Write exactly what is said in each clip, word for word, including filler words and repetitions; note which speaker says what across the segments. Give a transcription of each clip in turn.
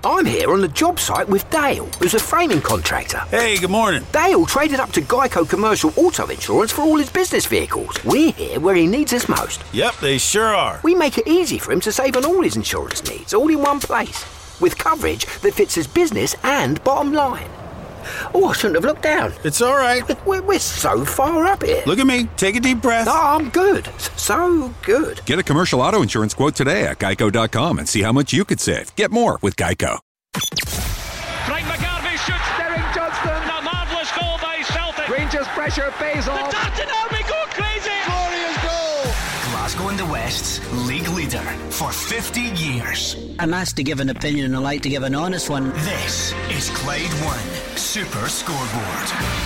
Speaker 1: I'm here on the job site with Dale, who's a framing contractor.
Speaker 2: Hey, good morning.
Speaker 1: Dale traded up to Geico Commercial Auto Insurance for all his business vehicles. We're here where he needs us most.
Speaker 2: Yep, they sure are.
Speaker 1: We make it easy for him to save on all his insurance needs, all in one place, with coverage that fits his business and bottom line. Oh, I shouldn't have looked down.
Speaker 2: It's all right.
Speaker 1: We're, we're so far up here.
Speaker 2: Look at me. Take a deep breath.
Speaker 1: Oh, I'm good. So good.
Speaker 3: Get a commercial auto insurance quote today at geico dot com and see how much you could save. Get more with Geico.
Speaker 4: Frank McGarvey shoots.
Speaker 5: Derek Johnston.
Speaker 4: A marvellous goal by Celtic.
Speaker 5: Rangers pressure pays off.
Speaker 4: The Darton Army go crazy.
Speaker 5: Glorious goal.
Speaker 6: Glasgow and the West's league leader for fifty years.
Speaker 7: I'm asked to give an opinion and I like to give an honest one.
Speaker 6: This is Clyde One Super Scoreboard.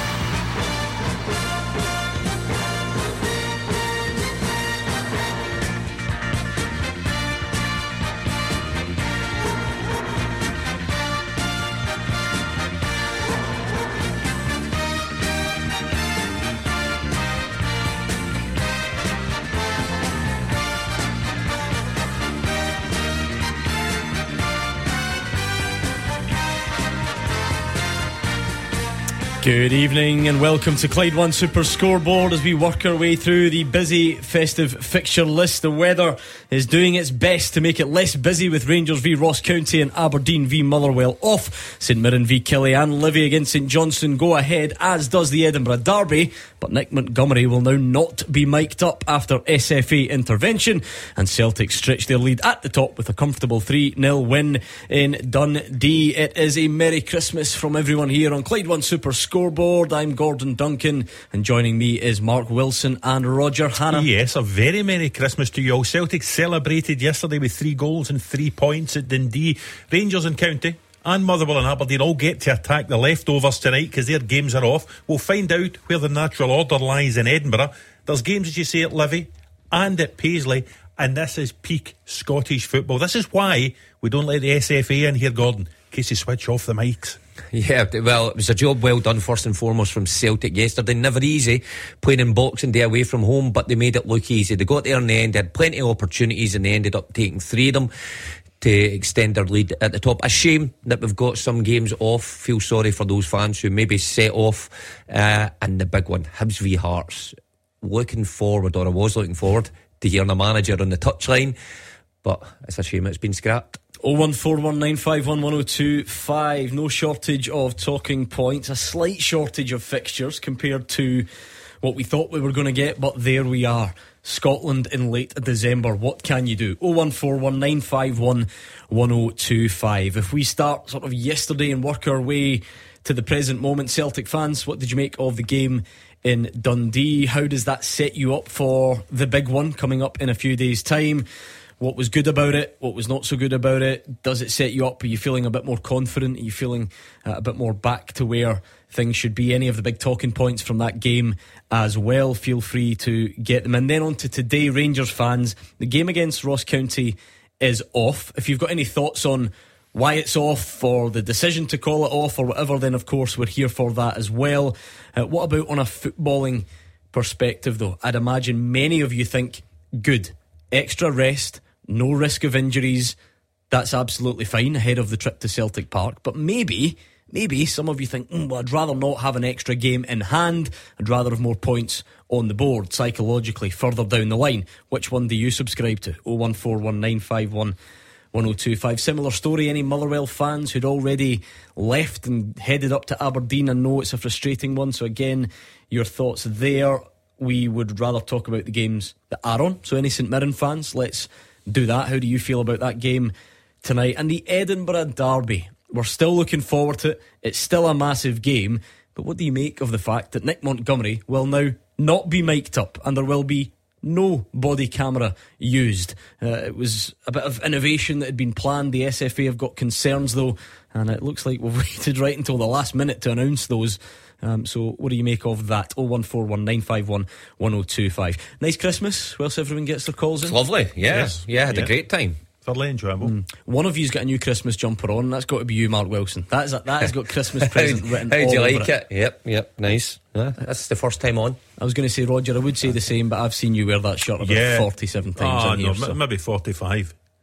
Speaker 8: Good evening and welcome to Clyde One Super Scoreboard as we work our way through the busy festive fixture list. The weather is doing its best to make it less busy with Rangers v Ross County and Aberdeen v Motherwell off. St Mirren v Killie and Livy against St Johnstone go ahead, as does the Edinburgh Derby. But Nick Montgomery will now not be mic'd up after S F A intervention, and Celtic stretch their lead at the top with a comfortable three nil win in Dundee. It is a Merry Christmas from everyone here on Clyde One Super Scoreboard. Scoreboard. I'm Gordon Duncan and joining me is Mark Wilson and Roger Hannah.
Speaker 9: Yes, a very Merry Christmas to you all. Celtic celebrated yesterday with three goals and three points at Dundee. Rangers and County and Motherwell and Aberdeen all get to attack the leftovers tonight because their games are off. We'll find out where the natural order lies in Edinburgh. There's games, as you say, at Livy and at Paisley, and this is peak Scottish football. This is why we don't let the S F A in here, Gordon, in case you switch off the mics.
Speaker 10: Yeah, well, it was a job well done first and foremost from Celtic yesterday. Never easy playing in Boxing Day away from home, but they made it look easy. They got there in the end, they had plenty of opportunities, and they ended up taking three of them to extend their lead at the top. A shame that we've got some games off. Feel sorry for those fans who maybe set off. Uh, and the big one, Hibs v Hearts. Looking forward, or I was looking forward to hearing a manager on the touchline, but it's a shame it's been scrapped.
Speaker 8: oh one four one nine five one one oh two five. No shortage of talking points, a slight shortage of fixtures compared to what we thought we were going to get, but there we are. Scotland in late December. What can you do? oh one four one nine five one one oh two five. If we start sort of yesterday and work our way to the present moment, Celtic fans, what did you make of the game in Dundee? How does that set you up for the big one coming up in a few days' time? What was good about it? What was not so good about it? Does it set you up? Are you feeling a bit more confident? Are you feeling uh, a bit more back to where things should be? Any of the big talking points from that game as well, feel free to get them. And then on to today, Rangers fans. The game against Ross County is off. If you've got any thoughts on why it's off, or the decision to call it off, or whatever, then of course we're here for that as well. Uh, what about on a footballing perspective though? I'd imagine many of you think good. Extra rest, no risk of injuries, that's absolutely fine ahead of the trip to Celtic Park. But maybe, maybe some of you think, mm, well, I'd rather not have an extra game in hand. I'd rather have more points on the board psychologically further down the line. Which one do you subscribe to? oh one four one nine five one one oh two five. Similar story, any Motherwell fans who'd already left and headed up to Aberdeen? I know it's a frustrating one, so again, your thoughts there. We would rather talk about the games that are on, so any St Mirren fans, let's do that. How do you feel about that game tonight? And the Edinburgh Derby, we're still looking forward to it. It's still a massive game, but what do you make of the fact that Nick Montgomery will now not be mic'd up and there will be no body camera used? Uh, it was a bit of innovation that had been planned. The S F A have got concerns though, and it looks like we've waited right until the last minute to announce those. Um, so what do you make of that? oh one four one nine five one one oh two five. Nice Christmas whilst everyone gets their calls in.
Speaker 10: It's lovely, yeah.
Speaker 9: Yes.
Speaker 10: Yeah, had
Speaker 9: yeah.
Speaker 10: a great time.
Speaker 9: Thoroughly enjoyable.
Speaker 8: Mm. One of you's got a new Christmas jumper on. That's got to be you, Mark Wilson. That is a, that has got Christmas present written all over it.
Speaker 10: How do you like it? it? Yep, yep, nice. Yeah, that's the first time on.
Speaker 8: I was going to say, Roger, I would say the same, but I've seen you wear that shirt about yeah. forty-seven times
Speaker 9: oh,
Speaker 8: in here.
Speaker 9: No,
Speaker 8: so.
Speaker 9: maybe forty-five.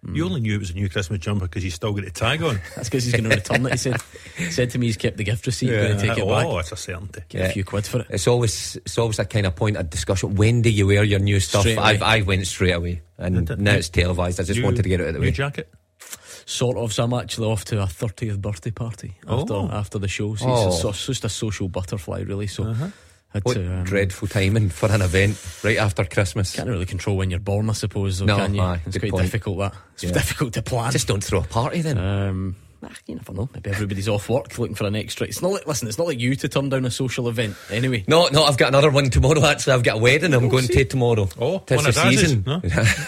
Speaker 9: You only knew it was a new Christmas jumper because you still got the tag on.
Speaker 8: That's because he's going to return it. He said, he said to me he's kept the gift receipt. He's going to take it
Speaker 9: oh,
Speaker 8: back.
Speaker 9: Oh, it's a certainty.
Speaker 8: Get yeah. a few quid for it.
Speaker 10: It's always it's always a kind of point of discussion. When do you wear your new stuff? I I went straight away, and it, now it's televised. I just
Speaker 9: new,
Speaker 10: wanted to get it out of the way.
Speaker 9: New jacket.
Speaker 8: Sort of. So I'm actually off to a thirtieth birthday party after
Speaker 9: oh.
Speaker 8: after the show. So
Speaker 10: oh.
Speaker 8: it's, it's just a social butterfly, really. So.
Speaker 9: Uh-huh.
Speaker 10: What
Speaker 8: to, um,
Speaker 10: dreadful timing for an event right after Christmas.
Speaker 8: Can't really control when you're born, I suppose, though,
Speaker 10: no,
Speaker 8: can you?
Speaker 10: Aye,
Speaker 8: it's quite
Speaker 10: point.
Speaker 8: difficult, that. It's
Speaker 10: yeah.
Speaker 8: difficult to plan.
Speaker 10: Just don't throw a party then.
Speaker 8: Um, nah, you never know. Maybe everybody's off work looking for an extra. It's not like, listen, it's not like you to turn down a social event anyway.
Speaker 10: No, no, I've got another one tomorrow, actually. I've got a wedding I'm oh, going see. to tomorrow.
Speaker 9: Oh,
Speaker 10: Tis
Speaker 9: one
Speaker 10: the
Speaker 9: of
Speaker 10: season.
Speaker 9: No?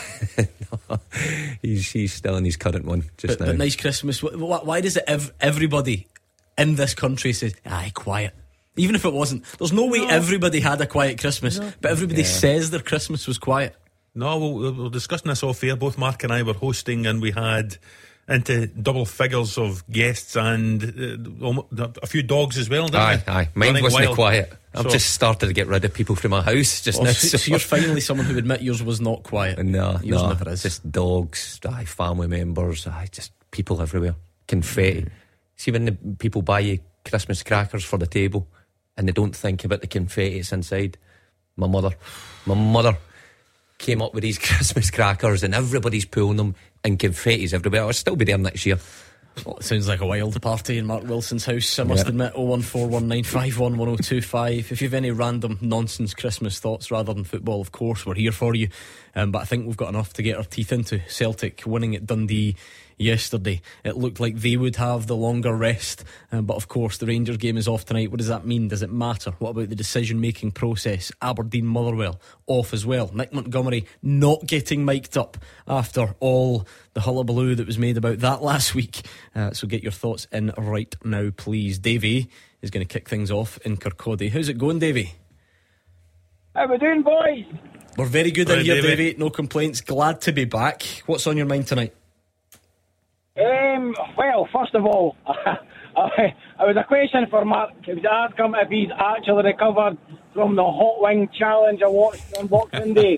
Speaker 10: no, he's, he's still in his current one just
Speaker 8: but,
Speaker 10: now.
Speaker 8: But nice Christmas. Why, why does it ev- everybody in this country says, aye, quiet? Even if it wasn't, there's no way no. everybody had a quiet Christmas, no. but everybody yeah. says their Christmas was quiet.
Speaker 9: No, we'll, we're discussing this off air. Both Mark and I were hosting, and we had into double figures of guests and uh, a few dogs as well, didn't
Speaker 10: aye,
Speaker 9: we?
Speaker 10: Aye, mine wasn't wild. quiet. I've
Speaker 9: so,
Speaker 10: just started to get rid of people from my house just
Speaker 8: well,
Speaker 10: now.
Speaker 8: So, so you're finally someone who admit yours was not quiet.
Speaker 10: No,
Speaker 8: yours
Speaker 10: no,
Speaker 8: never is.
Speaker 10: Just dogs, aye, family members, aye, just people everywhere. Confetti. Mm. See when the people buy you Christmas crackers for the table and they don't think about the confetti that's inside. My mother, my mother came up with these Christmas crackers and everybody's pulling them and confetti's everywhere. I'll still be there next year.
Speaker 8: Well, it sounds like a wild party in Mark Wilson's house, I must yeah. admit. oh one four one nine five one one oh two five. If you've any random nonsense Christmas thoughts rather than football, of course, we're here for you. Um, but I think we've got enough to get our teeth into. Celtic winning at Dundee yesterday. It looked like they would have the longer rest, um, but of course the Rangers game is off tonight. What does that mean? Does it matter? What about the decision making process? Aberdeen Motherwell off as well. Nick Montgomery not getting mic'd up after all the hullabaloo that was made about that last week. Uh, so get your thoughts in right now, please. Davey is going to kick things off in Kirkcaldy. How's it going, Davey?
Speaker 11: How we doing, boys?
Speaker 8: We're very good in
Speaker 9: Hi,
Speaker 8: here,
Speaker 9: Davey.
Speaker 8: Davey. No complaints. Glad to be back. What's on your mind tonight?
Speaker 11: Um, well, first of all, I, I was a question for Mark. It was asked him if he's actually recovered from the hot wing challenge I watched on Boxing Day.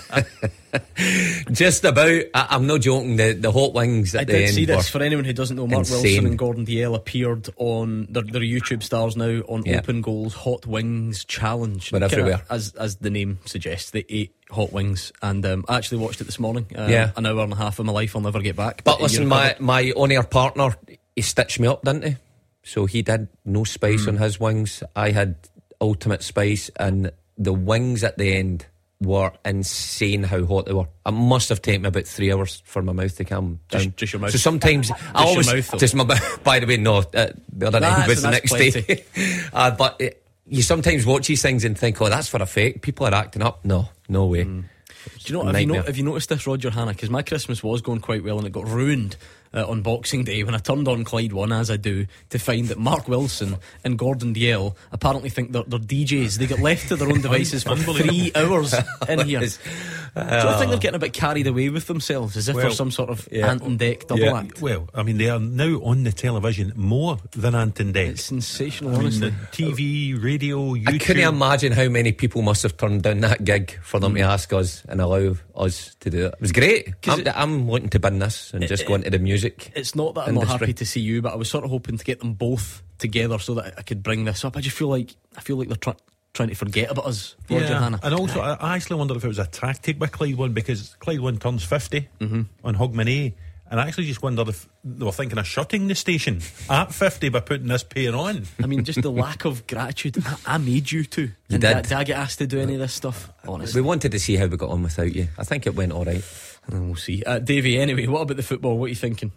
Speaker 10: Just about. I, I'm not joking. The, the hot wings at
Speaker 8: I
Speaker 10: the
Speaker 8: did
Speaker 10: end
Speaker 8: see this. For anyone who doesn't know, Mark
Speaker 10: insane.
Speaker 8: Wilson and Gordon Dalziel appeared on their, their YouTube stars now on
Speaker 10: yeah.
Speaker 8: Open Goals Hot Wings Challenge.
Speaker 10: But everywhere,
Speaker 8: as as the name suggests, they ate hot wings. And um, I actually watched it this morning. Um,
Speaker 10: yeah,
Speaker 8: an hour and a half of my life I'll never get back.
Speaker 10: But, but listen, my my on-air partner, he stitched me up, didn't he? So he did no spice mm. on his wings. I had ultimate spice, and the wings at the end were insane how hot they were. It must have taken me about three hours for my mouth to calm down.
Speaker 8: Just, just your mouth.
Speaker 10: So sometimes I always
Speaker 8: mouth,
Speaker 10: just my mouth. By the way, no, uh, the other
Speaker 8: nah,
Speaker 10: night was
Speaker 8: so
Speaker 10: the next
Speaker 8: plenty.
Speaker 10: day. uh, but it, you sometimes watch these things and think, oh, that's for a fake. People are acting up. No, no way.
Speaker 8: Mm. Do you know? Have you, know have you noticed this, Roger Hannah? Because my Christmas was going quite well, and it got ruined uh, on Boxing Day when I turned on Clyde One, as I do, to find that Mark Wilson and Gordon Dalziel apparently think they're, they're D Js. They get left to their own devices for three hours in here.
Speaker 10: Is, uh,
Speaker 8: Do you think they're getting a bit carried away with themselves, as if
Speaker 9: well,
Speaker 8: they're some sort of
Speaker 10: yeah.
Speaker 8: Ant and Dec double
Speaker 9: yeah.
Speaker 8: act?
Speaker 9: Well, I mean, they are now on the television more than Ant and Dec.
Speaker 8: It's sensational,
Speaker 9: I mean,
Speaker 8: honestly.
Speaker 9: the T V, radio, YouTube.
Speaker 10: I couldn't imagine how many people must have turned down that gig for them mm. to ask us and allow us to do it. It was great. I'm,
Speaker 8: it,
Speaker 10: I'm looking to bin this and
Speaker 8: it,
Speaker 10: just
Speaker 8: it,
Speaker 10: go into the music.
Speaker 8: It's not that I'm
Speaker 10: industry.
Speaker 8: not happy to see you, but I was sort of hoping to get them both together so that I could bring this up. I just feel like I feel like they're trying. Trying to forget about us, Roger
Speaker 9: yeah,
Speaker 8: Hannah.
Speaker 9: And also, I actually wonder if it was a tactic by Clyde One, because Clyde One turns fifty mm-hmm. on Hogmanay, and I actually just wondered if they were thinking of shutting the station at fifty by putting this pair on.
Speaker 8: I mean, just the lack of gratitude. I, I made you two.
Speaker 10: You
Speaker 8: and
Speaker 10: did.
Speaker 8: Did, did I get asked to do any of this stuff? Honestly,
Speaker 10: we wanted to see how we got on without you. I think it went all right.
Speaker 8: And we'll see. Uh, Davey, anyway, what about the football? What are you thinking?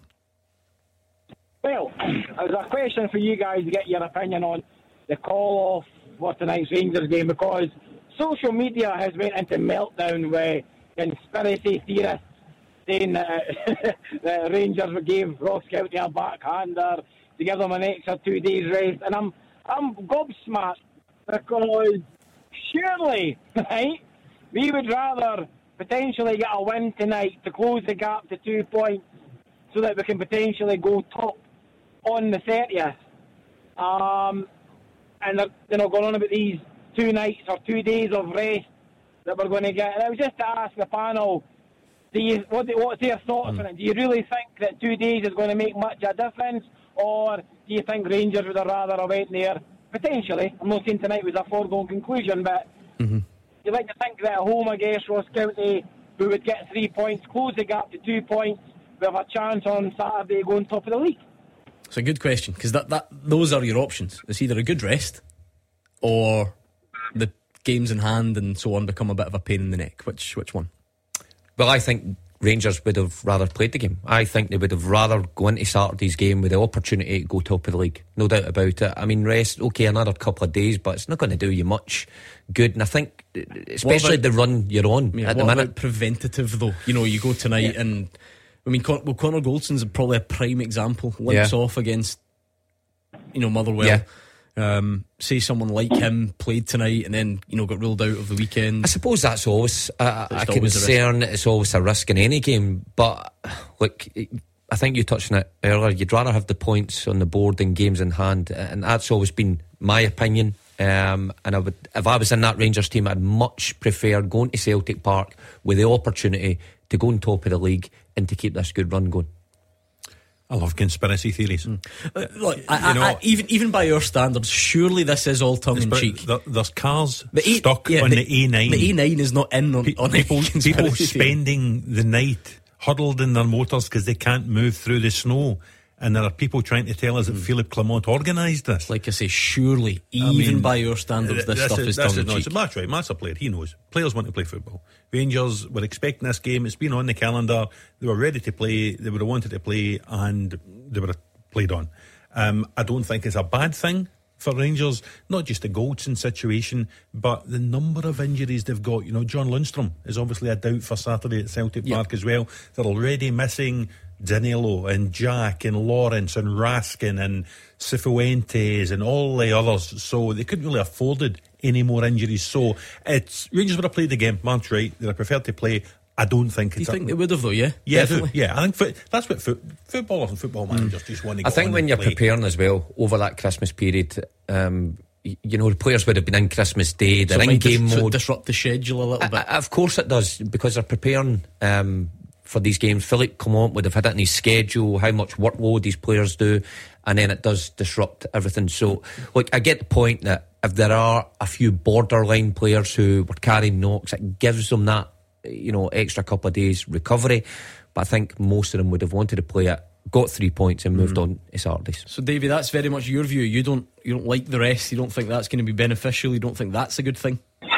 Speaker 11: Well, it was a question for you guys to get your opinion on the call off for tonight's Rangers game, because social media has went into meltdown with conspiracy theorists saying that, uh, that Rangers gave Ross County a backhander to give them an extra two days rest, and I'm I'm gobsmacked, because surely, right, we would rather potentially get a win tonight to close the gap to two points so that we can potentially go top on the thirtieth. Um, and they're, you know, going on about these two nights or two days of rest that we're going to get. And I was just to ask the panel, Do you, what, do- what's your thoughts mm. on it? Do you really think that two days is going to make much of a difference, or do you think Rangers would have rather have went there? Potentially, I'm not saying tonight was a foregone conclusion, but mm-hmm. you like to think that at home against Ross County, we would get three points, close the gap to two points, we have a chance on Saturday going top of the league.
Speaker 8: It's a good question, because that, that those are your options. It's either a good rest or the games in hand and so on become a bit of a pain in the neck. Which which one?
Speaker 10: Well, I think Rangers would have rather played the game. I think they would have rather gone into Saturday's game with the opportunity to go top of the league. No doubt about it. I mean, rest, okay, another couple of days, but it's not going to do you much good. And I think, especially about, the run you're on
Speaker 8: yeah,
Speaker 10: at the
Speaker 8: what
Speaker 10: minute.
Speaker 8: About preventative, though? You know, you go tonight yeah. and, I mean, Con- well, Connor Goldson's probably a prime example. Limps yeah. off against, you know, Motherwell.
Speaker 10: Yeah.
Speaker 8: Um, say someone like him played tonight and then, you know, got ruled out of the weekend.
Speaker 10: I suppose that's always a, a concern. It's always a risk in any game. But look, I think you touched on it earlier. You'd rather have the points on the board than games in hand, and that's always been my opinion. Um, and I would, if I was in that Rangers team, I'd much prefer going to Celtic Park with the opportunity to go on top of the league and to keep this good run going.
Speaker 9: I love conspiracy theories. Mm.
Speaker 8: Uh, look, I, know, I, I, even even by your standards, surely this is all tongue in cheek.
Speaker 9: There, there's cars
Speaker 8: the a,
Speaker 9: stuck
Speaker 8: yeah,
Speaker 9: on
Speaker 8: the,
Speaker 9: the A nine.
Speaker 8: The A nine is not in on,
Speaker 9: Pe-
Speaker 8: on
Speaker 9: people. People
Speaker 8: theory.
Speaker 9: spending the night huddled in their motors because they can't move through the snow. And there are people trying to tell us that mm. Philippe Clement organised this.
Speaker 8: Like I say, surely, even I mean, by your standards, this stuff is, is tongue in cheek.
Speaker 9: Matt's right. Matt's a player. He knows. Players want to play football. Rangers were expecting this game. It's been on the calendar. They were ready to play. They would have wanted to play, and they would have played on. Um, I don't think it's a bad thing for Rangers. Not just the Goldson situation, but the number of injuries they've got. You know, John Lundstrom is obviously a doubt for Saturday at Celtic yep. Park as well. They're already missing Danilo and Jack and Lawrence and Raskin and Cifuentes and all the others, so they couldn't really afforded any more injuries. So it's Rangers would have played the game. Mark's right, they'd have preferred to play. I don't think it's.
Speaker 8: Do you think a, they would have though? Yeah,
Speaker 9: yeah,
Speaker 8: definitely.
Speaker 9: yeah. I think fo- that's what fo- footballers and football managers mm. just want to.
Speaker 10: I think when you're
Speaker 9: play.
Speaker 10: preparing as well over that Christmas period, um, you know, the players would have been in Christmas Day. They're so in game dis- mode.
Speaker 8: Disrupt the schedule a little
Speaker 10: I,
Speaker 8: bit.
Speaker 10: I, of course it does, because they're preparing. Um, for these games, Philippe Clement would have had it in his schedule, how much workload these players do, and then it does disrupt everything. So, look, I get the point that if there are a few borderline players who were carrying knocks, it gives them that, you know, extra couple of days recovery. But I think most of them would have wanted to play it, got three points, and moved mm. on to Saturdays.
Speaker 8: So, Davey, that's very much your view. You don't, you don't like the rest. You don't think that's going to be beneficial. You don't think that's a good thing.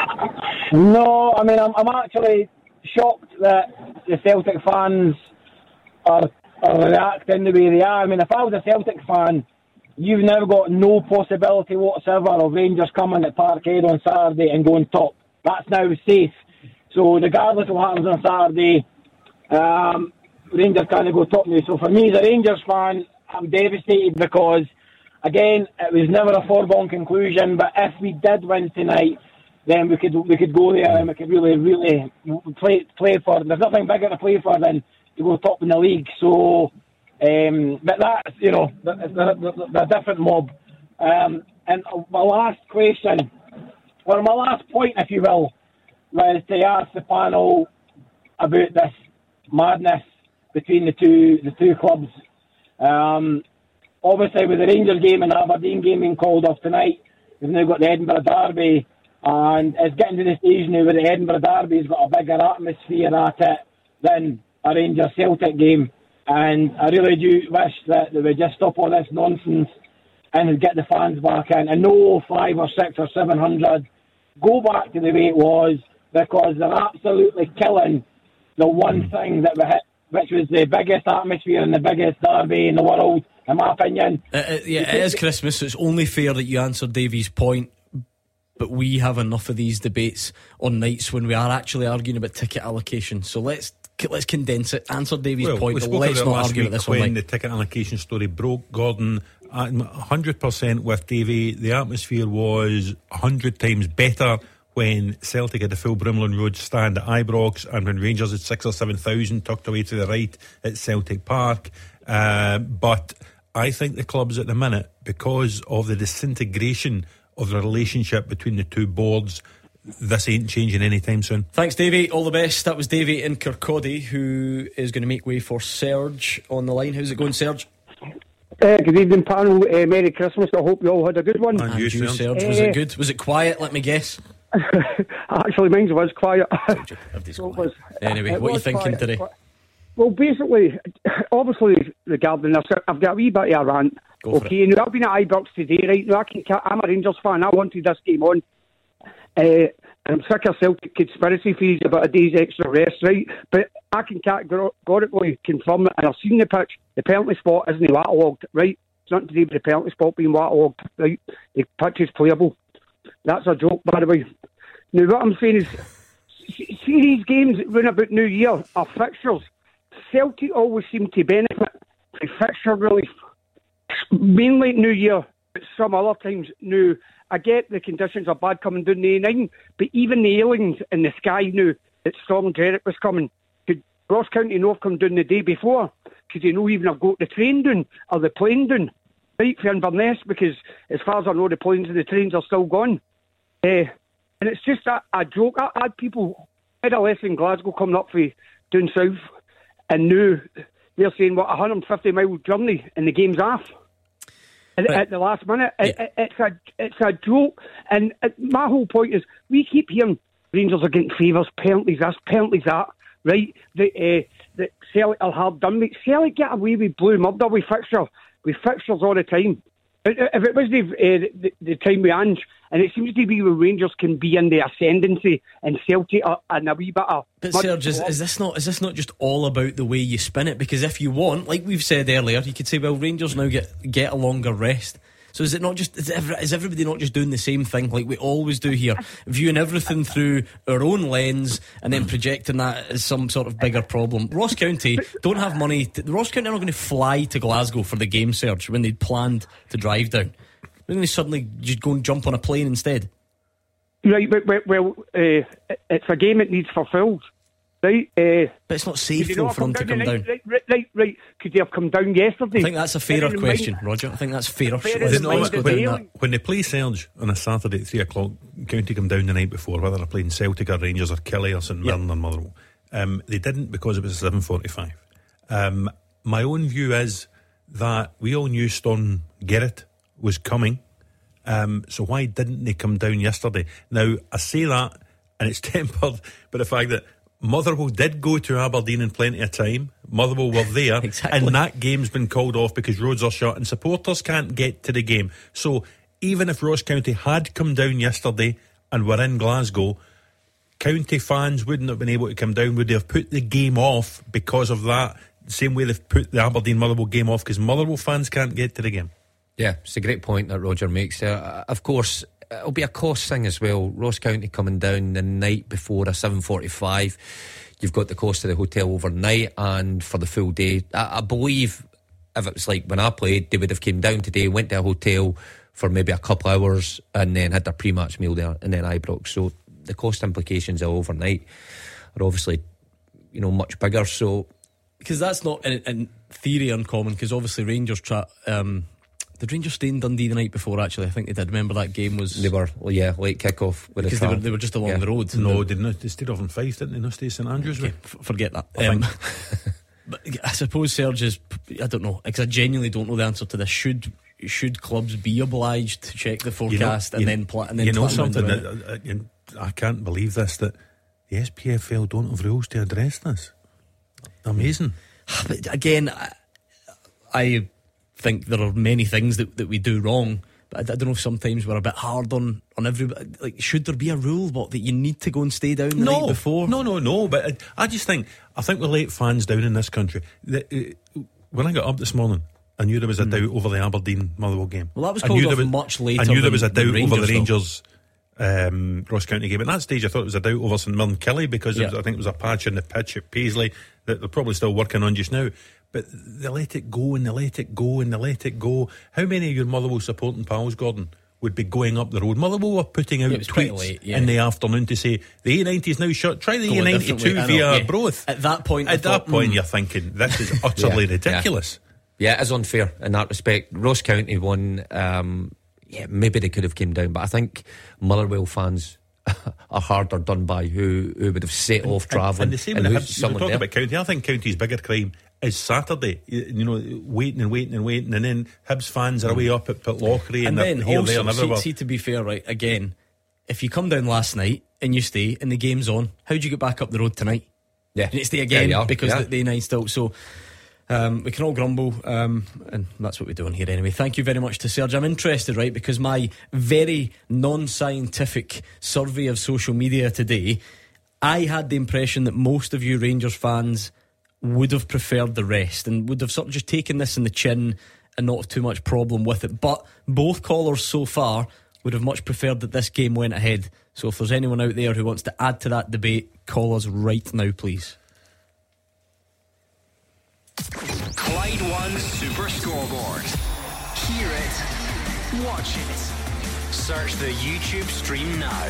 Speaker 11: No, I mean, I'm, I'm actually shocked that the Celtic fans are, are reacting the way they are. I mean, if I was a Celtic fan, you've now got no possibility whatsoever of Rangers coming at Parkhead on Saturday and going top. That's now safe. So regardless of what happens on Saturday, um, Rangers can't go top now. So for me as a Rangers fan, I'm devastated because, again, it was never a foregone conclusion, but if we did win tonight, then we could we could go there and we could really, really play play for. There's nothing bigger to play for than to go top in the league. So, um, but that's, you know, they're, they're, they're a different mob. Um, and my last question, or my last point, if you will, was to ask the panel about this madness between the two the two clubs. Um, obviously, with the Rangers game and the Aberdeen game being called off tonight, we've now got the Edinburgh Derby. And it's getting to the stage now where the Edinburgh Derby's got a bigger atmosphere at it than a Rangers Celtic game. And I really do wish that they would just stop all this nonsense and get the fans back in. And no five or six or seven hundred. Go back to the way it was, because they're absolutely killing the one mm. thing that we hit, which was the biggest atmosphere and the biggest derby in the world, in my opinion.
Speaker 8: Uh, uh, yeah, it is Christmas, so it's only fair that you answered Davy's point. But we have enough of these debates on nights when we are actually arguing about ticket allocation. So let's let's condense it. Answer Davy's
Speaker 9: well,
Speaker 8: point.
Speaker 9: We
Speaker 8: let's not argue about this
Speaker 9: when
Speaker 8: online.
Speaker 9: The ticket allocation story broke, Gordon, I'm one hundred percent with Davy. The atmosphere was one hundred times better when Celtic had the full Brimlin Road stand at Ibrox, and when Rangers had six or seven thousand tucked away to the right at Celtic Park. Uh, but I think the clubs at the minute, because of the disintegration of the relationship between the two boards, this ain't changing anytime soon.
Speaker 8: Thanks, Davey. All the best. That was Davey in Kirkcaldy, who is going to make way for Serge on the line. How's it going, Serge?
Speaker 11: Uh, good evening, panel. Uh, Merry Christmas. I hope you all had a good one.
Speaker 8: And, and you, Serge. Serge. Was it good? Was it quiet? Let me guess.
Speaker 11: Actually, mine was quiet.
Speaker 8: so it was, anyway, what are you thinking quiet, today?
Speaker 11: Well, basically, obviously, regarding this, I've got a wee bit of a rant.
Speaker 8: Go for
Speaker 11: okay,
Speaker 8: it.
Speaker 11: now I've been at Ibrox today, right? Now I can, I'm a Rangers fan. I wanted this game on. Uh, I'm sick of Celtic conspiracy theories about a day's extra rest, right? But I can categorically confirm it, and I've seen the pitch. The penalty spot isn't waterlogged, right? It's nothing to do with the penalty spot being waterlogged, right? The pitch is playable. That's a joke, by the way. Now, what I'm saying is, see these games that run about New Year are fixtures. Celtic always seem to benefit from fixture relief. Mainly New Year, but some other times. Now, I get the conditions are bad coming down the A nine, but even the aliens in the sky knew that Storm Derek was coming. Could Ross County North come down the day before? Could they know even have got the train down or the plane down? Right, for Inverness, because as far as I know, the planes and the trains are still gone. Uh, and it's just a, a joke. I had people, I had a lesson in Glasgow coming up for down south, and now they're saying, what, a one hundred fifty mile journey, and the game's off. At, at the last minute, yeah. it, it, it's a it's a joke. And it, my whole point is, we keep hearing Rangers are getting favours, penalties this, penalties that, right? The uh, the Celtic are hard done. Mate. Celtic get away with blue murder with fixture, with fixtures all the time. If it was the, uh, the the time with Ange, and it seems to be where Rangers can be in the ascendancy, and Celtic are and a wee bit of.
Speaker 8: But Serge, is, is this not is this not just all about the way you spin it? Because if you want, like we've said earlier, you could say, well, Rangers now get get a longer rest. So is it not just is, every, is everybody not just doing the same thing like we always do here, viewing everything through our own lens and then projecting that as some sort of bigger problem? Ross County don't have money. To, Ross County are not going to fly to Glasgow for the game, Serge, when they'd planned to drive down. They're going to suddenly just go and jump on a plane instead.
Speaker 11: Right, but, but well, uh, it's a game that needs fulfilled. Right, uh,
Speaker 8: but it's not safe though for them to come
Speaker 11: right,
Speaker 8: down.
Speaker 11: Right, right, right, right. Could they have come down yesterday?
Speaker 8: I think that's a fairer question, mind, Roger. I think that's fairer.
Speaker 9: Let's, let's go down that. When they play Serge on a Saturday at three o'clock, County come down the night before, whether they're playing Celtic or Rangers or Killie or St Mirren yep. or Motherwell. Um, they didn't because it was seven forty-five. Um, my own view is that we all knew Storm Gerrard was coming. Um, so why didn't they come down yesterday? Now I say that, and it's tempered by the fact that Motherwell did go to Aberdeen in plenty of time. Motherwell were there,
Speaker 8: exactly.
Speaker 9: and that game's been called off because roads are shut and supporters can't get to the game. So even if Ross County had come down yesterday and were in Glasgow, County fans wouldn't have been able to come down. Would they have put the game off because of that? Same way they've put the Aberdeen Motherwell game off because Motherwell fans can't get to the game.
Speaker 10: Yeah, it's a great point that Roger makes. Uh, of course, it'll be a cost thing as well. Ross County coming down the night before a seven forty-five. You've got the cost of the hotel overnight and for the full day. I, I believe if it was like when I played, they would have came down today, went to a hotel for maybe a couple of hours and then had their pre-match meal there and then Ibrox. So the cost implications of overnight are obviously, you know, much bigger. So
Speaker 8: because that's not in, in theory uncommon, because obviously Rangers tra- um Did Rangers stay in Dundee the night before? Actually, I think they did. Remember that game was
Speaker 10: they were well, yeah late kick-off with
Speaker 8: because they were they were just along
Speaker 10: yeah.
Speaker 8: the road.
Speaker 9: No, they didn't. They stayed off in Fife, didn't they? Not stay St Andrews.
Speaker 8: Okay, f- forget that. Um, but I suppose Serge is. I don't know because I genuinely don't know the answer to this. Should should clubs be obliged to check the forecast you know, and,
Speaker 9: you,
Speaker 8: then pl- and then
Speaker 9: you know
Speaker 8: plan
Speaker 9: something? That, uh, I can't believe this that the S P F L don't have rules to address this. Amazing.
Speaker 8: But again, I. I think there are many things that, that we do wrong, but I, I don't know if sometimes we're a bit hard on, on everybody. Like, should there be a rule what that you need to go and stay down the
Speaker 9: no,
Speaker 8: night before?
Speaker 9: No, no, no. But I, I just think I think we let fans down in this country. The, uh, when I got up this morning, I knew there was a mm. doubt over the Aberdeen Motherwell game.
Speaker 8: Well, that was called off was, much later.
Speaker 9: I knew there was a
Speaker 8: than,
Speaker 9: doubt
Speaker 8: Rangers,
Speaker 9: over the Rangers um, Ross County game. At that stage, I thought it was a doubt over St Mirren Killie because yeah. it was, I think it was a patch in the pitch at Paisley that they're probably still working on just now. But they let it go and they let it go and they let it go. How many of your Motherwell supporting pals, Gordon, would be going up the road? Motherwell were putting out yeah, tweets late, yeah. in the afternoon to say the A ninety is now shut. Try the A ninety-two via yeah. Broth.
Speaker 8: At that point,
Speaker 9: at
Speaker 8: I
Speaker 9: that
Speaker 8: thought,
Speaker 9: point,
Speaker 8: mm.
Speaker 9: you're thinking this is utterly
Speaker 10: yeah,
Speaker 9: ridiculous.
Speaker 10: Yeah. yeah, it is unfair in that respect. Ross County won. Um, yeah, maybe they could have came down, but I think Motherwell fans are harder done by, who who would have set off travelling.
Speaker 9: And the same
Speaker 10: and
Speaker 9: with the
Speaker 10: who's
Speaker 9: Hibs. We're
Speaker 10: someone
Speaker 9: talking
Speaker 10: there.
Speaker 9: about County. I think County's bigger crime is Saturday. You, you know, waiting and waiting and waiting, and then Hibs fans are away up at Pitlochry and,
Speaker 8: And
Speaker 9: they're
Speaker 8: then
Speaker 9: here,
Speaker 8: also,
Speaker 9: there, and
Speaker 8: see,
Speaker 9: everywhere.
Speaker 8: see, to be fair, right, again, if you come down last night and you stay and the game's on, how do you get back up the road tonight?
Speaker 10: Yeah,
Speaker 8: you need to stay again
Speaker 10: yeah,
Speaker 8: because
Speaker 10: yeah.
Speaker 8: the, the night's out. So um, we can all grumble, um, and that's what we're doing here anyway. Thank you very much to Serge. I'm interested, right, because my very non-scientific survey of social media today, I had the impression that most of you Rangers fans would have preferred the rest and would have sort of just taken this in the chin and not have too much problem with it. But both callers so far would have much preferred that this game went ahead. So if there's anyone out there who wants to add to that debate, call us right now, please.
Speaker 6: Clyde One Super Scoreboard. Hear it, watch it. Search the YouTube stream now.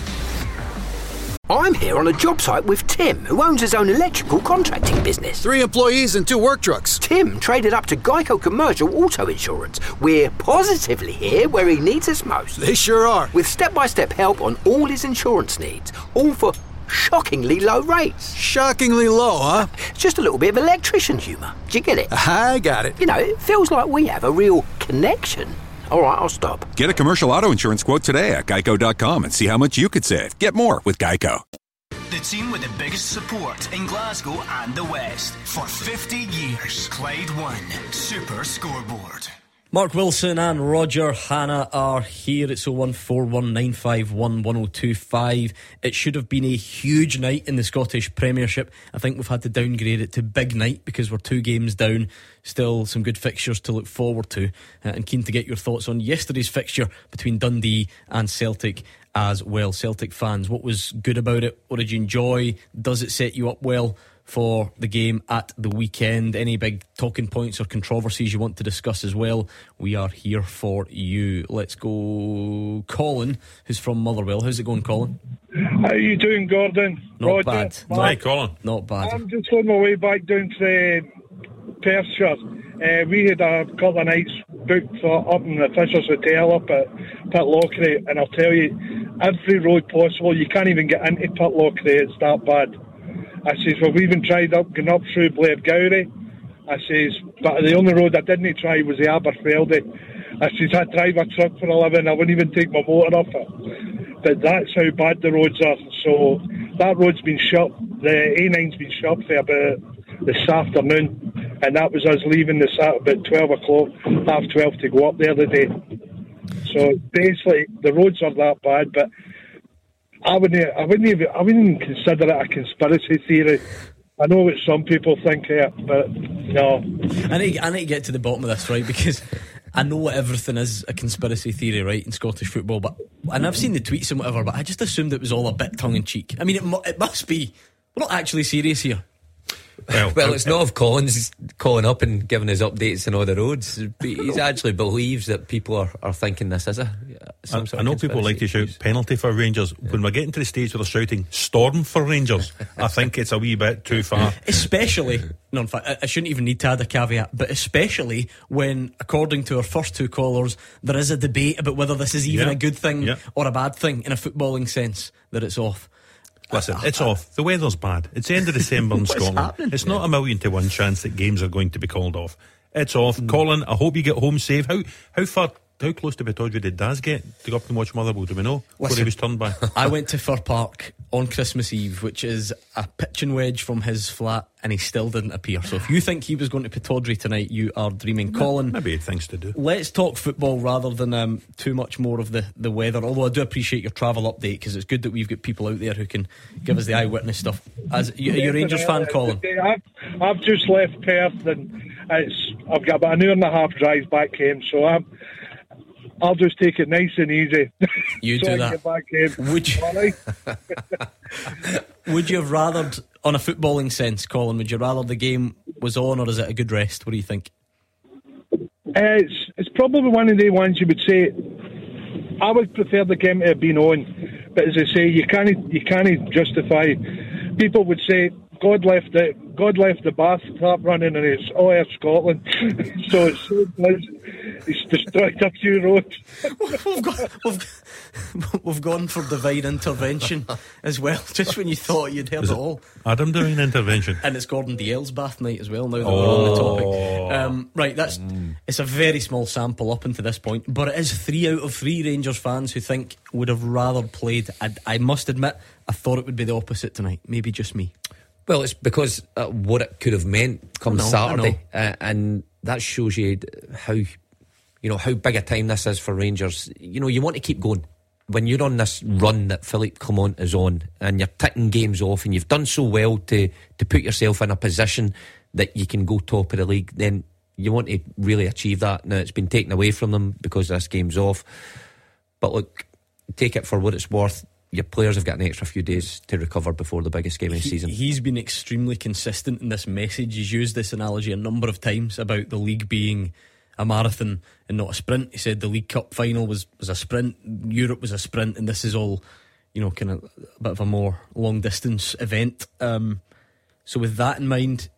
Speaker 1: I'm here on a job site with Tim, who owns his own electrical contracting business.
Speaker 12: Three employees and two work trucks.
Speaker 1: Tim traded up to Geico Commercial Auto Insurance. We're positively here where he needs us most.
Speaker 12: They sure are.
Speaker 1: With step-by-step help on all his insurance needs, all for shockingly low rates.
Speaker 12: Shockingly low, huh?
Speaker 1: Just a little bit of electrician humour. Do you get it?
Speaker 12: I got it.
Speaker 1: You know, it feels like we have a real connection. All right, I'll stop.
Speaker 3: Get a commercial auto insurance quote today at geico dot com and see how much you could save. Get more with Geico.
Speaker 6: The team with the biggest support in Glasgow and the West for fifty years. Clyde One Super Scoreboard.
Speaker 8: Mark Wilson and Roger Hanna are here. It's oh one four one nine five one one oh two five. It should have been a huge night in the Scottish Premiership. I think we've had to downgrade it to big night because we're two games down. Still some good fixtures to look forward to, uh, and keen to get your thoughts on yesterday's fixture between Dundee and Celtic as well. Celtic fans, what was good about it? What did you enjoy? Does it set you up well for the game at the weekend? Any big talking points or controversies you want to discuss as well? We are here for you. Let's go Colin, who's from Motherwell. How's it going, Colin?
Speaker 13: How are you doing, Gordon?
Speaker 8: Not
Speaker 13: Roger,
Speaker 8: bad.
Speaker 9: Hi, Colin.
Speaker 8: Not bad.
Speaker 13: I'm just on my way back down to Perthshire. Uh, we had a couple of nights booked for up in the Fishers Hotel up at Pitlochry, and I'll tell you, every road possible, you can't even get into Pitlochry, it's that bad. I says, well, we even tried up, going up through Blairgowrie. I says, but the only road I didn't try was the Aberfeldy. I says, I drive a truck for a living, I wouldn't even take my motor off it. But that's how bad the roads are. So that road's been shut, the A nine's been shut for about this afternoon, and that was us leaving this at about twelve o'clock, half twelve to go up there today. So basically, the roads are that bad, but I wouldn't, I wouldn't even, I wouldn't even consider it a conspiracy theory. I know what some people think here, but no.
Speaker 8: I need, I need to get to the bottom of this, right? Because I know everything is a conspiracy theory, right, in Scottish football, but and I've seen the tweets and whatever, but I just assumed it was all a bit tongue in cheek. I mean, it, mu- it must be. We're not actually serious here.
Speaker 9: Well,
Speaker 10: well, it's not of Collins calling up and giving us updates on all the roads. He actually believes that people are, are thinking this is a some
Speaker 9: I,
Speaker 10: sort
Speaker 9: I know
Speaker 10: of
Speaker 9: people like to shout penalty for Rangers. Yeah. When we're getting to the stage where they're shouting storm for Rangers, I think it's a wee bit too far.
Speaker 8: Especially, no, in fact, I, I shouldn't even need to add a caveat, but especially when, according to our first two callers, there is a debate about whether this is even
Speaker 9: yeah.
Speaker 8: a good thing
Speaker 9: yeah.
Speaker 8: or a bad thing in a footballing sense, that it's off.
Speaker 9: Listen, it's off. The weather's bad. It's the end of December in Scotland.
Speaker 8: Happening?
Speaker 9: It's not a million to one chance that games are going to be called off. It's off. Mm. Colin, I hope you get home safe. How how far, how close to Pittodrie did Daz get to go up and watch Motherwell? Do we know? Before he was turned by.
Speaker 8: I went to Fir Park on Christmas Eve, which is a pitching wedge from his flat, and he still didn't appear. So if you think he was going to Pittodrie tonight, you are dreaming. Colin,
Speaker 9: maybe he had things to do.
Speaker 8: Let's talk football rather than um, too much more of the, the weather, although I do appreciate your travel update, because it's good that we've got people out there who can give us the eyewitness stuff. As you, are you a Rangers fan, Colin?
Speaker 13: I've, I've just left Perth, and it's, I've got about an hour and a half drive back home, so I'm I'll just take it nice and easy.
Speaker 8: You
Speaker 13: so
Speaker 8: do
Speaker 13: I
Speaker 8: that.
Speaker 13: Get back home.
Speaker 8: Would you? Would you have rathered, on a footballing sense, Colin? Would you rather the game was on, or is it a good rest? What do you think?
Speaker 13: Uh, it's it's probably one of the ones you would say. I would prefer the game to have been on, but as I say, you can't you can't justify. People would say God left the God left the bath tap running, and it's all Air Scotland. So it's so pleasant. he's destroyed a few roads.
Speaker 8: we've, got, we've, we've gone for divine intervention as well, just when you thought you'd heard
Speaker 9: Is
Speaker 8: it
Speaker 9: it
Speaker 8: all.
Speaker 9: Adam doing intervention?
Speaker 8: And it's Gordon Dalziel's bath night as well, now that
Speaker 9: Oh.
Speaker 8: we're on the topic. Um, right, that's mm. it's a very small sample up until this point, but it is three out of three Rangers fans who think would have rather played. I, I must admit, I thought it would be the opposite tonight. Maybe just me.
Speaker 10: Well, it's because uh, what it could have meant come
Speaker 8: I know,
Speaker 10: Saturday, uh, and that shows you how, you know, how big a time this is for Rangers. You know, you want to keep going. When you're on this run that Philippe Clement is on, and you're ticking games off, and you've done so well to to put yourself in a position that you can go top of the league, then you want to really achieve that. Now it's been taken away from them because this game's off. But look, take it for what it's worth. Your players have got an extra few days to recover before the biggest game of the
Speaker 8: he,
Speaker 10: season.
Speaker 8: He's been extremely consistent in this message. He's used this analogy a number of times about the league being a marathon and not a sprint. He said the League Cup final was, was a sprint, Europe was a sprint, and this is all, you know, kind of a bit of a more long distance event. Um, so with that in mind,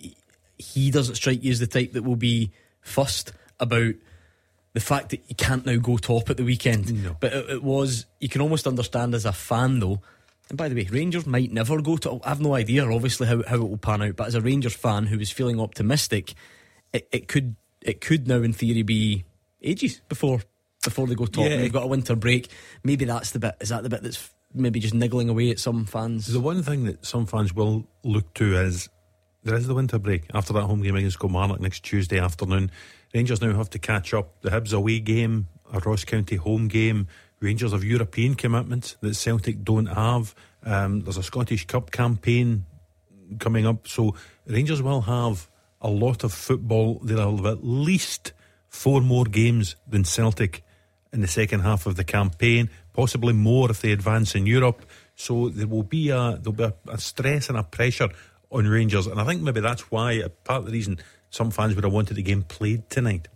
Speaker 8: he doesn't strike you as the type that will be fussed about the fact that you can't now go top at the weekend.
Speaker 9: No.
Speaker 8: But it, it was, you can almost understand as a fan though, and by the way, Rangers might never go to, I have no idea obviously how, how it will pan out, but as a Rangers fan who was feeling optimistic, it, it could it could now in theory be ages before before they go top.
Speaker 9: Yeah.
Speaker 8: And they've got a winter break. Maybe that's the bit, is that the bit that's maybe just niggling away at some fans?
Speaker 9: The one thing that some fans will look to is there is the winter break after that home game against Kilmarnock next Tuesday afternoon. Rangers now have to catch up. The Hibs away game, a Ross County home game. Rangers have European commitments that Celtic don't have. Um, there's a Scottish Cup campaign coming up, so Rangers will have a lot of football. They'll have at least four more games than Celtic in the second half of the campaign, possibly more if they advance in Europe. So there will be a there'll be a, a stress and a pressure on Rangers, and I think maybe that's why uh, part of the reason some fans would have wanted the game played tonight.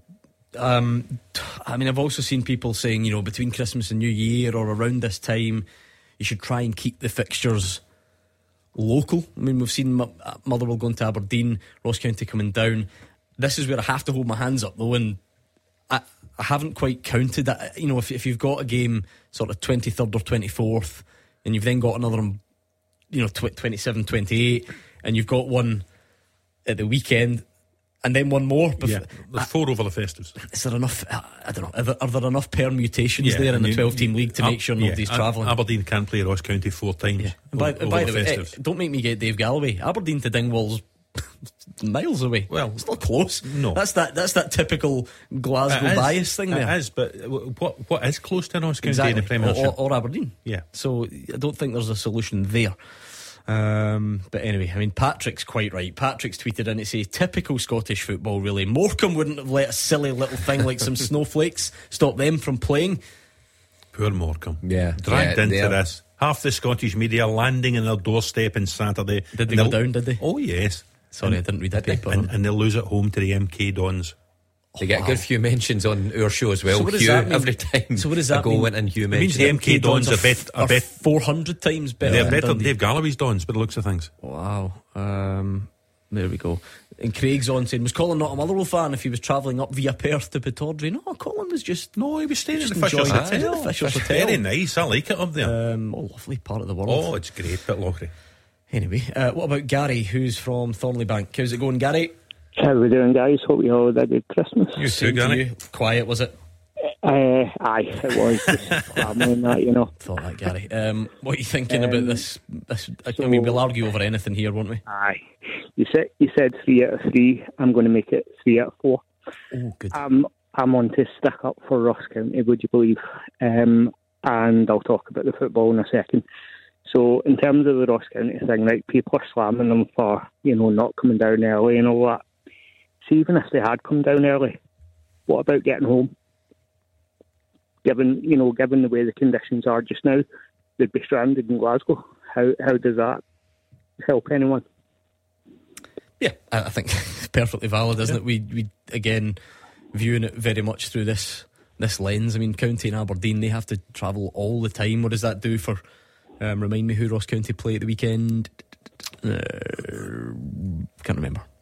Speaker 8: Um, I mean, I've also seen people saying, you know, between Christmas and New Year or around this time, you should try and keep the fixtures local. I mean, we've seen M- Motherwell going to Aberdeen, Ross County coming down. This is where I have to hold my hands up though, and I, I haven't quite counted that. You know, if, if you've got a game sort of twenty-third or twenty-fourth, and you've then got another, you know, twenty-seven, twenty-eight, and you've got one at the weekend, and then one more.
Speaker 9: Yeah, there's four over the festives.
Speaker 8: Is there enough? I don't know. Are there, are there enough permutations
Speaker 9: Yeah,
Speaker 8: there in the
Speaker 9: you-
Speaker 8: twelve-team league to
Speaker 9: Ab-
Speaker 8: make sure nobody's
Speaker 9: yeah,
Speaker 8: travelling?
Speaker 9: Aberdeen can't play Ross County four times.
Speaker 8: Yeah. And by,
Speaker 9: over,
Speaker 8: by
Speaker 9: over
Speaker 8: the way, eh,
Speaker 9: festives.
Speaker 8: don't make me get Dave Galloway. Aberdeen to Dingwall's miles away.
Speaker 9: Well,
Speaker 8: it's not close.
Speaker 9: no.
Speaker 8: that's that. That's that typical Glasgow
Speaker 9: It is,
Speaker 8: bias thing. There
Speaker 9: It is, but what what is close to Ross County
Speaker 8: exactly.
Speaker 9: in the Premiership?
Speaker 8: or, or Aberdeen.
Speaker 9: Yeah.
Speaker 8: So I don't think there's a solution there. Um, but anyway, I mean, Patrick's quite right. Patrick's tweeted in to say, typical Scottish football, really. Morecambe wouldn't have let a silly little thing like some snowflakes stop them from playing.
Speaker 9: Poor Morecambe.
Speaker 10: Yeah.
Speaker 9: Dragged
Speaker 10: Yeah,
Speaker 9: into
Speaker 10: they're-
Speaker 9: this. Half the Scottish media landing on their doorstep on Saturday.
Speaker 8: Did they
Speaker 9: And
Speaker 8: go
Speaker 9: they'll-
Speaker 8: down, did they?
Speaker 9: Oh, yes.
Speaker 8: Sorry, I didn't read the paper.
Speaker 9: And, and they'll lose at home to the M K Dons.
Speaker 10: They get a good few mentions on our show as well.
Speaker 8: So what does
Speaker 10: Hugh,
Speaker 8: that mean?
Speaker 10: every time
Speaker 8: So what does
Speaker 10: a
Speaker 8: that
Speaker 10: goal
Speaker 8: mean?
Speaker 10: went in, Hugh
Speaker 9: It means
Speaker 10: mentioned
Speaker 9: the M K Dons
Speaker 8: are,
Speaker 9: are bet-
Speaker 8: are
Speaker 9: are bet-
Speaker 8: four hundred times better.
Speaker 9: They're
Speaker 8: than
Speaker 9: better than
Speaker 8: Dundee.
Speaker 9: Dave Galloway's Dons, by the looks of things.
Speaker 8: Wow. Um, there we go. And Craig's on saying, was Colin not a Motherwell fan if he was travelling up via Perth to Pittodrie? No, Colin was just
Speaker 9: No, he was staying
Speaker 8: just
Speaker 9: at the Fisher's
Speaker 8: enjoying it.
Speaker 9: Hotel.
Speaker 8: The Fisher's Hotel.
Speaker 9: Very nice. I like it up there.
Speaker 8: Um, oh, lovely part of the world.
Speaker 9: Oh, it's great, Pitlochry.
Speaker 8: Anyway, uh, what about Gary, who's from Thornley Bank? How's it going, Gary?
Speaker 14: How are we doing, guys? Hope you all had a good Christmas.
Speaker 9: You
Speaker 8: Same
Speaker 9: too,
Speaker 8: to
Speaker 9: Gary.
Speaker 8: you. Quiet, was it?
Speaker 14: Uh, aye, it was just family and that, you know.
Speaker 8: Thought that, Gary. Um, what are you thinking
Speaker 14: Um,
Speaker 8: about this? This, I
Speaker 14: so-
Speaker 8: mean, we'll argue over anything here, won't we?
Speaker 14: Aye. You said you said three out of three. I'm going to make it three out of four.
Speaker 8: Oh, good.
Speaker 14: Um, I'm on to stick up for Ross County, would you believe? Um, and I'll talk about the football in a second. So, in terms of the Ross County thing, right, people are slamming them for, you know, not coming down early and all that. So, even if they had come down early, what about getting home? Given, you know, given the way the conditions are just now, they'd be stranded in Glasgow. How how does that help anyone?
Speaker 8: Yeah, I I think it's perfectly valid, isn't it? We we again viewing it very much through this this lens. I mean, County and Aberdeen, they have to travel all the time. What does that do for? Um, remind me who Ross County play at the weekend. Uh, can't remember.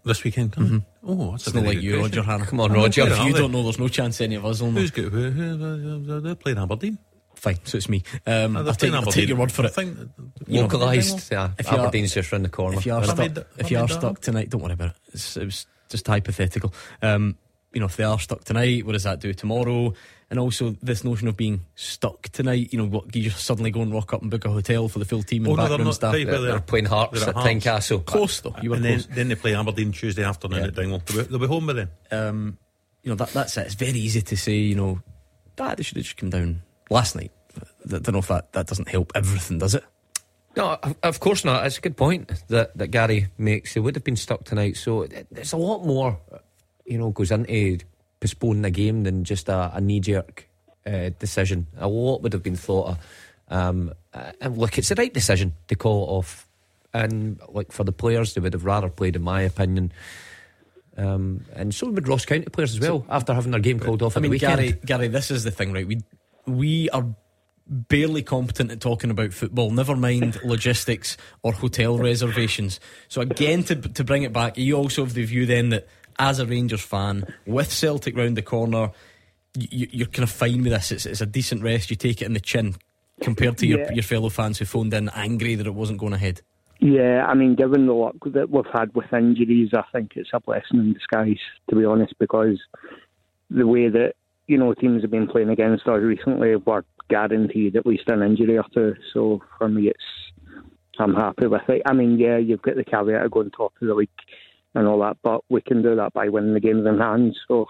Speaker 9: This weekend,
Speaker 8: mm-hmm.
Speaker 9: Oh, that's
Speaker 8: it's
Speaker 9: a
Speaker 8: not
Speaker 9: very
Speaker 8: like
Speaker 9: good
Speaker 8: you,
Speaker 9: question.
Speaker 8: Roger Hannah.
Speaker 10: Come on,
Speaker 8: I'm
Speaker 10: Roger.
Speaker 8: If you don't know, there's no chance any of us will know.
Speaker 9: Who's good? Who, who, they're playing Aberdeen.
Speaker 8: Fine, so it's me. Um,
Speaker 9: No,
Speaker 8: I'll,
Speaker 9: they're
Speaker 8: take,
Speaker 9: playing
Speaker 8: I'll take your word for
Speaker 9: I
Speaker 8: it.
Speaker 9: think
Speaker 8: You know,
Speaker 10: Localised, yeah.
Speaker 8: if you are-
Speaker 10: Aberdeen's just round the corner.
Speaker 8: If you are
Speaker 9: I
Speaker 8: stuck,
Speaker 9: made that-
Speaker 8: if
Speaker 9: I
Speaker 8: you
Speaker 9: made
Speaker 8: are
Speaker 9: that
Speaker 8: stuck
Speaker 9: up.
Speaker 8: tonight, don't worry about it. It's, it was just hypothetical. Um, you know, if they are stuck tonight, what does that do tomorrow? And also this notion of being stuck tonight. You know, what, you just suddenly go and rock up and book a hotel for the full team and
Speaker 9: Oh, no, they're
Speaker 8: backroom
Speaker 9: not.
Speaker 8: staff.
Speaker 9: Tell you where
Speaker 10: They're,
Speaker 9: they're
Speaker 10: playing Hearts
Speaker 9: They're
Speaker 10: at
Speaker 9: at Hearts.
Speaker 10: Tynecastle.
Speaker 8: Close though. You were
Speaker 9: and
Speaker 8: close.
Speaker 9: then, then they play Aberdeen Tuesday afternoon
Speaker 8: Yeah.
Speaker 9: at Dingwall. They'll be, they'll be home by then.
Speaker 8: Um, you know, that that's it. It's very easy to say, you know, ah, they should have just come down last night. I don't know if that, that doesn't help everything, does it?
Speaker 10: No, of- of course not. It's a good point that, that Gary makes. They would have been stuck tonight. So it- there's a lot more, you know, goes into postponing the game than just a, a knee-jerk uh, decision. A lot would have been thought of. Um, uh, and look, it's the right decision to call it off. And like for the players, they would have rather played, in my opinion. Um, and so would Ross County players as well, after having their game called off
Speaker 8: I
Speaker 10: at
Speaker 8: mean,
Speaker 10: the weekend.
Speaker 8: Gary, Gary, this is the thing, right? We we are barely competent at talking about football, never mind logistics or hotel reservations. So again, to to bring it back, you also have the view then that as a Rangers fan, with Celtic round the corner, you, you're kind of fine with this. It's, it's a decent rest. You take it in the chin compared to
Speaker 14: Yeah.
Speaker 8: your your fellow fans who phoned in angry that it wasn't going ahead.
Speaker 14: Yeah, I mean, given the luck that we've had with injuries, I think it's a blessing in disguise, to be honest, because the way that, you know, teams have been playing against us recently were guaranteed at least an injury or two. So for me, it's I'm happy with it. I mean, yeah, you've got the caveat of going top of the league and all that, but we can do that by winning the games in hand. So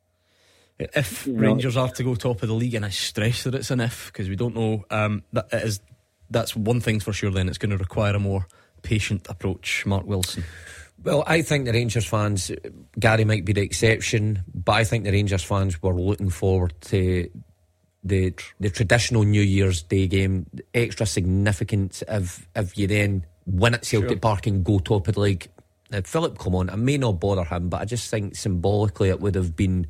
Speaker 8: if
Speaker 14: you know,
Speaker 8: Rangers are to go top of the league, and I stress that it's an if because we don't know, um, that it is. That's one thing for sure. Then it's going to require a more patient approach. Mark Wilson.
Speaker 10: Well, I think the Rangers fans, Gary might be the exception, but I think the Rangers fans were looking forward to the the traditional New Year's Day game. Extra significant if if you then win at Celtic
Speaker 8: Sure.
Speaker 10: Park and go top of the league. Now, Philip, come on, I may not bother him, but I just think symbolically it would have been,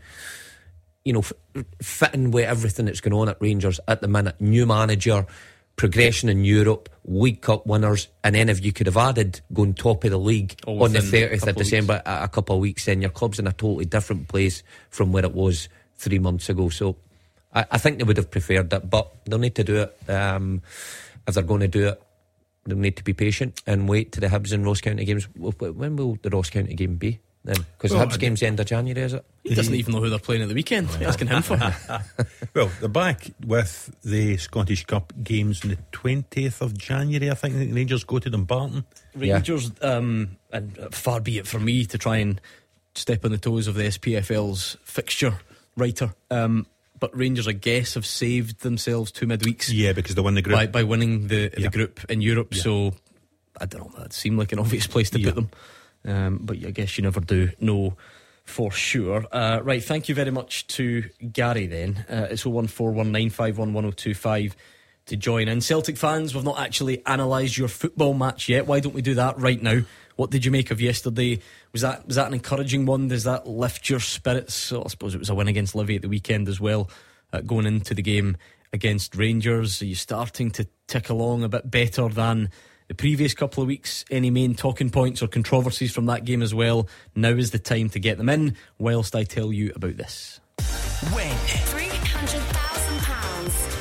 Speaker 10: you know, f- fitting with everything that's going on at Rangers at the minute. New manager, progression in Europe, League Cup winners, and then if you could have added going top of the league
Speaker 8: All
Speaker 10: on the
Speaker 8: within a
Speaker 10: thirtieth of
Speaker 8: couple of
Speaker 10: December at a couple of weeks, then your club's in a totally different place from where it was three months ago. So I, I think they would have preferred it, but they'll need to do it. Um, if they're going to do it, they'll need to be patient and wait to the Hibs and Ross County games. When will the Ross County game be then? Because
Speaker 9: Well,
Speaker 10: the Hibs
Speaker 9: I-
Speaker 10: game's the end of January, is it?
Speaker 8: He doesn't even know who they're playing at the weekend. You're asking him for it.
Speaker 9: Well, they're back with the Scottish Cup games on the twentieth of January. I think the Rangers go to Dumbarton.
Speaker 8: Rangers, um, and far be it from me to try and step on the toes of the S P F L's fixture writer, um, but Rangers, I guess, have saved themselves two midweeks.
Speaker 9: Yeah, because they won the group
Speaker 8: by, by winning the
Speaker 9: Yeah.
Speaker 8: the group in Europe.
Speaker 9: Yeah.
Speaker 8: So I don't know. That seemed like an obvious place to
Speaker 9: Yeah.
Speaker 8: put them, um, but I guess you never do know for sure. Uh, right, thank you very much to Gary. Then uh, it's oh one four one nine five one one oh two five to join in. Celtic fans, we've not actually analysed your football match yet. Why don't we do that right now? What did you make of yesterday? Was that was that an encouraging one? Does that lift your spirits? So I suppose it was a win against Livy at the weekend as well. Uh, going into the game against Rangers, are you starting to tick along a bit better than the previous couple of weeks? Any main talking points or controversies from that game as well? Now is the time to get them in, whilst I tell you about this.
Speaker 6: Win
Speaker 15: three hundred thousand pounds.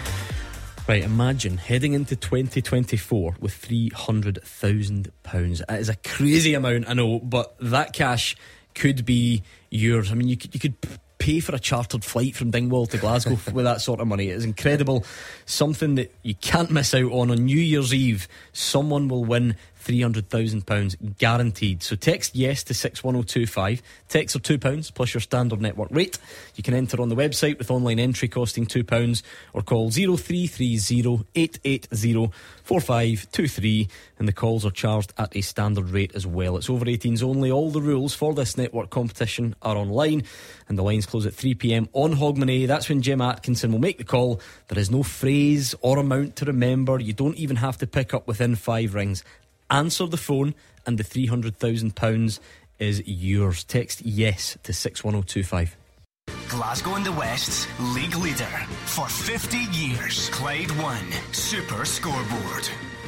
Speaker 8: Right, imagine heading into twenty twenty-four with three hundred thousand pounds. It is a crazy amount, I know, but that cash could be yours. I mean, you could, you could pay for a chartered flight from Dingwall to Glasgow with that sort of money. It is incredible. Something that you can't miss out on. On New Year's Eve, someone will win three hundred thousand pounds guaranteed. So text yes to six one oh two five. Texts are two pounds plus your standard network rate. You can enter on the website with online entry costing two pounds, or call oh three three oh eight eight oh four five two three, and the calls are charged at a standard rate as well. It's over eighteens only. All the rules for this network competition are online, and the lines close at three p.m. on Hogmanay. That's when Jim Atkinson will make the call. There is no phrase or amount to remember. You don't even have to pick up within five rings. Answer the phone and the three hundred thousand pounds is yours. Text yes to six one oh two five.
Speaker 6: Glasgow and the West's league leader for fifty years. Clyde One Super Scoreboard.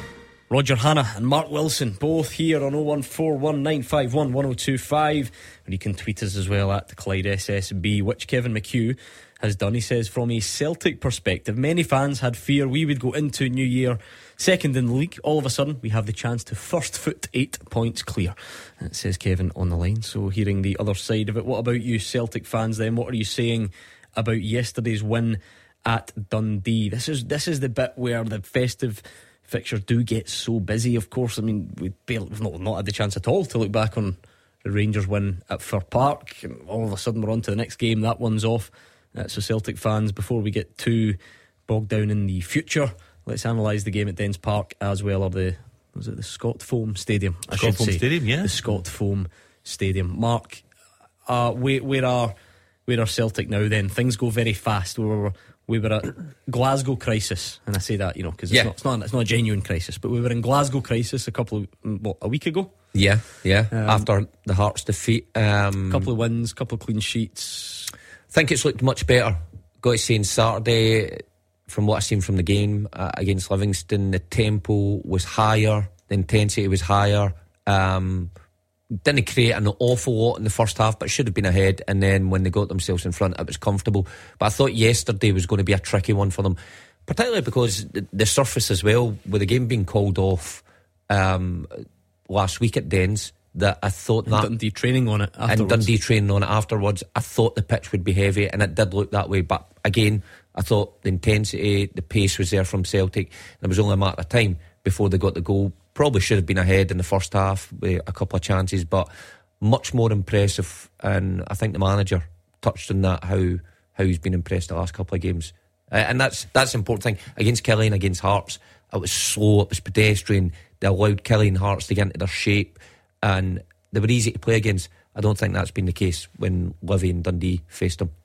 Speaker 8: Roger Hanna and Mark Wilson, both here on oh one four one nine five one one oh two five. And you can tweet us as well at the Clyde S S B, which Kevin McHugh has done. He says, from a Celtic perspective, many fans had fear we would go into New Year second in the league. All of a sudden, we have the chance to first foot eight points clear. It says Kevin on the line. So hearing the other side of it, what about you Celtic fans then? What are you saying about yesterday's win at Dundee? This is this is the bit where the festive fixtures do get so busy, of course. I mean, we barely, we've not, not had the chance at all to look back on the Rangers win at Fir Park. All of a sudden we're on to the next game. That one's off. Uh, so Celtic fans, before we get too bogged down in the future, let's analyse the game at Dens Park as well, or the was it the Scott Foam Stadium? I
Speaker 9: Scott
Speaker 8: should
Speaker 9: Foam
Speaker 8: say.
Speaker 9: Stadium, yeah.
Speaker 8: The Scott Foam Stadium. Mark, uh, where, where are where are Celtic now? Then things go very fast. We were we were at Glasgow crisis, and I say that you know because it's,
Speaker 10: Yeah.
Speaker 8: not, it's not it's not a genuine crisis, but we were in Glasgow crisis a couple of what a week ago.
Speaker 10: Yeah, yeah.
Speaker 8: Um,
Speaker 10: After the Hearts defeat, um,
Speaker 8: couple of wins, couple of clean sheets.
Speaker 10: I think it's looked much better. Got to say, on Saturday, from what I've seen from the game uh, against Livingston, the tempo was higher, the intensity was higher. Um, didn't create an awful lot in the first half, but should have been ahead. And then when they got themselves in front, it was comfortable. But I thought yesterday was going to be a tricky one for them, particularly because the, the surface as well, with the game being called off um, last week at Dens. That I thought
Speaker 8: and
Speaker 10: that
Speaker 8: Dundee training on it afterwards.
Speaker 10: and Dundee training on it afterwards. I thought the pitch would be heavy, and it did look that way. But again, I thought the intensity, the pace was there from Celtic, and it was only a matter of time before they got the goal. Probably should have been ahead in the first half with a couple of chances, but much more impressive. And I think the manager touched on that, how how he's been impressed the last couple of games, uh, and that's that's the important thing. Against Killie, against Hearts, it was slow, it was pedestrian. They allowed Killie and Hearts to get into their shape, and they were easy to play against. I don't think that's been the case when Livy and Dundee faced them.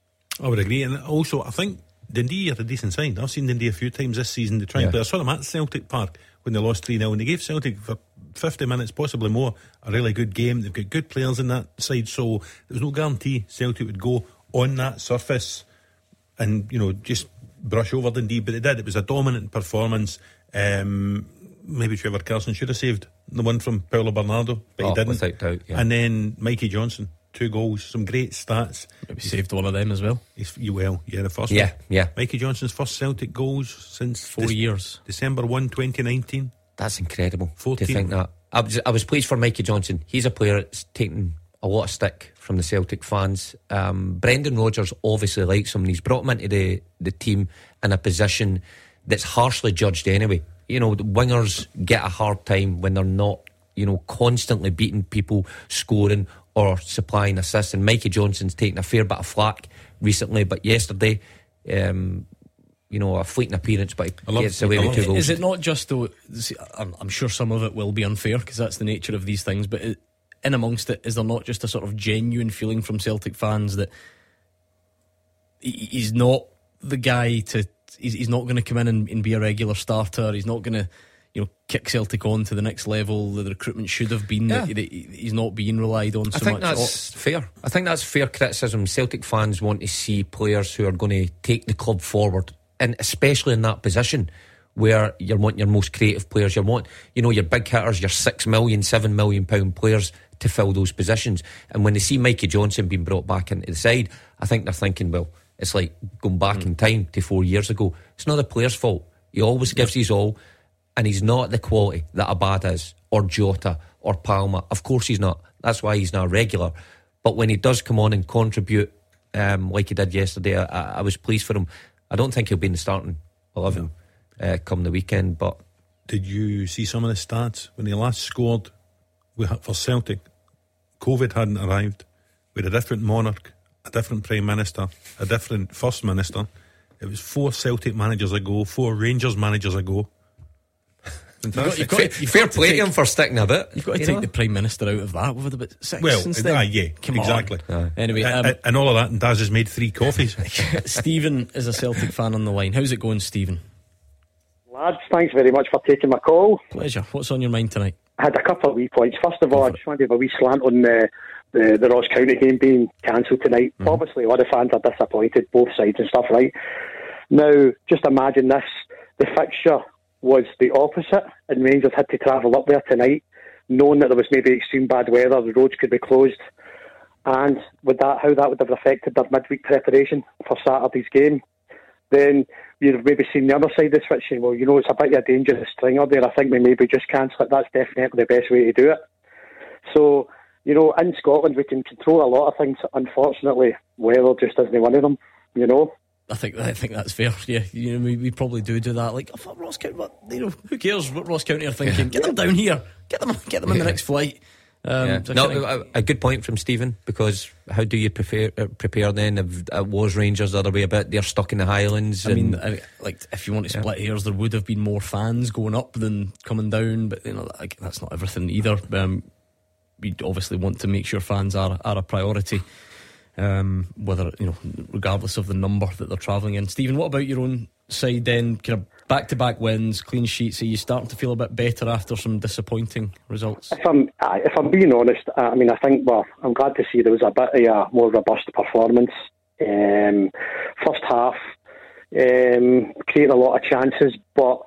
Speaker 9: I would agree. And also, I think Dundee are a decent side. I've seen Dundee a few times this season. They try and
Speaker 10: Yeah.
Speaker 9: play. I saw them at Celtic Park when they lost three nil, and they gave Celtic for fifty minutes, possibly more, a really good game. They've got good players in that side, so there was no guarantee Celtic would go on that surface and, you know, just brush over Dundee, but they did. It was a dominant performance. Um, maybe Trevor Carson should have saved the one from Paulo Bernardo, but
Speaker 10: Oh,
Speaker 9: he didn't.
Speaker 10: without doubt, yeah.
Speaker 9: And then Mikey Johnson, two goals, some great stats.
Speaker 8: Maybe saved one of them as well.
Speaker 9: He's, you well, yeah, the first
Speaker 10: Yeah,
Speaker 9: one.
Speaker 10: yeah.
Speaker 9: Mikey Johnson's first Celtic goals since
Speaker 8: Four
Speaker 9: Dec-
Speaker 8: years.
Speaker 9: December first, twenty nineteen.
Speaker 10: That's incredible
Speaker 9: fourteen.
Speaker 10: to think that. I was, I was pleased for Mikey Johnson. He's a player that's taken a lot of stick from the Celtic fans. Um, Brendan Rodgers obviously likes him, and he's brought him into the, the team in a position that's harshly judged anyway. You know, the wingers get a hard time when they're not, you know, constantly beating people, scoring or supplying assists. And Mikey Johnson's taken a fair bit of flack recently, but yesterday, um, you know, a fleeting appearance, but he
Speaker 9: love-
Speaker 10: gets away
Speaker 9: I
Speaker 10: with
Speaker 9: love
Speaker 10: two
Speaker 9: it.
Speaker 10: goals.
Speaker 8: Is it not just though? see, I'm, I'm sure some of it will be unfair because that's the nature of these things. But it, in amongst it, is there not just a sort of genuine feeling from Celtic fans that he, he's not the guy to? He's, he's not going to come in and, and be a regular starter. He's not going to, you know, kick Celtic on to the next level. The recruitment should have been
Speaker 10: Yeah.
Speaker 8: that he- he's not being relied on so
Speaker 10: I think
Speaker 8: much.
Speaker 10: that's fair. I think that's fair criticism. Celtic fans want to see players who are going to take the club forward, and especially in that position where you're wanting your most creative players. You want, you know, your big hitters, your six million, seven million pound players to fill those positions. And when they see Mikey Johnson being brought back into the side, I think they're thinking, well, it's like going back mm. in time to four years ago. It's not the player's fault. He always gives his all, and he's not the quality that Abad is, or Jota, or Palma. Of course he's not. That's why he's not a regular. But when he does come on and contribute, um, like he did yesterday, I, I was pleased for him. I don't think he'll be in the starting eleven uh, come the weekend. But
Speaker 9: did you see some of the stats when he last scored for Celtic? COVID hadn't arrived. We had a different monarch, a different Prime Minister, a different First Minister. It was four Celtic managers ago, four Rangers managers ago. Fantastic.
Speaker 8: You've got, you've got, you've
Speaker 10: fair
Speaker 8: got to
Speaker 10: play to
Speaker 8: take,
Speaker 10: him for sticking a bit.
Speaker 8: You've got to
Speaker 10: you
Speaker 8: take
Speaker 10: know?
Speaker 8: the Prime Minister out of that. We've had about six
Speaker 9: well,
Speaker 8: since then.
Speaker 9: uh, yeah,
Speaker 8: Come
Speaker 9: exactly.
Speaker 8: On. Anyway, um,
Speaker 9: and, and all of that, and Daz has made three coffees.
Speaker 8: Stephen is a Celtic fan on the line. How's it going, Stephen?
Speaker 16: Lads, thanks very much for taking my call.
Speaker 8: Pleasure. What's on your mind tonight?
Speaker 16: I had a couple of wee points. First of all, I just wanted to have a wee slant on the the, the Ross County game being cancelled tonight. Mm-hmm. Obviously, a lot of fans are disappointed, both sides and stuff, right? Now, just imagine this, the fixture was the opposite, and Rangers had to travel up there tonight, knowing that there was maybe extreme bad weather, the roads could be closed, and with that, how that would have affected their midweek preparation for Saturday's game. Then you'd have maybe seen the other side of the switch saying, well, you know, it's a bit of a dangerous stringer there. I think we maybe just cancel it. That's definitely the best way to do it. So, you know, in Scotland, we can control a lot of things. Unfortunately, weather just isn't one of them, you know.
Speaker 8: I think I think that's fair. Yeah, you know, we, we probably do do that. Like, I thought Ross County, but you know, who cares what Ross County are thinking? Get them down here. Get them, get them in the next flight. Um,
Speaker 10: yeah.
Speaker 8: so
Speaker 10: No,
Speaker 8: kinda,
Speaker 10: a, a good point from Stephen, because how do you prepare uh, prepare then if it was Rangers the other way about? They're stuck in the Highlands.
Speaker 8: I mean,
Speaker 10: and,
Speaker 8: I, like if you want to
Speaker 10: Yeah.
Speaker 8: split hairs, there would have been more fans going up than coming down, but you know, like, that's not everything either. Um, we obviously want to make sure fans are are a priority, um, whether you know, regardless of the number that they're travelling in. Stephen, what about your own side then? Kind of back-to-back wins, clean sheets. Are you starting to feel a bit better after some disappointing results?
Speaker 16: If I'm, I- if I'm being honest, I mean, I think, well, I'm glad to see there was a bit of a more robust performance. Um, first half, um, created a lot of chances, but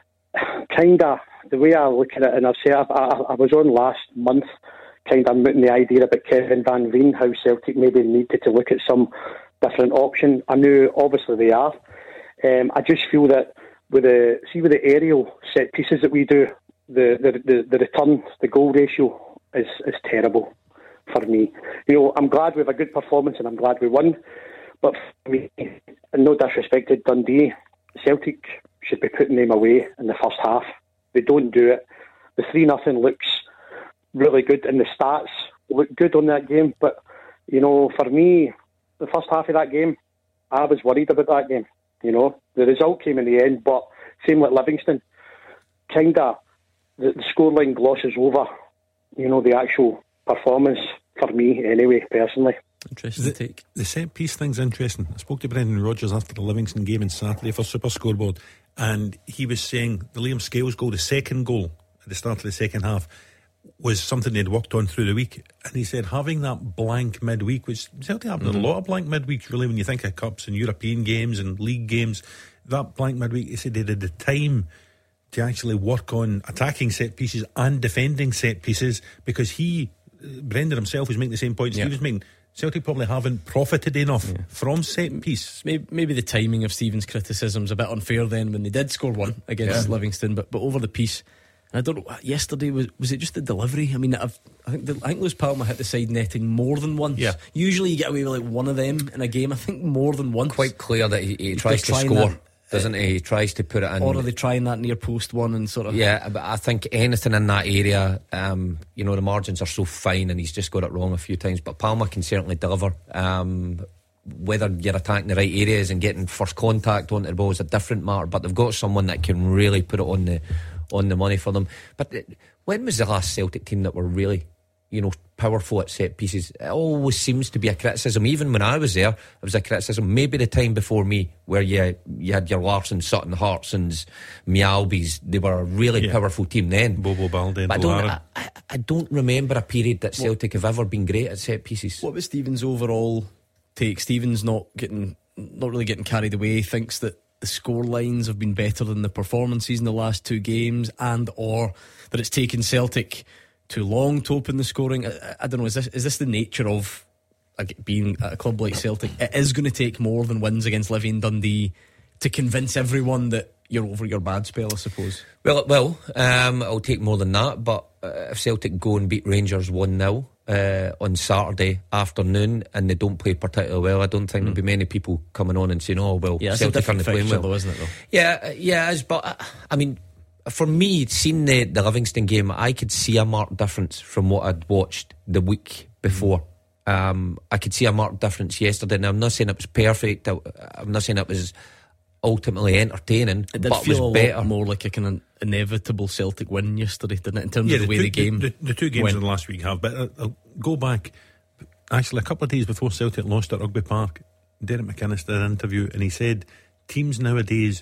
Speaker 16: kind of the way I look at it, and I've said, I, I, I was on last month, kind of mooting the idea about Kevin Van Veen, how Celtic maybe needed to look at some different option. I knew obviously they are. Um, I just feel that with the see with the aerial set pieces that we do, the the the, the return, the goal ratio is is terrible for me. You know, I'm glad we have a good performance and I'm glad we won, but for me, and no disrespect to Dundee, Celtic should be putting them away in the first half. They don't do it. The three nothing looks really good, and the stats look good on that game. But you know, for me, the first half of that game, I was worried about that game. You know, the result came in the end, but same like Livingston, kind of the, the scoreline glosses over, you know, the actual performance for me anyway, personally.
Speaker 8: Interesting
Speaker 9: the,
Speaker 8: take.
Speaker 9: The set piece thing's interesting. I spoke to Brendan Rodgers after the Livingston game on Saturday for Super Scoreboard, and he was saying the Liam Scales goal, the second goal at the start of the second half, was something they'd worked on through the week. And he said having that blank midweek, which Celtic happened mm-hmm. a lot of blank midweeks really when you think of cups and European games and league games, that blank midweek, he said they had the time to actually work on attacking set pieces and defending set pieces, because he, Brendan himself, was making the same points yeah. he was making. Celtic probably haven't profited enough yeah. from set piece.
Speaker 8: Maybe, maybe the timing of Stephen's criticism's a bit unfair then when they did score one against yeah. Livingston, but but over the piece. And I don't know, yesterday, was was it just the delivery? I mean, I've, I think the, I think Lewis Palmer hit the side netting more than once.
Speaker 9: Yeah.
Speaker 8: Usually you get away with like one of them in a game. I think more than once.
Speaker 10: Quite clear that he, he tries to score, that, doesn't he? He tries to put it in.
Speaker 8: Or are they trying that near post one and sort of...
Speaker 10: Yeah, but I think anything in that area, um, you know, the margins are so fine and he's just got it wrong a few times. But Palmer can certainly deliver. Um, whether you're attacking the right areas and getting first contact onto the ball is a different matter, but they've got someone that can really put it on the on the money for them. But when was the last Celtic team that were really, you know, powerful at set pieces? It always seems to be a criticism. Even when I was there, it was a criticism. Maybe the time before me, where you you had your Larsson, Sutton, Hartsons, Mialbys, they were a really yeah. powerful team then.
Speaker 9: Bobo Balde,
Speaker 10: but I don't, I, I, I don't remember a period that Celtic what, have ever been great at set pieces.
Speaker 8: What was Stephen's overall take? Stephen's not getting, not really getting carried away. Thinks that the score lines have been better than the performances in the last two games, and or that it's taken Celtic too long to open the scoring. I, I don't know, is this is this the nature of like, being at a club like Celtic? It is going to take more than wins against Livy and Dundee to convince everyone that you're over your bad spell, I suppose.
Speaker 10: Well, it will. Um, it'll take more than that, but uh, if Celtic go and beat Rangers one nil Uh, on Saturday afternoon and they don't play particularly well, I don't think mm. there'll be many people coming on and saying, oh well,
Speaker 8: yeah,
Speaker 10: Celtic aren't playing well,
Speaker 8: though, isn't it, though?
Speaker 10: Yeah, yeah, it is, but uh, I mean, for me, seeing the, the Livingston game, I could see a marked difference from what I'd watched the week before. mm. um, I could see a marked difference yesterday, and I'm not saying it was perfect, I'm not saying it was ultimately entertaining,
Speaker 8: it did
Speaker 10: but
Speaker 8: feel
Speaker 10: it was
Speaker 8: a
Speaker 10: better.
Speaker 8: lot more like a kind of inevitable Celtic win yesterday, didn't it, in terms
Speaker 9: yeah,
Speaker 8: of the,
Speaker 9: the
Speaker 8: way
Speaker 9: two,
Speaker 8: the game
Speaker 9: the, the, the two games
Speaker 8: went.
Speaker 9: in the last week have, but I'll, I'll go back actually a couple of days before Celtic lost at Rugby Park. Derek McInnes did an interview and he said teams nowadays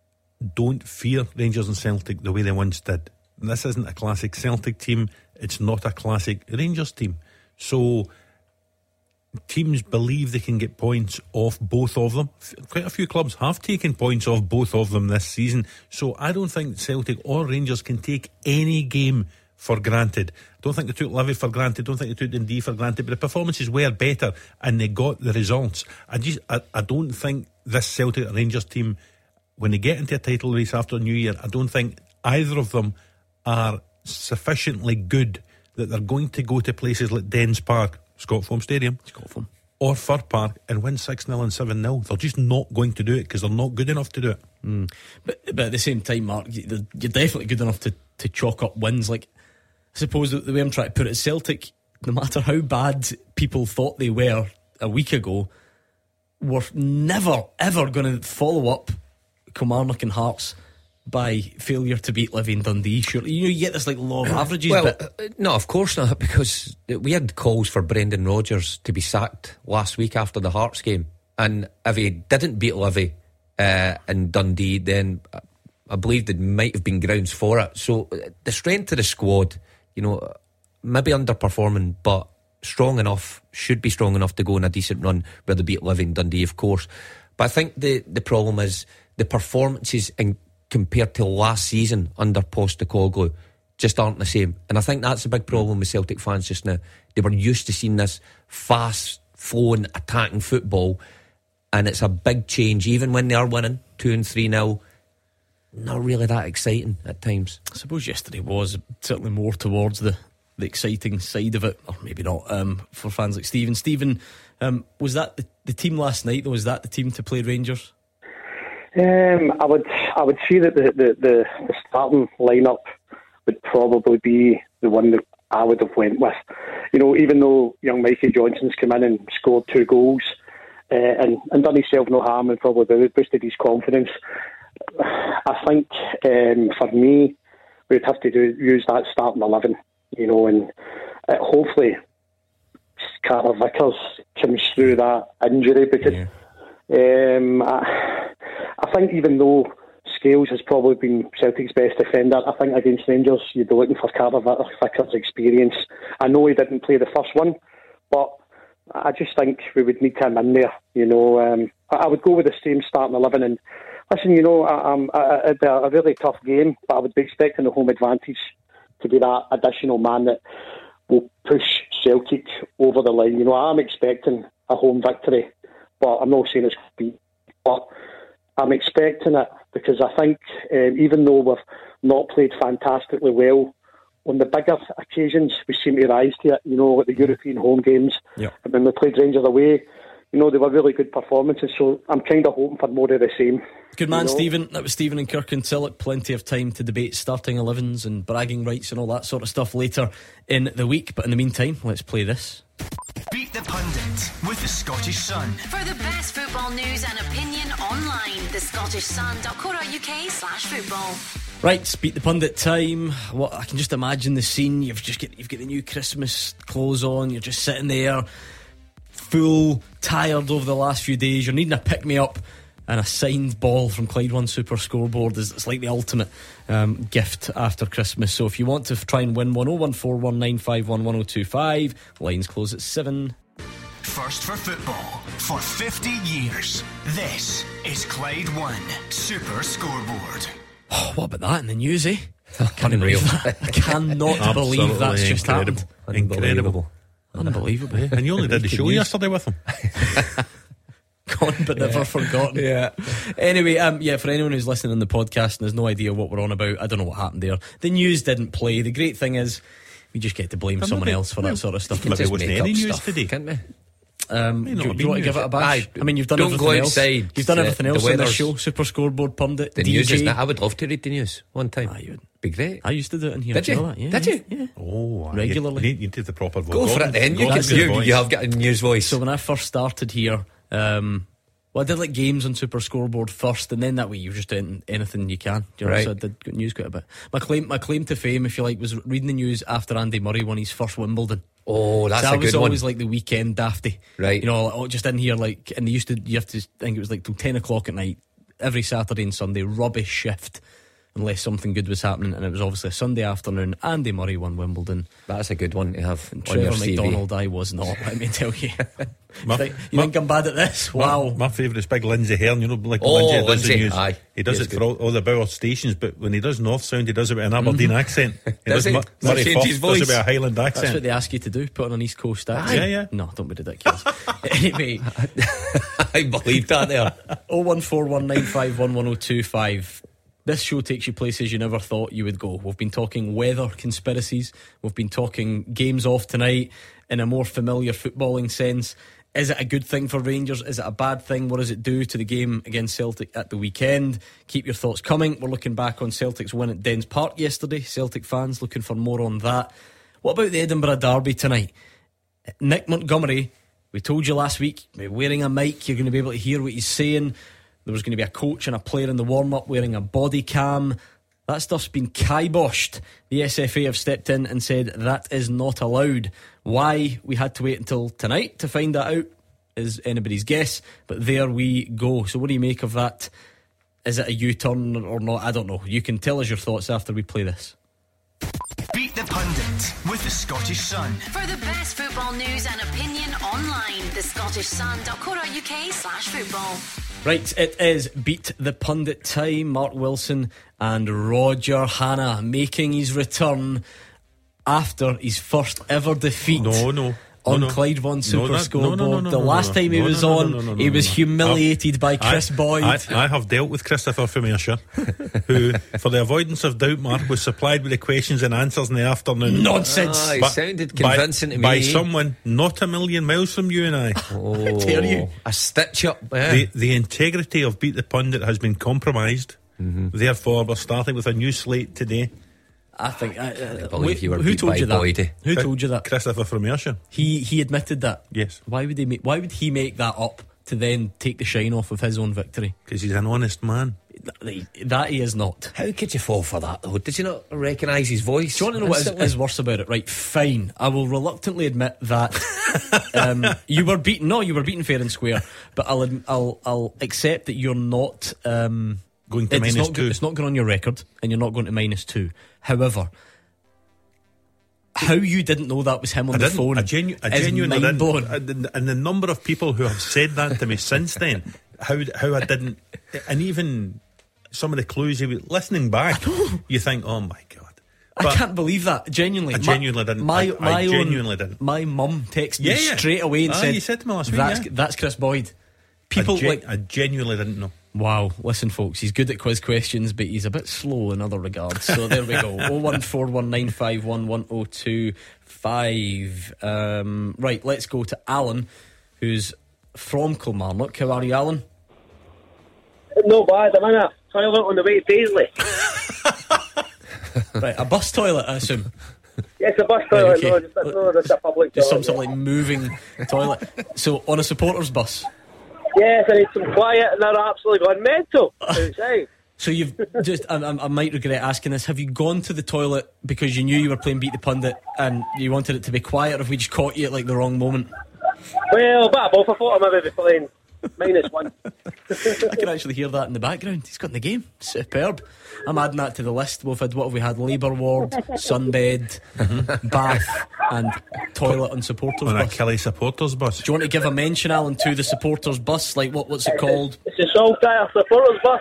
Speaker 9: don't fear Rangers and Celtic the way they once did. And this isn't a classic Celtic team, it's not a classic Rangers team. So teams believe they can get points off both of them. Quite a few clubs have taken points off both of them this season, so I don't think Celtic or Rangers can take any game for granted. I don't think they took Livy for granted, don't think they took Dundee for granted, but the performances were better and they got the results. I just I, I don't think this Celtic Rangers team, when they get into a title race after New Year, I don't think either of them are sufficiently good that they're going to go to places like Dens Park, Scotfoam Stadium,
Speaker 8: Scotfoam,
Speaker 9: or Fir Park and win six nil and seven nil. They're just not going to do it because they're not good enough to do it.
Speaker 8: Mm. But, but at the same time, Mark, you're definitely good enough to, to chalk up wins. Like, I suppose the way I'm trying to put it, Celtic, no matter how bad people thought they were a week ago, were never ever going to follow up Kilmarnock and Hearts by failure to beat Livy and Dundee. Surely, you know, you get this like law of averages.
Speaker 10: Well,
Speaker 8: but
Speaker 10: uh, no, of course not, because we had calls for Brendan Rodgers to be sacked last week after the Hearts game, and if he didn't beat Livy uh, and Dundee, then I believe there might have been grounds for it. So uh, the strength of the squad, you know, maybe underperforming, but strong enough, should be strong enough to go on a decent run where they beat Livy and Dundee, of course. But I think the the problem is the performances in compared to last season under Postecoglou just aren't the same, and I think that's a big problem with Celtic fans just now. They were used to seeing this fast flowing attacking football, and it's a big change. Even when they are winning two and three nil, not really that exciting at times.
Speaker 8: I suppose yesterday was certainly more towards the, the exciting side of it, or maybe not, um, for fans like Stephen. Stephen, um, was that the, the team last night, though? Was that the team to play Rangers?
Speaker 16: Um, I would I would say that the, the, the, the starting lineup would probably be the one that I would have went with. You know, even though young Mikey Johnson's come in and scored two goals uh, and, and done himself no harm and probably boosted his confidence, I think um, for me we'd have to do use that starting eleven, you know, and uh, hopefully Carter Vickers comes through that injury because yeah. um, I, I think even though Scales has probably been Celtic's best defender, I think against Rangers you'd be looking for Carter Vickers' experience. I know he didn't play the first one, but I just think we would need him in there, you know. Um, I, I would go with the same starting eleven, and listen, you know, I, I'm, I, it'd be a really tough game, but I would be expecting the home advantage to be that additional man that will push Celtic over the line. You know, I'm expecting a home victory, but I'm not saying it's going to be. But I'm expecting it because I think um, even though we've not played fantastically well, on the bigger occasions we seem to rise to it, you know, like the European home games.
Speaker 8: Yep.
Speaker 16: And when we played Rangers away, you know, they were really good performances, so I'm kind of hoping for more of the same.
Speaker 8: Good man,
Speaker 16: you know?
Speaker 8: Stephen. That was Stephen and Kirkintilloch. Plenty of time to debate starting elevens and bragging rights and all that sort of stuff later in the week. But in the meantime, let's play this.
Speaker 6: Beat the Pundit with the Scottish Sun.
Speaker 15: For the best football news and opinion online, the Scottish Sun dot co dot uk slash football.
Speaker 8: Right, Beat the Pundit time. What I can just imagine the scene. You've just get you've got the new Christmas clothes on. You're just sitting there, full, tired over the last few days. You're needing a pick me up, and a signed ball from Clyde One Super Scoreboard is it's like the ultimate um, gift after Christmas. So if you want to try and win one, oh one four one nine five one one oh two five. Lines close at seven.
Speaker 6: First for football for fifty years. This is Clyde One Super Scoreboard.
Speaker 8: Oh, what about that in the news, eh? I can't
Speaker 10: Unreal.
Speaker 8: believe that. I cannot believe that's just
Speaker 9: incredible.
Speaker 8: happened.
Speaker 9: Incredible.
Speaker 8: Unbelievable.
Speaker 9: And you only did the show
Speaker 8: news.
Speaker 9: yesterday with him.
Speaker 8: Gone but never
Speaker 10: Yeah.
Speaker 8: forgotten.
Speaker 10: Yeah.
Speaker 8: Anyway, um, yeah, for anyone who's listening on the podcast and has no idea what we're on about, I don't know what happened there. The news didn't play. The great thing is we just get to blame
Speaker 9: But
Speaker 8: someone
Speaker 9: maybe-
Speaker 8: else for that sort of stuff.
Speaker 9: Maybe it wasn't
Speaker 10: make
Speaker 9: any
Speaker 10: up
Speaker 9: news
Speaker 10: stuff,
Speaker 9: today.
Speaker 10: can't we?
Speaker 8: Um,
Speaker 9: May
Speaker 8: do,
Speaker 9: not
Speaker 8: you-
Speaker 9: have
Speaker 8: do you want to
Speaker 9: been
Speaker 8: give it a bash?
Speaker 10: Aye,
Speaker 8: I mean, you've done
Speaker 10: don't
Speaker 8: everything
Speaker 10: go
Speaker 8: else.
Speaker 10: outside.
Speaker 8: You've done
Speaker 10: Uh,
Speaker 8: everything
Speaker 10: the
Speaker 8: else on this
Speaker 10: weather's-
Speaker 8: show. Super Scoreboard pundit,
Speaker 10: The
Speaker 8: D J.
Speaker 10: news is that I would love to read the news one time.
Speaker 8: Ah, you would.
Speaker 10: Be great.
Speaker 8: I used to do it in here.
Speaker 10: Did
Speaker 8: do
Speaker 10: you?
Speaker 8: know that? Yeah,
Speaker 10: Did you?
Speaker 8: Yeah.
Speaker 9: Oh,
Speaker 8: Regularly.
Speaker 9: You, you need to the proper voice.
Speaker 10: Go for it then. You, can,
Speaker 9: Gordon's good
Speaker 10: you,
Speaker 9: voice.
Speaker 10: you have got a news voice.
Speaker 8: So when I first started here, um, well, I did like games on Super Scoreboard first, and then that way you were just doing anything you can. Do you know?
Speaker 10: Right.
Speaker 8: So I did good news quite a bit. My claim, my claim to fame, if you like, was reading the news after Andy Murray won his first Wimbledon.
Speaker 10: Oh, that's
Speaker 8: so
Speaker 10: a
Speaker 8: I
Speaker 10: good
Speaker 8: was
Speaker 10: one.
Speaker 8: always like the weekend dafty,
Speaker 10: Right.
Speaker 8: You know, like, just in here like, and they used to, you have to I think it was like till ten o'clock at night every Saturday and Sunday, rubbish shift unless something good was happening, and it was obviously a Sunday afternoon. Andy Murray won Wimbledon.
Speaker 10: That's a good one to have on
Speaker 8: Trevor
Speaker 10: your C V.
Speaker 8: McDonald, I was not, let me tell you.
Speaker 9: My,
Speaker 8: you think, you
Speaker 9: my,
Speaker 8: think I'm bad at this? Wow.
Speaker 9: My, my favourite is big Lindsay Hearn. You know, like
Speaker 10: Oh,
Speaker 9: Lindsay, does
Speaker 10: Lindsay,
Speaker 9: the news.
Speaker 10: aye.
Speaker 9: He does
Speaker 10: He
Speaker 9: it
Speaker 10: is
Speaker 9: for
Speaker 10: good.
Speaker 9: all, all the Bauer stations, but when he does North Sound, he does it with an Aberdeen
Speaker 8: Mhm.
Speaker 9: accent. He
Speaker 10: Does
Speaker 9: does
Speaker 10: he?
Speaker 9: Mu-
Speaker 10: Does he
Speaker 9: Murray
Speaker 10: change
Speaker 9: Firth
Speaker 10: his
Speaker 9: does it
Speaker 10: voice?
Speaker 9: with a Highland accent.
Speaker 8: That's what they ask you to do, put on an East Coast accent.
Speaker 9: Yeah, yeah.
Speaker 8: No, don't be ridiculous. Anyway,
Speaker 10: I believe that there.
Speaker 8: oh one four one nine five one one oh two five. This show takes you places you never thought you would go. We've been talking weather conspiracies. We've been talking games off tonight in a more familiar footballing sense. Is it a good thing for Rangers? Is it a bad thing? What does it do to the game against Celtic at the weekend? Keep your thoughts coming. We're looking back on Celtic's win at Dens Park yesterday. Celtic fans looking for more on that. What about the Edinburgh Derby tonight? Nick Montgomery, we told you last week, wearing a mic, you're going to be able to hear what he's saying. There was going to be a coach and a player in the warm-up wearing a body cam. That stuff's been kiboshed. The S F A have stepped in and said that is not allowed. Why we had to wait until tonight to find that out is anybody's guess, but there we go. So what do you make of that? Is it a U-turn or not? I don't know. You can tell us your thoughts after we play this.
Speaker 6: Beat the Pundit with the Scottish Sun.
Speaker 15: For the best football news and opinion online, the Scottish Sun dot co dot uk slash football.
Speaker 8: Right, it is Beat the Pundit time. Mark Wilson and Roger Hanna making his return after his first ever defeat.
Speaker 9: No, no.
Speaker 8: On
Speaker 9: no, no.
Speaker 8: Clyde One Super
Speaker 9: no, that,
Speaker 8: Scoreboard.
Speaker 9: no, no, no,
Speaker 8: the
Speaker 9: no,
Speaker 8: last
Speaker 9: no,
Speaker 8: time he
Speaker 9: no,
Speaker 8: was
Speaker 9: no, no,
Speaker 8: on,
Speaker 9: no, no, no,
Speaker 8: he was
Speaker 9: no.
Speaker 8: humiliated by
Speaker 9: I-
Speaker 8: Chris Boyd.
Speaker 9: I, I have dealt with Christopher Fumersha, who, for the avoidance of doubt, Mark, was supplied with the questions and answers in the afternoon.
Speaker 8: Nonsense.
Speaker 10: Ah, he
Speaker 9: But
Speaker 10: sounded
Speaker 9: by-
Speaker 10: convincing to me.
Speaker 9: By someone not a million miles from you and I.
Speaker 10: Oh,
Speaker 8: dare you?
Speaker 10: A stitch up. Yeah.
Speaker 9: The, the integrity of Beat the Pundit has been compromised.
Speaker 10: Mm-hmm.
Speaker 9: Therefore, we're starting with a new slate today.
Speaker 8: I think. I, uh,
Speaker 10: I believe
Speaker 8: wait,
Speaker 10: you were
Speaker 8: who
Speaker 10: beat
Speaker 8: told
Speaker 10: by
Speaker 8: you that?
Speaker 10: Boydie.
Speaker 8: Who told you that?
Speaker 9: Christopher Fumersha.
Speaker 8: He he admitted that.
Speaker 9: Yes.
Speaker 8: Why would he make? Why would he make that up to then take the shine off of his own victory?
Speaker 9: Because he's an honest man.
Speaker 8: That, that he is not.
Speaker 10: How could you fall for that, though? Did you not recognise his voice?
Speaker 8: Do you want to know what is,
Speaker 10: instantly?
Speaker 8: is worse about it? Right, fine. I will reluctantly admit that um, you were beaten. No, you were beaten fair and square. But I'll adm- I'll I'll accept that you're not um,
Speaker 9: Going to
Speaker 8: it's
Speaker 9: minus
Speaker 8: not,
Speaker 9: two.
Speaker 8: It's not going on your record, and you're not going to minus two. However, how you didn't know that was him on
Speaker 9: I
Speaker 8: the
Speaker 9: didn't.
Speaker 8: phone
Speaker 9: I, genu- I
Speaker 8: is
Speaker 9: genuinely didn't.
Speaker 8: mind-blowing.
Speaker 9: And, and the number of people who have said that to me since then, how how I didn't, and even some of the clues you were listening back, you think, oh my god.
Speaker 8: I
Speaker 9: But
Speaker 8: can't believe that. Genuinely,
Speaker 9: I genuinely didn't.
Speaker 8: My,
Speaker 9: I-
Speaker 8: my
Speaker 9: I
Speaker 8: own-
Speaker 9: genuinely didn't.
Speaker 8: My mum texted
Speaker 9: Yeah,
Speaker 8: me
Speaker 9: yeah.
Speaker 8: straight away and
Speaker 9: Ah,
Speaker 8: said,
Speaker 9: you said to me last week,
Speaker 8: that's,
Speaker 9: yeah.
Speaker 8: that's Chris Boyd.
Speaker 9: I,
Speaker 8: People
Speaker 9: gen-
Speaker 8: like.
Speaker 9: I genuinely didn't know.
Speaker 8: Wow, listen, folks, he's good at quiz questions, but he's a bit slow in other regards. So there we go. oh one four one nine five one one oh two five. Um, right, let's go to Alan, who's from Kilmarnock. How are you, Alan?
Speaker 17: No bad, I'm in a toilet on the way to Paisley.
Speaker 8: Right, a bus toilet, I assume.
Speaker 17: Yes, a bus
Speaker 8: Right,
Speaker 17: toilet,
Speaker 8: okay.
Speaker 17: no, just, no, just a public
Speaker 8: Just some
Speaker 17: toilet.
Speaker 8: sort of like moving toilet. So on a supporters bus.
Speaker 17: Yes, I need some quiet and they're absolutely gone mental outside.
Speaker 8: So you've just, I, I I might regret asking this, have you gone to the toilet because you knew you were playing Beat the Pundit and you wanted it to be quiet, or have we just caught you at like the wrong moment?
Speaker 17: Well, but both, I thought I maybe be playing minus one.
Speaker 8: I can actually hear that in the background. He's got in the game. Superb. I'm adding that to the list. We've had, what have we had? Labour ward, sunbed, bath and toilet on supporters
Speaker 9: On a
Speaker 8: bus.
Speaker 9: Kelly supporters bus.
Speaker 8: Do you want to give a mention, Alan, to the supporters bus? Like what? What's it called?
Speaker 17: It's a Saltire supporters bus.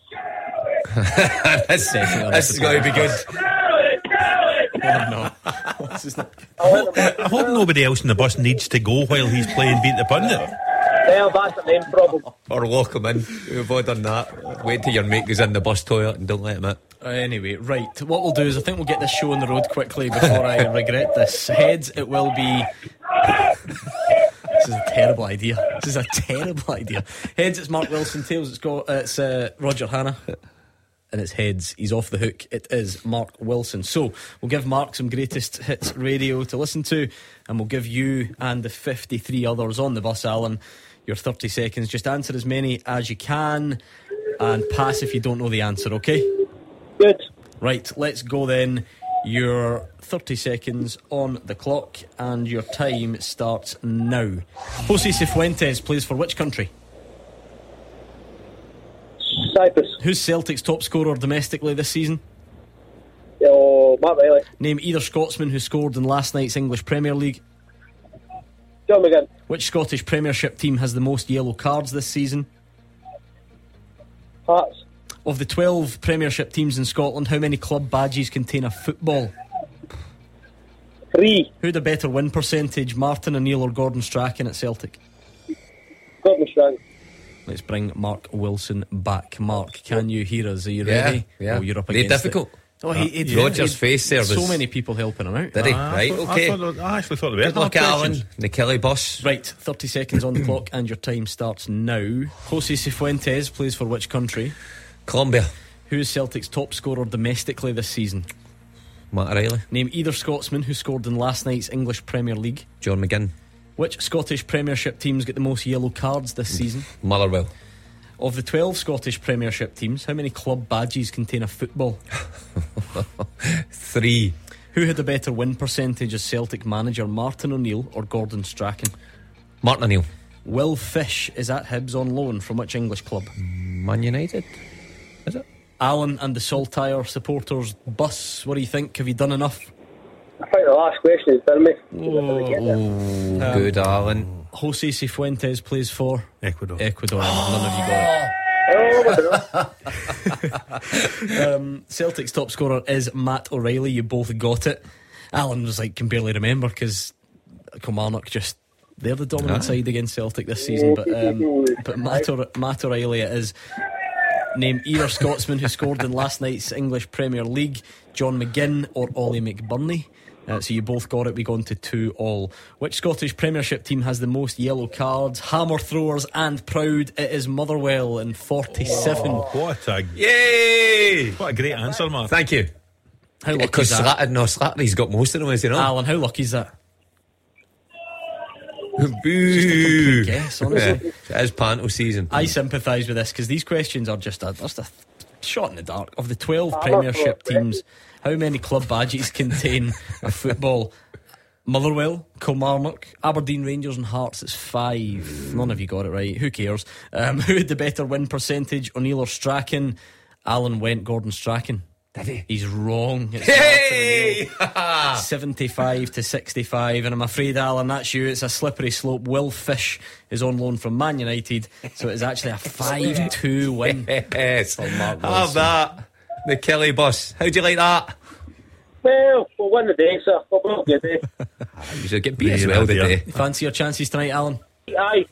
Speaker 10: this this is going to be good.
Speaker 8: Oh, no. This is not...
Speaker 9: I hope nobody else in the bus needs to go while he's playing Beat the Pundit.
Speaker 17: Well, that's the main problem.
Speaker 10: Or lock him in. We've all done that. Wait till your mate goes in the bus toilet and don't let him in.
Speaker 8: Uh, anyway, right. What we'll do is I think we'll get this show on the road quickly before I regret this. Heads, it will be... This is a terrible idea. This is a terrible idea. Heads, it's Mark Wilson. Tails, it's got uh, it's uh, Roger Hanna. And it's heads. He's off the hook. It is Mark Wilson. So we'll give Mark some greatest hits radio to listen to, and we'll give you and the fifty-three others on the bus, Alan, your thirty seconds. Just answer as many as you can and pass if you don't know the answer, okay?
Speaker 17: Good.
Speaker 8: Right, let's go then. Your thirty seconds on the clock and your time starts now. Jose Cifuentes plays for which country?
Speaker 17: Cyprus.
Speaker 8: Who's Celtic's top scorer domestically this season?
Speaker 17: Oh, Matt Riley.
Speaker 8: Name either Scotsman who scored in last night's English Premier League.
Speaker 17: John McGinn.
Speaker 8: Which Scottish Premiership team has the most yellow cards this season?
Speaker 17: Hearts.
Speaker 8: Of the twelve Premiership teams in Scotland, how many club badges contain a football?
Speaker 17: Three.
Speaker 8: Who had a better win percentage, Martin O'Neill or Gordon Strachan at Celtic?
Speaker 17: Gordon Strachan.
Speaker 8: Let's bring Mark Wilson back. Mark, can you hear us? Are you
Speaker 10: Yeah,
Speaker 8: ready?
Speaker 10: yeah.
Speaker 8: Oh, you're up
Speaker 10: Very
Speaker 8: against
Speaker 10: difficult.
Speaker 8: it. Oh, he, he,
Speaker 10: Yeah. Roger's
Speaker 8: he-
Speaker 10: face there
Speaker 8: So
Speaker 10: was-
Speaker 8: many people helping him out.
Speaker 10: Did he?
Speaker 9: Ah, I
Speaker 10: Right,
Speaker 9: thought-
Speaker 10: okay.
Speaker 9: I, thought, I actually thought they were.
Speaker 10: Good luck, Alan. The Kelly boss.
Speaker 8: Right, thirty seconds on the clock and your time starts now. Jose Cifuentes plays for which country?
Speaker 10: Colombia.
Speaker 8: Who is Celtic's top scorer domestically this season?
Speaker 10: Matt Riley.
Speaker 8: Name either Scotsman who scored in last night's English Premier League.
Speaker 10: John McGinn.
Speaker 8: Which Scottish Premiership teams get the most yellow cards this season?
Speaker 10: Motherwell.
Speaker 8: Of the twelve Scottish Premiership teams, how many club badges contain a football?
Speaker 10: Three.
Speaker 8: Who had a better win percentage as Celtic manager, Martin O'Neill or Gordon Strachan?
Speaker 10: Martin O'Neill.
Speaker 8: Will Fish is at Hibs on loan from which English club?
Speaker 10: Man United. Is it?
Speaker 8: Alan and the Saltire supporters bus. What do you think? Have you done enough?
Speaker 17: I think the last question is done me.
Speaker 10: Oh,
Speaker 8: Um,
Speaker 10: good, Alan.
Speaker 8: Jose Cifuentes plays for
Speaker 9: Ecuador.
Speaker 8: Ecuador. None of you got
Speaker 17: Oh,
Speaker 8: it. um, Celtic's top scorer is Matt O'Reilly. You both got it. Alan was like, can barely remember because Kilmarnock just, they're the dominant
Speaker 10: Aye.
Speaker 8: side against Celtic this season. But um, but Matt, O'Re- Matt O'Reilly it is. Name either Scotsman who scored in last night's English Premier League, John McGinn or Ollie McBurney. Uh, so you both got it. We go on to two all. Which Scottish Premiership team has the most yellow cards? Hammer throwers and proud. It is Motherwell in forty-seven.
Speaker 9: Oh, what a
Speaker 10: Yay!
Speaker 9: What a great answer, Mark.
Speaker 10: Thank you.
Speaker 8: How lucky
Speaker 10: Because
Speaker 8: is that?
Speaker 10: Slattery, no, Slattery's got most of them, is he not?
Speaker 8: Alan, how lucky is that?
Speaker 10: Boo!
Speaker 8: Guess, honestly.
Speaker 10: Yeah, it is panto season.
Speaker 8: I sympathise with this because these questions are just a, just a shot in the dark. Of the twelve Premiership teams, how many club badges contain a football? Motherwell, Kilmarnock, Aberdeen, Rangers and Hearts. It's five. None of you got it right. Who cares? Um, who had the better win percentage, O'Neill or Strachan? Alan went Gordon Strachan.
Speaker 10: Did he?
Speaker 8: He's wrong. It's
Speaker 10: Hey!
Speaker 8: seventy-five to sixty-five, and I'm afraid, Alan, that's you. It's a slippery slope. Will Fish is on loan from Man United, so it's actually a five two win.
Speaker 10: Yes.
Speaker 8: for Mark
Speaker 10: Have
Speaker 8: Wilson.
Speaker 10: that. The Kelly bus. How'd you like that?
Speaker 17: Well, we'll win the day, sir. We'll win the day.
Speaker 10: You should get beat as
Speaker 9: Yeah,
Speaker 10: well
Speaker 9: dear.
Speaker 10: today.
Speaker 8: Fancy your chances tonight, Alan?
Speaker 17: Aye.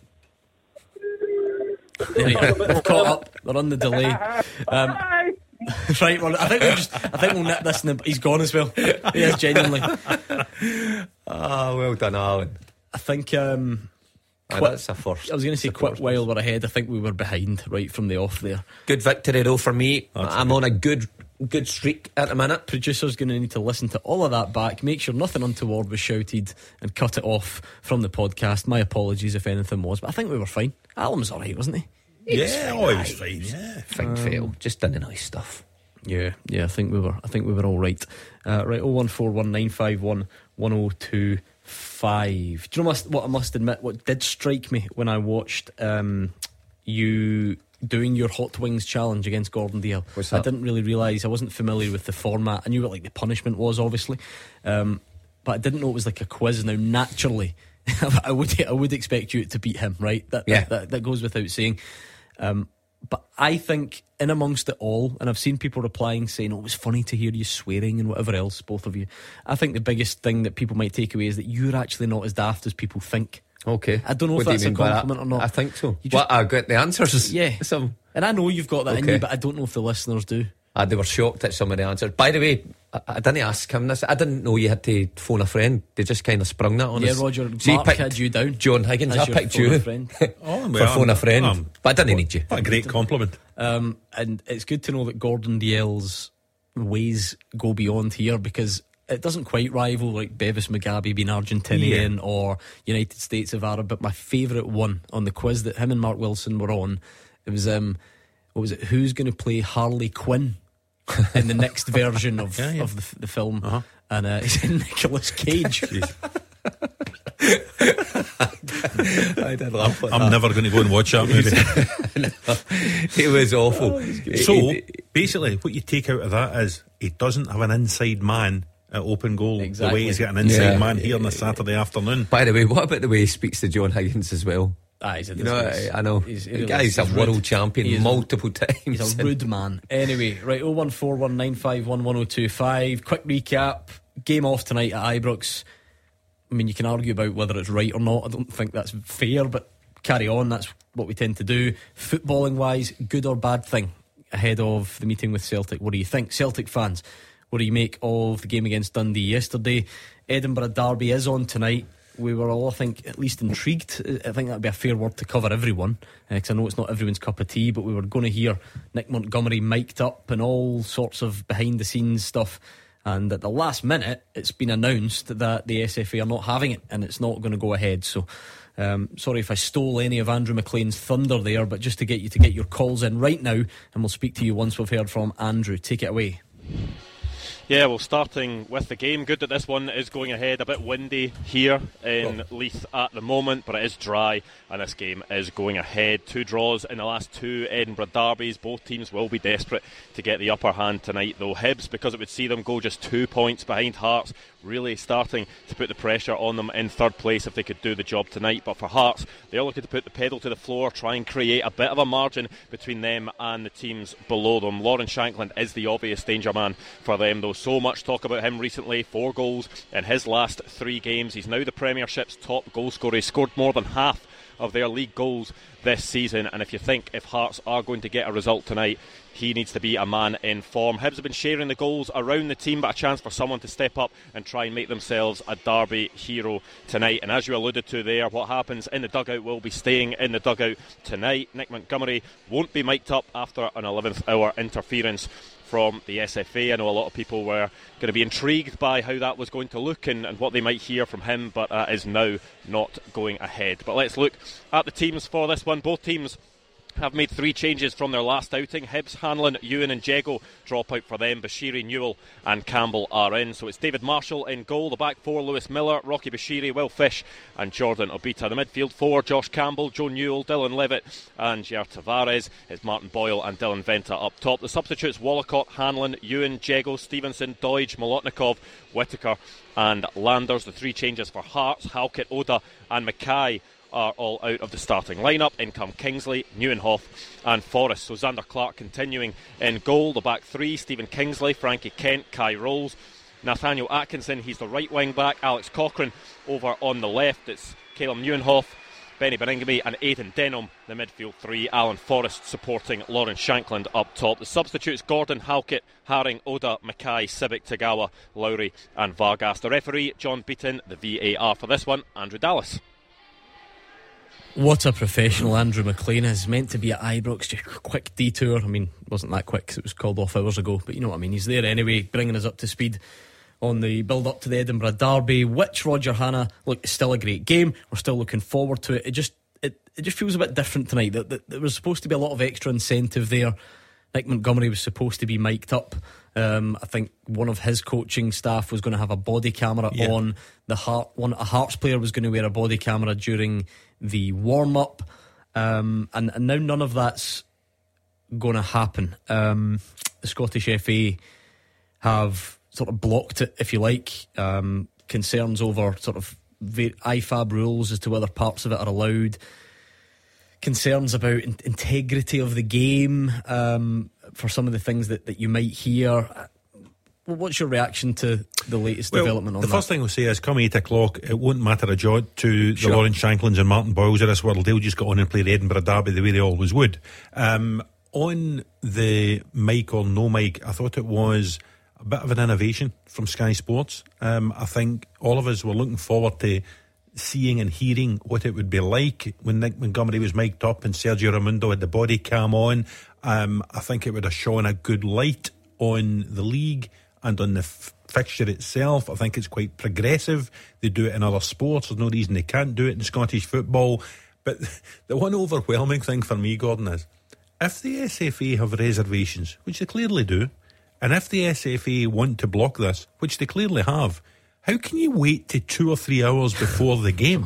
Speaker 8: There you go. They've caught up. They're on the delay. Um,
Speaker 17: Aye.
Speaker 8: right, well, I think we'll just. I think we'll nip this. In the, he's gone as well. He is genuinely.
Speaker 10: Ah, well done, Alan.
Speaker 8: I think. Um,
Speaker 10: Ah,
Speaker 8: quit-
Speaker 10: that's a first.
Speaker 8: I was going to say quite while we're ahead. I think we were behind right from the off there.
Speaker 10: Good victory though for me.
Speaker 9: That's
Speaker 10: I'm on a good good streak at the minute.
Speaker 8: Producer's going to need to listen to all of that back, make sure nothing untoward was shouted, and cut it off from the podcast. My apologies if anything was, but I think we were fine. Alan was alright, wasn't he?
Speaker 9: Yeah, oh, he was fine, yeah.
Speaker 10: Fine fail. Just done the nice stuff.
Speaker 8: Yeah, yeah, I think we were I think we were all right. Uh, right, oh one four one nine five one one oh two five. Do you know must, what I must admit, what did strike me when I watched um, you doing your Hot Wings challenge against Gordon Dale?
Speaker 10: What's
Speaker 8: I
Speaker 10: that?
Speaker 8: didn't really realise, I wasn't familiar with the format. I knew what like the punishment was, obviously, um, but I didn't know it was like a quiz. Now, naturally, I would I would expect you to beat him, right? That
Speaker 10: Yeah.
Speaker 8: that, that, that goes without saying. Um, but I think in amongst it all, and I've seen people replying saying, oh, it was funny to hear you swearing and whatever else, both of you. I think the biggest thing that people might take away is that you're actually not as daft as people think.
Speaker 10: Okay.
Speaker 8: I don't know
Speaker 10: What
Speaker 8: if
Speaker 10: do you
Speaker 8: that's a
Speaker 10: mean by that?
Speaker 8: compliment or not.
Speaker 10: I think so.
Speaker 8: You just-
Speaker 10: What, I got the answers?
Speaker 8: Yeah.
Speaker 10: Some,
Speaker 8: And I know you've got that in
Speaker 10: Okay.
Speaker 8: you, but I don't know if the listeners do.
Speaker 10: ah, they were shocked at some of the answers. By the way, I, I didn't ask him this. I didn't know you had to phone a friend. They just kind of sprung that on
Speaker 8: Yeah,
Speaker 10: us.
Speaker 8: Roger,
Speaker 10: So he
Speaker 8: Mark
Speaker 10: picked
Speaker 8: had you down
Speaker 10: John Higgins.
Speaker 8: as
Speaker 10: I
Speaker 8: your
Speaker 10: picked
Speaker 8: phone
Speaker 10: you
Speaker 8: a friend.
Speaker 9: Oh,
Speaker 10: for phone a friend.
Speaker 9: um,
Speaker 10: but I didn't need you.
Speaker 9: What a great compliment.
Speaker 8: Um, and it's good to know that Gordon Dalziel's ways go beyond here, because it doesn't quite rival like Bevis Mugabe being Argentinian or United States of Arab. But my favourite one on the quiz that him and Mark Wilson were on, it was um, what was it? Who's going to play Harley Quinn in the next version of
Speaker 9: Yeah, yeah.
Speaker 8: of the, the film?
Speaker 9: Uh-huh.
Speaker 8: And uh, it's Nicolas Cage.
Speaker 10: I did laugh at
Speaker 9: I'm
Speaker 10: that.
Speaker 9: never going to go and watch that movie.
Speaker 10: No, it was awful.
Speaker 9: Oh, so basically, what you take out of that is he doesn't have an inside man at open goal
Speaker 10: Exactly.
Speaker 9: the way he's got an inside
Speaker 10: Yeah.
Speaker 9: man here on a Saturday afternoon.
Speaker 10: By the way, what about the way he speaks to John Higgins as well?
Speaker 8: Ah, he's a
Speaker 10: you know,
Speaker 8: disgrace.
Speaker 10: I, I know.
Speaker 8: He's,
Speaker 10: the guy's a
Speaker 8: he's
Speaker 10: world
Speaker 8: rude.
Speaker 10: champion
Speaker 8: He is
Speaker 10: multiple
Speaker 8: a,
Speaker 10: times.
Speaker 8: He's a rude man. Anyway, right, oh one four one nine five one one oh two five. Quick recap. Game off tonight at Ibrox. I mean, you can argue about whether it's right or not. I don't think that's fair, but carry on. That's what we tend to do. Footballing wise, good or bad thing ahead of the meeting with Celtic? What do you think? Celtic fans, what do you make of the game against Dundee yesterday? Edinburgh Derby is on tonight. We were all, I think, at least intrigued. I think that'd be a fair word to cover everyone, because uh, I know it's not everyone's cup of tea, but we were going to hear Nick Montgomery mic'd up and all sorts of behind the scenes stuff. And at the last minute, it's been announced that the S F A are not having it and it's not going to go ahead. So um, sorry if I stole any of Andrew McLean's thunder there, but just to get you to get your calls in right now, and we'll speak to you once we've heard from Andrew. Take it away.
Speaker 18: Yeah, well, starting with the game, good that this one is going ahead. A bit windy here in oh. Leith at the moment, but it is dry, and this game is going ahead. Two draws in the last two Edinburgh derbies. Both teams will be desperate to get the upper hand tonight, though. Hibs, because it would see them go just two points behind Hearts, really starting to put the pressure on them in third place if they could do the job tonight. But for Hearts, they're looking to put the pedal to the floor, try and create a bit of a margin between them and the teams below them. Lawrence Shankland is the obvious danger man for them, though. So much talk about him recently. Four goals in his last three games. He's now the Premiership's top goal scorer. He scored more than half of their league goals this season, and if you think if Hearts are going to get a result tonight, he needs to be a man in form. Hibs have been sharing the goals around the team, but a chance for someone to step up and try and make themselves a derby hero tonight. And as you alluded to there, what happens in the dugout will be staying in the dugout tonight. Nick Montgomery won't be mic'd up after an eleventh hour interference from the S F A. I know a lot of people were going to be intrigued by how that was going to look and, and what they might hear from him, but that is now not going ahead. But let's look at the teams for this one. Both teams have made three changes from their last outing. Hibs, Hanlon, Ewan and Jago drop out for them. Bashiri, Newell and Campbell are in. So it's David Marshall in goal. The back four, Lewis Miller, Rocky Bashiri, Will Fish and Jordan Obita. The midfield four, Josh Campbell, Joe Newell, Dylan Levitt and Jair Tavares. It's Martin Boyle and Dylan Venta up top. The substitutes, Wallacott, Hanlon, Ewan, Jago, Stevenson, Doidge, Molotnikov, Whittaker and Landers. The three changes for Hearts, Halkett, Oda and Mackay are all out of the starting lineup. In come Kingsley, Neuenhoff and Forrest. So Xander Clark continuing in goal. The back three, Stephen Kingsley, Frankie Kent, Kai Rolls, Nathaniel Atkinson, he's the right wing back, Alex Cochrane over on the left. It's Caleb Neuenhoff, Benny Beningame and Aidan Denholm. The midfield three, Alan Forrest supporting Lawrence Shankland up top. The substitutes, Gordon, Halkett, Haring, Oda, Mackay, Civic, Tagawa, Lowry and Vargas. The referee, John Beaton. The V A R for this one, Andrew Dallas.
Speaker 8: What a professional Andrew McLean is. Meant to be at Ibrox, just a quick detour. I mean, it wasn't that quick because it was called off hours ago, but you know what I mean. He's there anyway, bringing us up to speed on the build up to the Edinburgh Derby, which Roger Hanna, look, it's still a great game. We're still looking forward to it. It just it, it just feels a bit different tonight. That, that there was supposed to be a lot of extra incentive there. Nick Montgomery was supposed to be mic'd up. Um, I think one of his coaching staff was going to have a body camera yeah. on. The Heart, one a Hearts player was going to wear a body camera during the warm up, um, and, and now none of that's going to happen. Um, the Scottish F A have sort of blocked it, if you like. Um, concerns over sort of I F A B rules as to whether parts of it are allowed. Concerns about in- integrity of the game, um, for some of the things that, that you might hear. Well, what's your reaction to the latest
Speaker 9: well,
Speaker 8: development on
Speaker 9: the
Speaker 8: that?
Speaker 9: The first thing I'll say is, come eight o'clock, it won't matter a jot to the
Speaker 8: sure.
Speaker 9: Lawrence Shanklands and Martin Boyles of this world. They'll just go on and play the Edinburgh Derby the way they always would. Um, on the mic or no mic, I thought it was a bit of an innovation from Sky Sports. Um, I think all of us were looking forward to seeing and hearing what it would be like when Nick Montgomery was mic'd up and Sergio Raimundo had the body cam on. Um, I think it would have shone a good light on the league and on the f- fixture itself. I think it's quite progressive. They do it in other sports. There's no reason they can't do it in Scottish football. But the one overwhelming thing for me, Gordon, is if the S F A have reservations, which they clearly do, and if the S F A want to block this, which they clearly have, how can you wait to two or three hours before the game?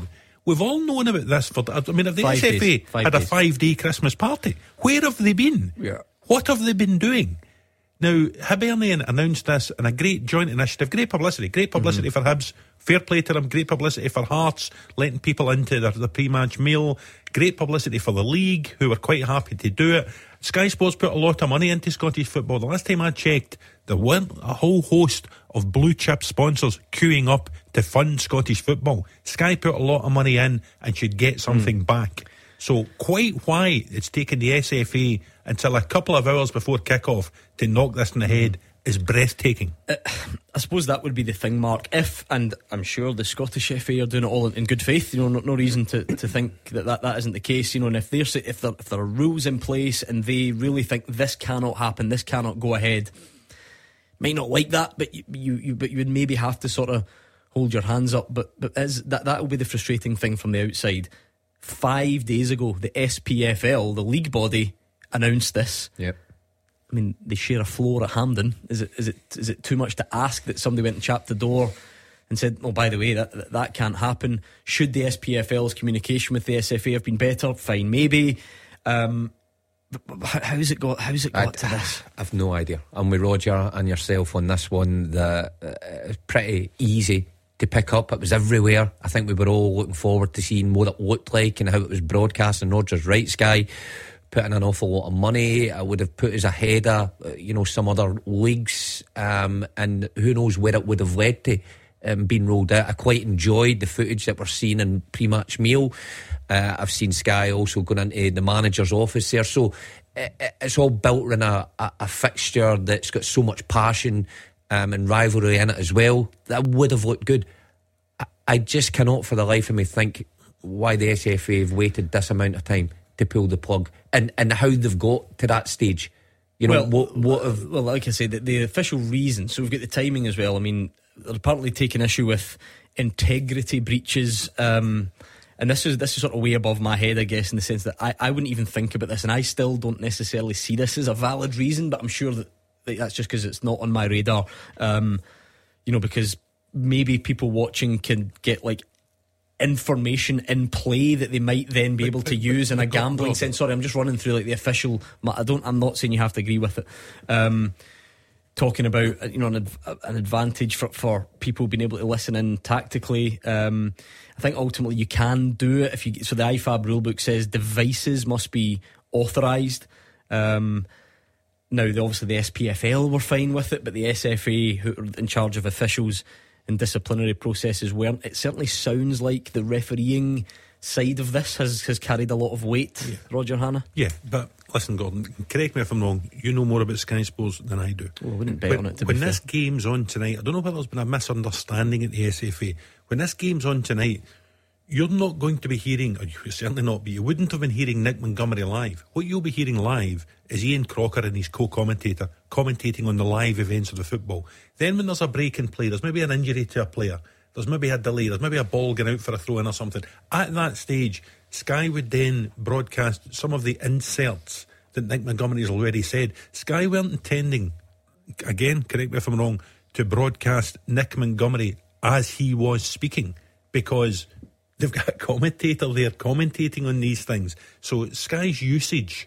Speaker 9: We've all known about this for. I mean, if the
Speaker 8: Five
Speaker 9: S F A
Speaker 8: days. Five
Speaker 9: had a
Speaker 8: days.
Speaker 9: five-day Christmas party, where have they been?
Speaker 8: Yeah.
Speaker 9: What have they been doing? Now, Hibernian announced this in a great joint initiative. Great publicity. Great publicity
Speaker 8: Mm-hmm.
Speaker 9: for Hibs. Fair play to them. Great publicity for Hearts, letting people into their, the pre-match meal. Great publicity for the league, who were quite happy to do it. Sky Sports put a lot of money into Scottish football. The last time I checked, there weren't a whole host of blue chip sponsors queuing up to fund Scottish football. Sky put a lot of money in and should get something mm. back. So quite why it's taken the S F A until a couple of hours before kick-off to knock this in the head is breathtaking.
Speaker 8: Uh, I suppose that would be the thing, Mark. If, and I'm sure the Scottish F A are doing it all in, in good faith, you know, no, no reason to, to think that, that that isn't the case, you know, and if, they're, if, there, if there are rules in place and they really think this cannot happen, this cannot go ahead, might not like that, but you, you, you, but you would maybe have to sort of hold your hands up. But, but is, that, that will be the frustrating thing from the outside. Five days ago, the S P F L, the league body, announced this.
Speaker 10: Yep.
Speaker 8: I mean, they share a floor at Hampden. Is it is it is it too much to ask that somebody went and chapped the door and said, "Oh, by the way, that that, that can't happen"? Should the S P F L's communication with the S F A have been better? Fine, maybe. Um, how, how's it got? How's it got
Speaker 10: I'd,
Speaker 8: to this?
Speaker 10: I've no idea. I'm with Roger and yourself on this one. The uh, it's pretty easy to pick up. It was everywhere. I think we were all looking forward to seeing what it looked like and how it was broadcast. And Roger's right, Sky put in an awful lot of money. I would have put us ahead of, you know, some other leagues, um, and who knows where it would have led to um, being rolled out. I quite enjoyed the footage that we're seeing in pre-match meal. Uh, I've seen Sky also going into the manager's office there. So it, it's all built around a, a, a fixture that's got so much passion um, and rivalry in it as well. That would have looked good. I, I just cannot for the life of me think why the S F A have waited this amount of time to pull the plug, and, and how they've got to that stage. You know,
Speaker 8: well,
Speaker 10: what, what have...
Speaker 8: well, like I said, the, the official reason, so we've got the timing as well. I mean, they're apparently taking issue with integrity breaches, um, and this is this is sort of way above my head, I guess, in the sense that I, I wouldn't even think about this, and I still don't necessarily see this as a valid reason, but I'm sure that, that that's just because it's not on my radar. Um, you know, because maybe people watching can get like information in play that they might then be able to use in a gambling sense. Sorry, I'm just running through like the official. I don't. I'm not saying you have to agree with it. Um, talking about, you know, an, an advantage for, for people being able to listen in tactically. Um, I think ultimately you can do it if you. So the I F A B rulebook says devices must be authorised. Um, now, the, obviously the S P F L were fine with it, but the S F A, who are in charge of officials and disciplinary processes, weren't. It certainly sounds like the refereeing side of this has, has carried a lot of weight. Yeah. Roger Hanna?
Speaker 9: Yeah, but listen, Gordon, correct me if I'm wrong. You know more about Sky Sports than I do.
Speaker 8: Well, I wouldn't bet
Speaker 9: when,
Speaker 8: on it, to
Speaker 9: When
Speaker 8: be
Speaker 9: this
Speaker 8: fair.
Speaker 9: game's on tonight, I don't know whether there's been a misunderstanding at the S F A. When this game's on tonight, you're not going to be hearing, or you will certainly not be, you wouldn't have been hearing Nick Montgomery live. What you'll be hearing live is Ian Crocker and his co-commentator commentating on the live events of the football. Then when there's a break in play, there's maybe an injury to a player, there's maybe a delay, there's maybe a ball going out for a throw-in or something. At that stage, Sky would then broadcast some of the inserts that Nick Montgomery's already said. Sky weren't intending, again, correct me if I'm wrong, to broadcast Nick Montgomery as he was speaking, because they've got a commentator there commentating on these things. So Sky's usage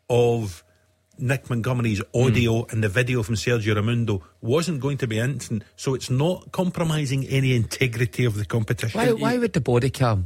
Speaker 9: of Nick Montgomery's audio mm. and the video from Sergio Raimundo wasn't going to be instant, so it's not compromising any integrity of the competition.
Speaker 10: Why, why would the body cam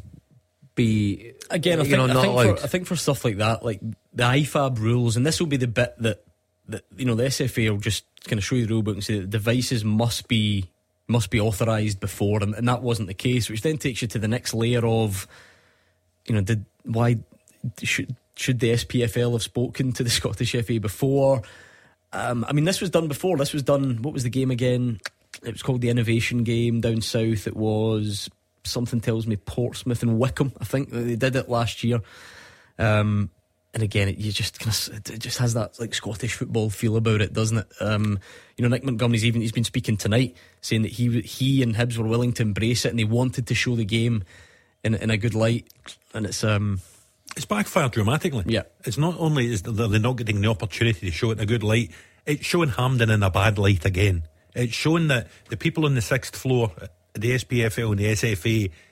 Speaker 10: be,
Speaker 8: again, I
Speaker 10: you
Speaker 8: think,
Speaker 10: know,
Speaker 8: I,
Speaker 10: not
Speaker 8: think
Speaker 10: allowed?
Speaker 8: for, I think for stuff like that, like the I F A B rules, and this will be the bit that, that you know, the S F A will just kind of show you the rule book and say that devices must be must be authorised before, and, and that wasn't the case, which then takes you to the next layer of, you know, did why should should the S P F L have spoken to the Scottish F A before? Um, I mean, this was done before. This was done. What was the game again? It was called the Innovation Game down south. It was, something tells me, Portsmouth and Wickham. I think they did it last year. Um, and again, it, you just kind of, it just has that like Scottish football feel about it, doesn't it? Um, you know, Nick Montgomery's even he's been speaking tonight, saying that he he and Hibs were willing to embrace it, and they wanted to show the game in in a good light. And it's um.
Speaker 9: It's backfired dramatically.
Speaker 8: Yeah.
Speaker 9: It's not only is they're not getting the opportunity to show it in a good light, it's showing Hampden in a bad light again. It's showing that the people on the sixth floor, the S P F L and the S F A,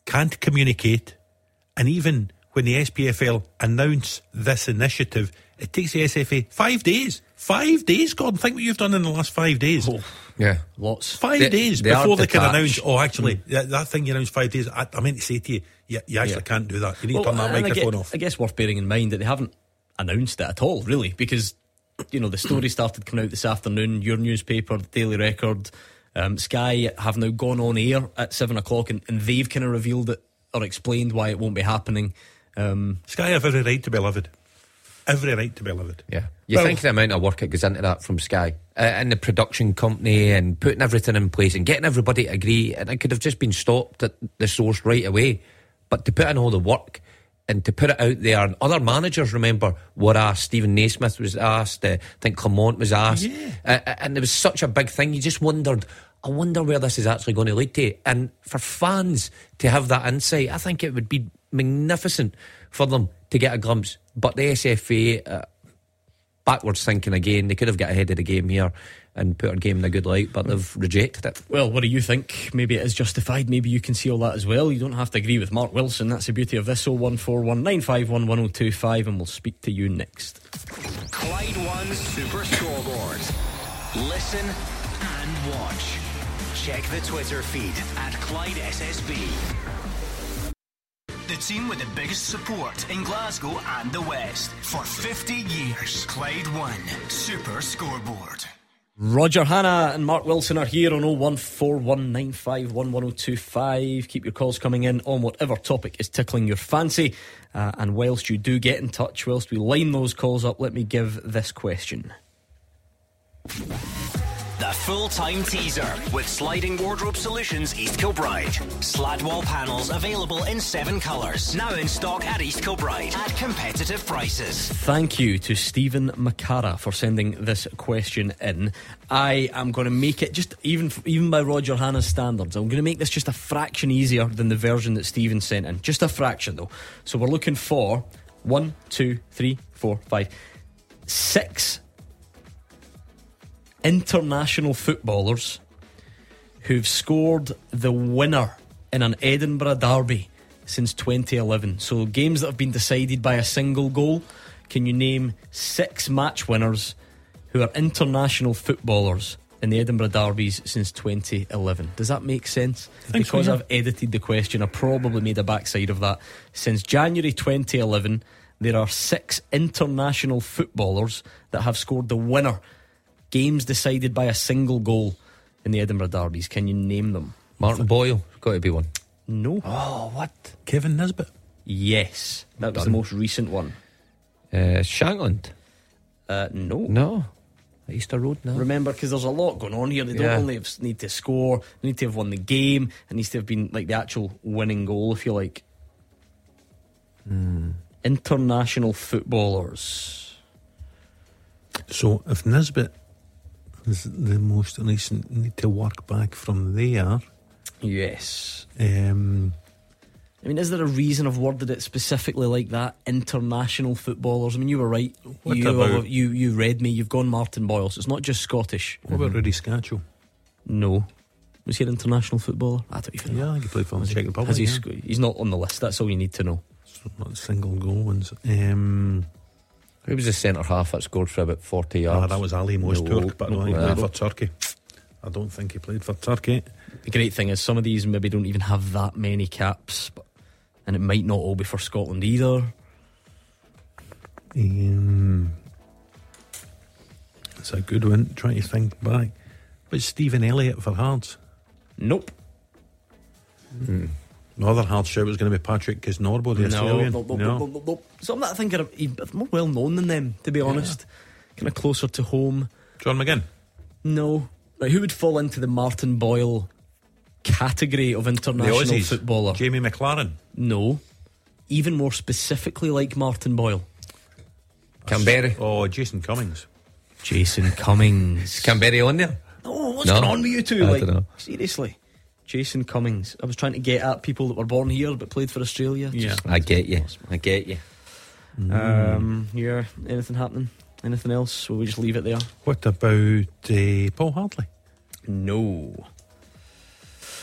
Speaker 9: can't communicate, and even when the S P F L announce this initiative, it takes the S F A five days. Five days, Gordon. Think what you've done in the last five days.
Speaker 8: Oh,
Speaker 10: yeah,
Speaker 8: lots.
Speaker 9: Five
Speaker 10: they,
Speaker 9: days
Speaker 10: they
Speaker 9: before they can
Speaker 10: detached.
Speaker 9: announce. Oh, actually, mm. that, that thing you announced five days. I, I meant to say to you, you, you actually
Speaker 8: Yeah.
Speaker 9: can't do that. You need
Speaker 8: Well,
Speaker 9: to turn that
Speaker 8: and I
Speaker 9: microphone
Speaker 8: guess,
Speaker 9: off.
Speaker 8: I guess worth bearing in mind that they haven't announced it at all, really, because you know the story started coming out this afternoon. Your newspaper, the Daily Record, um, Sky have now gone on air at seven o'clock, and, and they've kind of revealed it or explained why it won't be happening. Um,
Speaker 9: Sky have every right to be livid. Every right to be livid.
Speaker 10: Yeah. You
Speaker 9: Well-
Speaker 10: think the amount of work that goes into that from Sky uh, and the production company and putting everything in place and getting everybody to agree, and it could have just been stopped at the source right away. But to put in all the work and to put it out there, and other managers, remember, were asked. Stephen Naismith was asked. Uh, I think Clement was asked.
Speaker 9: Yeah.
Speaker 10: Uh, and there was such a big thing. You just wondered, I wonder where this is actually going to lead to. And for fans to have that insight, I think it would be magnificent for them to get a glimpse. But the S F A, uh, backwards thinking again, they could have got ahead of the game here and put our game in a good light, but they've rejected it.
Speaker 8: well, what do you think? Maybe it is justified. Maybe you can see all that as well. You don't have to agree with Mark Wilson. That's the beauty of this. oh one four one nine five one one oh two five, and we'll speak to you next.
Speaker 6: Clyde One Super Scoreboard. Listen and watch. Check the Twitter feed at Clyde S S B. The team with the biggest support in Glasgow and the West for fifty years. Clyde One Super Scoreboard.
Speaker 8: Roger Hanna and Mark Wilson are here on oh one four one nine five one one oh two five. Keep your calls coming in on whatever topic is tickling your fancy. Uh, and whilst you do get in touch, whilst we line those calls up, let me give this question.
Speaker 6: The full-time teaser with Sliding Wardrobe Solutions East Kilbride. Slad wall panels available in seven colours. Now in stock at East Kilbride at competitive prices.
Speaker 8: Thank you to Stephen McCara for sending this question in. I am going to make it just, even even by Roger Hanna's standards, I'm going to make this just a fraction easier than the version that Stephen sent in. Just a fraction though. So we're looking for one, two, three, four, five, six international footballers who've scored the winner in an Edinburgh derby since twenty eleven. So games that have been decided by a single goal. Can you name six match winners who are international footballers in the Edinburgh derbies since twenty eleven? Does that make sense?
Speaker 9: Think
Speaker 8: Because
Speaker 9: so, yeah.
Speaker 8: I've edited the question, I probably made a backside of that. Since January twenty eleven, there are six international footballers that have scored the winner. Games decided by a single goal in the Edinburgh derbies. Can you name them?
Speaker 10: Martin Boyle, got to be one.
Speaker 8: No.
Speaker 10: Oh, what?
Speaker 9: Kevin Nisbet.
Speaker 8: Yes, that was
Speaker 10: Done.
Speaker 8: the most recent one.
Speaker 10: Uh, Shankland.
Speaker 8: Uh, no.
Speaker 10: No. Easter Road, no.
Speaker 8: Remember, because there's a lot going on here. They don't
Speaker 10: Yeah.
Speaker 8: only have, need to score, they need to have won the game. It needs to have been like the actual winning goal, if you like.
Speaker 10: Hmm.
Speaker 8: International footballers.
Speaker 9: So if Nisbet is the most recent, need to work back from there.
Speaker 8: Yes.
Speaker 9: Um,
Speaker 8: I mean, is there a reason I've worded it specifically like that? International footballers. I mean, you were right.
Speaker 9: What
Speaker 8: You,
Speaker 9: about-
Speaker 8: you you read me. You've gone Martin Boyle. So it's not just Scottish.
Speaker 9: what about Rudy Scatchell?
Speaker 8: No. Was he an international footballer? I don't even know.
Speaker 9: Yeah, I think he played for the Czech Republic.
Speaker 8: Has he
Speaker 9: yeah.
Speaker 8: sc- he's not on the list. That's all you need to know.
Speaker 9: So not single goal ones. Um,
Speaker 10: Who was the centre half that scored for about forty
Speaker 9: ah,
Speaker 10: yards?
Speaker 9: that was Ali Mosturk,
Speaker 8: No,
Speaker 9: but I
Speaker 8: no,
Speaker 9: don't think he
Speaker 8: no.
Speaker 9: played for Turkey. I don't think he played for Turkey.
Speaker 8: The great thing is some of these maybe don't even have that many caps, but, and it might not all be for Scotland either.
Speaker 9: Um, it's a good one. Trying to think back. But Stephen Elliott for Hearts.
Speaker 8: Nope.
Speaker 9: Hmm. The other hard shout was going to be Patrick Kisnorbo, the Australian.
Speaker 8: No, no, no, no, no, no. Some that I think are he's more well known than them, to be honest. Kind of closer to home.
Speaker 9: John McGinn.
Speaker 8: No. Right, who would fall into the Martin Boyle category of
Speaker 9: The
Speaker 8: international
Speaker 9: Aussies.
Speaker 8: footballer?
Speaker 9: Jamie McLaren.
Speaker 8: No. Even more specifically like Martin Boyle.
Speaker 10: Canberra.
Speaker 9: Oh, Jason Cummings.
Speaker 8: Jason Cummings.
Speaker 10: Canberra on there?
Speaker 8: No, what's
Speaker 10: No.
Speaker 8: going on with you two?
Speaker 10: I
Speaker 8: Like,
Speaker 10: dunno.
Speaker 8: seriously. Jason Cummings. I was trying to get at people that were born here but played for Australia.
Speaker 9: Yeah.
Speaker 10: I get you. I get you.
Speaker 8: Um, yeah. Anything happening? Anything else? Will we just leave it there?
Speaker 9: What about uh, Paul Hartley?
Speaker 8: No.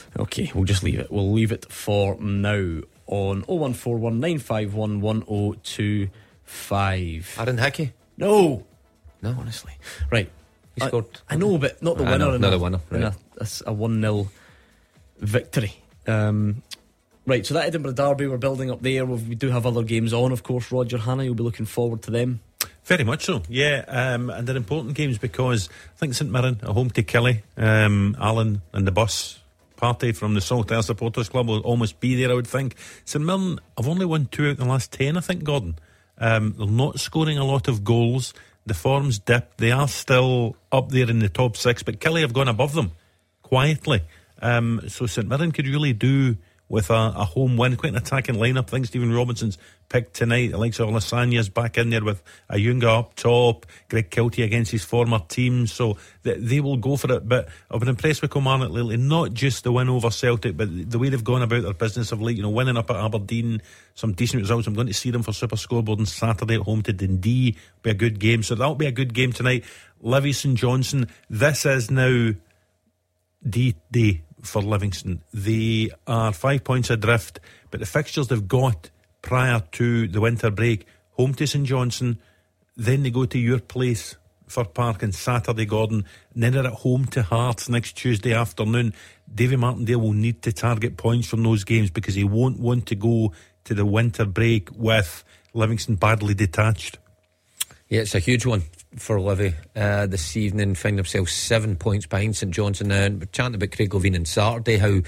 Speaker 8: Okay, we'll just leave it. We'll leave it for now on oh one four one nine five one one oh two five.
Speaker 10: Aaron Hickey?
Speaker 8: No.
Speaker 10: No.
Speaker 8: Honestly. Right.
Speaker 10: He
Speaker 8: I,
Speaker 10: scored.
Speaker 8: I know, but not the
Speaker 10: I
Speaker 8: winner.
Speaker 10: know,
Speaker 8: in
Speaker 10: not
Speaker 8: a,
Speaker 10: the winner,
Speaker 8: in
Speaker 10: right.
Speaker 8: a, a one nil victory. Um, right, so that Edinburgh Derby, we're building up there. We've, we do have other games on, of course. Roger, Hannah, you'll be looking forward to them.
Speaker 9: Very much so, yeah. Um, and they're important games because I think St Mirren are home to Killie. Um, Alan and the bus party from the Saltaire Supporters Club will almost be there, I would think. St Mirren have only won two out of the last ten, I think, Gordon. Um, they're not scoring a lot of goals. The form's dipped. They are still up there in the top six, but Killie have gone above them quietly. Um, so St Mirren could really do with a, a home win. Quite an attacking lineup. I think Stephen Robinson's picked tonight. The likes of Lasanya's back in there with Ayunga up top, Greg Kiltie against his former team, so they, they will go for it. But I've been impressed with Kilmarnock lately, not just the win over Celtic, but the way they've gone about their business of late, you know, winning up at Aberdeen, some decent results. I'm going to see them for Super Scoreboard on Saturday at home to Dundee. Be a good game, so that'll be a good game tonight. Livingston Johnson, this is now D-Day for Livingston. They are five points adrift, but the fixtures they've got prior to the winter break, home to St Johnstone, then they go to your place for Park on Saturday, Gordon, and then they're at home to Hearts next Tuesday afternoon. Davy Martindale will need to target points from those games because he won't want to go to the winter break with Livingston badly detached.
Speaker 10: Yeah, it's a huge one for Livy uh, this evening, finding themselves seven points behind St Johnstone now. And we're chatting about Craig Levein on Saturday, how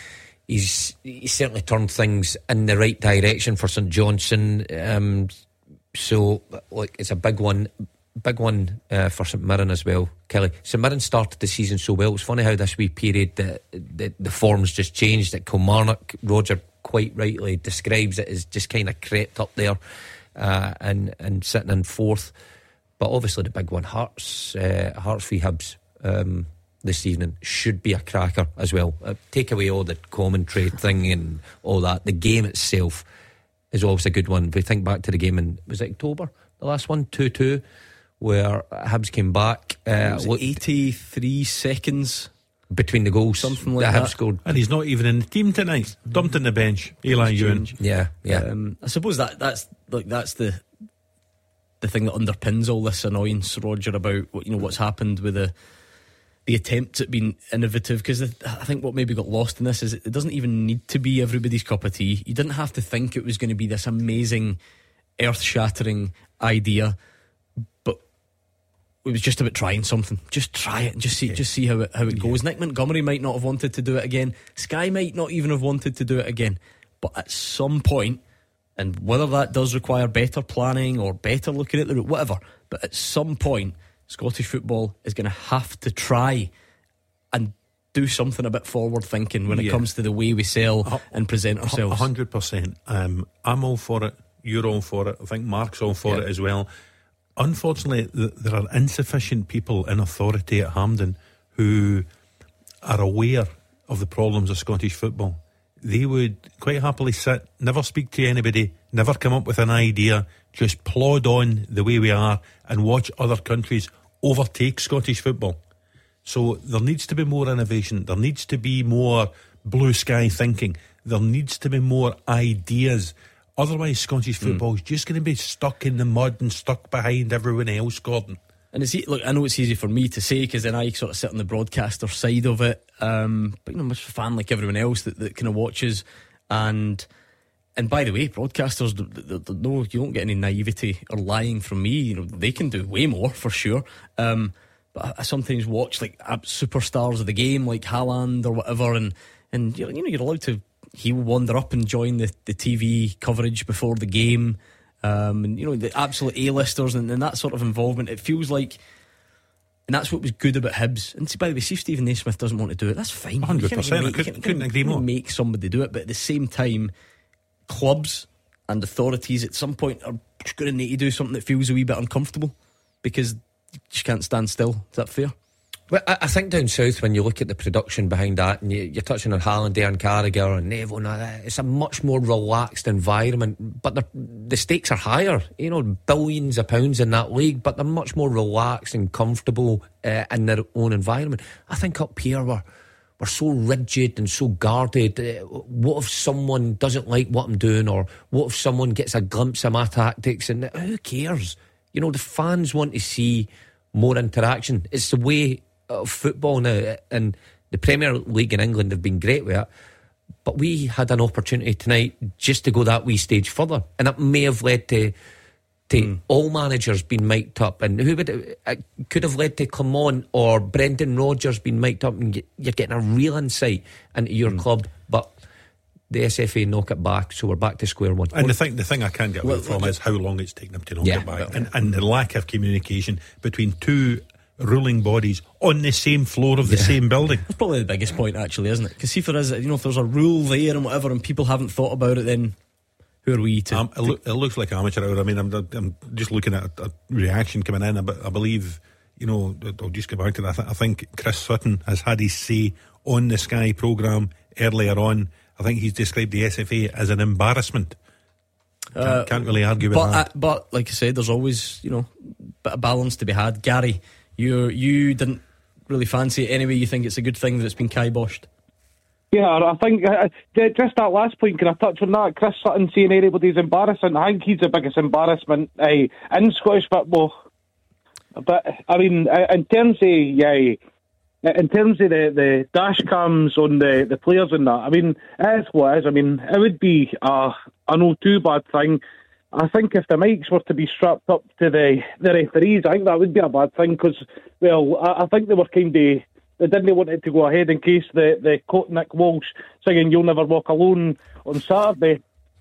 Speaker 10: he's he's certainly turned things in the right direction for St Johnstone. Um, so, like, it's a big one, big one uh, for St Mirren as well. Kelly, St Mirren started the season so well. It's funny how this wee period the the, the form's just changed. That Kilmarnock, Roger quite rightly describes it as just kind of crept up there uh, and and sitting in fourth. But obviously the big one, Hearts, uh, Hearts v Hibs um, this evening should be a cracker as well. Uh, take away all the commentary thing and all that. The game itself is always a good one. If we think back to the game in, was it October? The last one, two two, where Hibs came back. Uh,
Speaker 8: was it eighty-three seconds
Speaker 10: between the goals?
Speaker 8: Something like
Speaker 10: that.
Speaker 8: that.
Speaker 10: Hibs scored.
Speaker 9: And he's not even in the team tonight. Dumped on the bench. Eli Ewan.
Speaker 10: Yeah, yeah.
Speaker 8: Um, I suppose that that's like that's the the thing that underpins all this annoyance, Roger, about you know what's happened with the the attempts at being innovative. Because I think what maybe got lost in this is it doesn't even need to be everybody's cup of tea. You didn't have to think it was going to be this amazing, earth-shattering idea, but it was just about trying something. Just try it and just see, yeah. just see how it how it goes. Yeah. Nick Montgomery might not have wanted to do it again. Sky might not even have wanted to do it again. But at some point, and whether that does require better planning or better looking at the route, whatever, but at some point Scottish football is going to have to try and do something a bit forward thinking when it
Speaker 9: yeah.
Speaker 8: comes to the way we sell uh, and present ourselves.
Speaker 9: one hundred percent. um, I'm all for it, you're all for it, I think Mark's all for yeah. it as well. Unfortunately, th- there are insufficient people in authority at Hampden who are aware of the problems of Scottish football. They would quite happily sit, never speak to anybody, never come up with an idea, just plod on the way we are and watch other countries overtake Scottish football. So there needs to be more innovation, there needs to be more blue sky thinking, there needs to be more ideas. Otherwise Scottish football mm. is just going to be stuck in the mud and stuck behind everyone else, Gordon.
Speaker 8: And it's, look, I know it's easy for me to say because then I sort of sit on the broadcaster side of it. Um, but you know, I'm just a fan like everyone else that, that kind of watches. And and by the way, broadcasters, they, they, no, you don't get any naivety or lying from me. You know, they can do way more for sure. Um, but I, I sometimes watch like superstars of the game, like Haaland or whatever, and and you know, you're allowed to. He'll wander up and join the, the T V coverage before the game. Um, and you know, the absolute A-listers and, and that sort of involvement, it feels like, and that's what was good about Hibs. And see, by the way, see if Stephen Naismith doesn't want to do it, that's fine.
Speaker 9: one hundred percent,
Speaker 8: make,
Speaker 9: I couldn't, couldn't agree more.
Speaker 8: Make somebody do it, but at the same time, clubs and authorities at some point are going to need to do something that feels a wee bit uncomfortable because you just can't stand still. Is that fair?
Speaker 10: Well, I, I think down south, when you look at the production behind that, and you, you're touching on Haaland, Darren Carragher and Nevo and all that, it's a much more relaxed environment, but the stakes are higher, you know, billions of pounds in that league, but they're much more relaxed and comfortable uh, in their own environment. I think up here we're, we're so rigid and so guarded. Uh, what if someone doesn't like what I'm doing, or what if someone gets a glimpse of my tactics? And who cares? You know, the fans want to see more interaction. It's the way of football now, and the Premier League in England have been great with it. But we had an opportunity tonight just to go that wee stage further, and it may have led to to mm. all managers being mic'd up, and who would it, it could have led to Clement or Brendan Rodgers being mic'd up, and get, you're getting a real insight into your mm. club. But the S F A knock it back, so we're back to square one.
Speaker 9: And the thing, the thing I can't get away
Speaker 10: well,
Speaker 9: from
Speaker 10: well,
Speaker 9: is how long it's taken them to knock
Speaker 10: yeah,
Speaker 9: it back,
Speaker 10: well,
Speaker 9: and, and the lack of communication between two ruling bodies on the same floor of the
Speaker 8: yeah.
Speaker 9: same building.
Speaker 8: That's probably the biggest point, actually, isn't it? Because see, if there is, you know, if there's a rule there and whatever, and people haven't thought about it, then who are we to?
Speaker 9: Um, it, look, it looks like amateur hour. I mean, I'm, I'm just looking at a, a reaction coming in. I, I believe, you know, I'll just go back to that. I, th- I think Chris Sutton has had his say on the Sky programme earlier on. I think he's described the S F A as an embarrassment. Can't, uh, can't really argue with
Speaker 8: but,
Speaker 9: that.
Speaker 8: Uh, but like I said, there's always, you know, a bit of balance to be had. Gary, you you didn't really fancy it anyway. You think it's a good thing that it's been kiboshed?
Speaker 13: Yeah, I think uh, just that last point, can I touch on that? Chris Sutton saying anybody's embarrassing. I think he's the biggest embarrassment uh, in Scottish football. But I mean, uh, in terms of yeah, in terms of the, the dash cams on the, the players and that, I mean, it is what it is. I mean, it would be uh, a no too bad thing. I think if the mics were to be strapped up to the, the referees, I think that would be a bad thing because, well, I, I think they were kind of. They didn't want it to go ahead in case they, they caught Nick Walsh singing "You'll Never Walk Alone" on Saturday.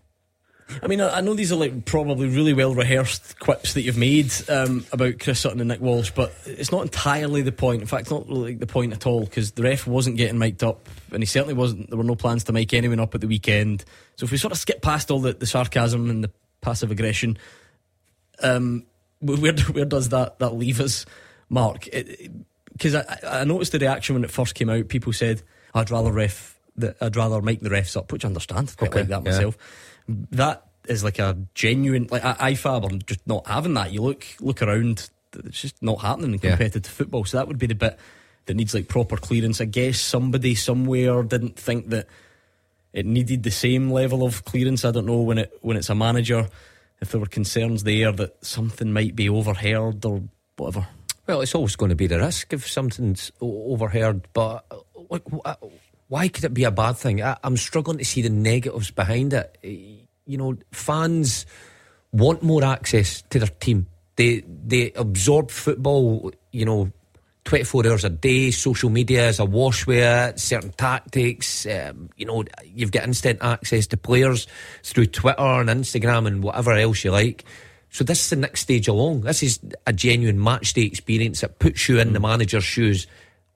Speaker 8: I mean, I, I know these are like probably really well rehearsed quips that you've made um, about Chris Sutton and Nick Walsh, but it's not entirely the point. In fact, it's not really the point at all, because the ref wasn't getting mic'd up, and he certainly wasn't. There were no plans to mic anyone up at the weekend. So if we sort of skip past all the, the sarcasm and the passive aggression, um, where where does that, that leave us, Mark? Because I, I noticed the reaction when it first came out. People said, I'd rather ref the, I'd rather mic the refs up, which I understand. Quite
Speaker 10: okay,
Speaker 8: like that
Speaker 10: yeah.
Speaker 8: myself. That is like a genuine, like I F A B are just not having that. You look look around, it's just not happening in competitive yeah. football. So that would be the bit that needs like proper clearance. I guess somebody somewhere didn't think that it needed the same level of clearance. I don't know, when it when it's a manager, if there were concerns there that something might be overheard or whatever.
Speaker 10: Well, it's always going to be the risk if something's overheard, but like, why could it be a bad thing? I, I'm struggling to see the negatives behind it. You know, fans want more access to their team. They they absorb football, you know, twenty-four hours a day. Social media is awash with it, certain tactics. Um, you know, you've got instant access to players through Twitter and Instagram and whatever else you like. So this is the next stage along. This is a genuine match day experience that puts you in mm. the manager's shoes.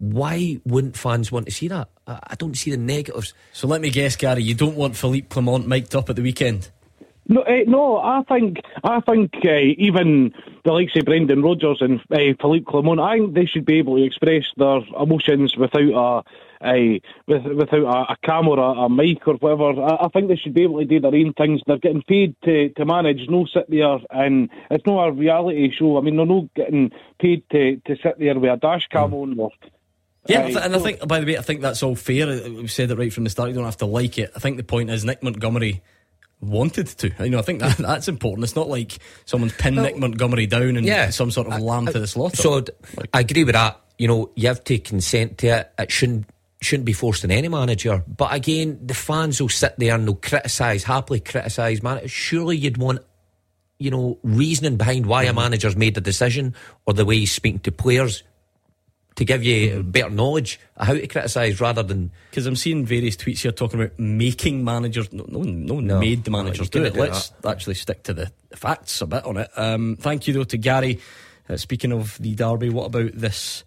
Speaker 10: Why wouldn't fans want to see that? I, I don't see the negatives.
Speaker 8: So let me guess, Gary, you don't want Philippe Clement mic'd up at the weekend?
Speaker 13: No, uh, no. I think I think uh, even the likes of Brendan Rodgers and uh, Philippe Clement, I think they should be able to express their emotions without a, a with, without a, a camera, a mic or whatever. I, I think they should be able to do their own things. They're getting paid to, to manage, no sit there, and it's not a reality show. I mean, they're not getting paid to, to sit there with a dash cam mm. on. Or,
Speaker 8: yeah, uh, and I think, by the way, I think that's all fair. We've said it right from the start. You don't have to like it. I think the point is Nick Montgomery wanted to. You know, I think that that's important. It's not like someone's pinned well, Nick Montgomery down and
Speaker 10: yeah,
Speaker 8: some sort of I, lamb I, to the slaughter.
Speaker 10: So
Speaker 8: like,
Speaker 10: I agree with that. You know, you have to consent to it. It shouldn't shouldn't be forced on any manager. But again, the fans will sit there and they'll criticise, happily criticise. Man, surely you'd want, you know, reasoning behind why mm-hmm. a manager's made the decision or the way he's speaking to players, to give you mm-hmm. better knowledge of how to criticise rather than...
Speaker 8: Because I'm seeing various tweets here talking about making managers. No, no, no one
Speaker 10: no,
Speaker 8: made the managers
Speaker 10: no,
Speaker 8: do it.
Speaker 10: do
Speaker 8: Let's
Speaker 10: that.
Speaker 8: actually stick to the facts a bit on it. Um, thank you, though, to Gary. Uh, speaking of the derby, what about this